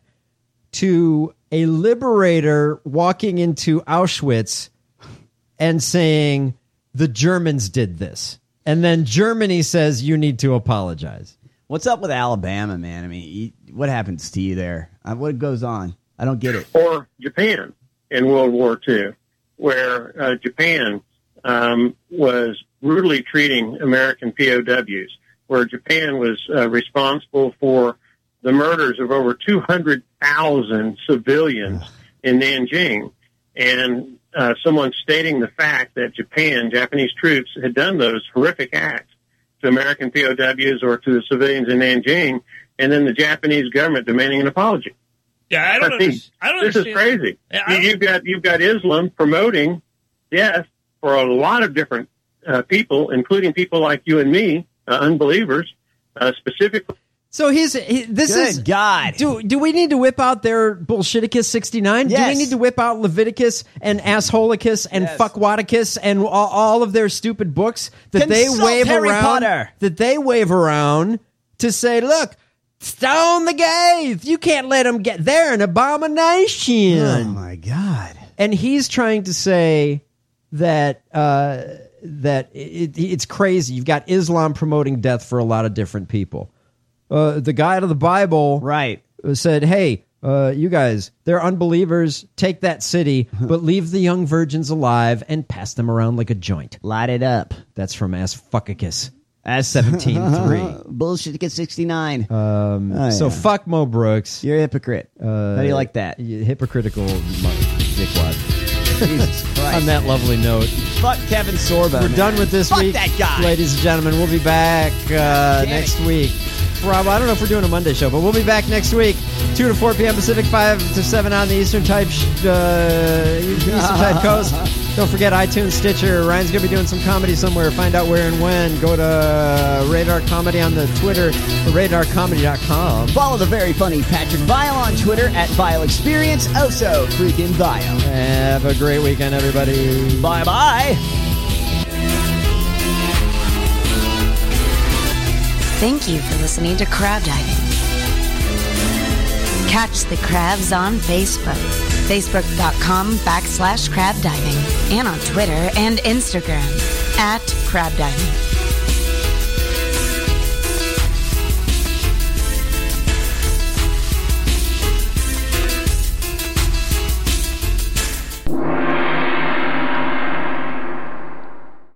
to a liberator walking into Auschwitz and saying the Germans did this. And then Germany says you need to apologize. What's up with Alabama, man? I mean, what happens to you there? Uh, what goes on? I don't get it. Or Japan in World War Two, where uh, Japan um, was brutally treating American P O Ws, where Japan was uh, responsible for the murders of over two hundred thousand civilians in Nanjing. And uh, someone stating the fact that Japan, Japanese troops, had done those horrific acts to American P O Ws or to the civilians in Nanjing, and then the Japanese government demanding an apology. Yeah, I don't. I mean, Under- I don't this understand. is crazy. I You- You've got you've got Islam promoting death for a lot of different uh, people, including people like you and me, uh, unbelievers, uh, specifically. So he's he, this Good is God. Do do we need to whip out their Bullshiticus sixty-nine? Do we Yes. need to whip out Leviticus and Assholicus and Yes. Fuckwadicus and all, all of their stupid books that Consult they wave Harry around? Potter. That they wave around to say, look, stone the gays. You can't let them get. They're an abomination. Oh my God. And he's trying to say that uh, that it, it's crazy. You've got Islam promoting death for a lot of different people. Uh, the guy out of the Bible right. said, hey, uh, you guys, they're unbelievers. Take that city, but leave the young virgins alive and pass them around like a joint. Light it up. That's from Asfuckicus. As seventeen three. Bullshit get sixty-nine. Um, Oh, so yeah. fuck Mo Brooks. You're a hypocrite. Uh, How do you like that? you Hypocritical mo- dickwad. Jesus Christ. On that lovely note. Fuck Kevin Sorbo. We're man. done with this Fuck week. that guy. Ladies and gentlemen, we'll be back uh, next week. Rob, I don't know if we're doing a Monday show, but we'll be back next week, two to four p.m. Pacific, five to seven on the Eastern type sh- uh, Eastern type coast. Don't forget iTunes, Stitcher. Ryan's going to be doing some comedy somewhere. Find out where and when. Go to Radar Comedy on the Twitter, radar comedy dot com. Follow the very funny Patrick Vile on Twitter at Vile Experience. Oh, so freaking Vile. Have a great weekend, everybody. Bye-bye. Thank you for listening to Crab Diving. Catch the crabs on Facebook, facebook.com backslash crab diving, and on Twitter and Instagram at crab diving.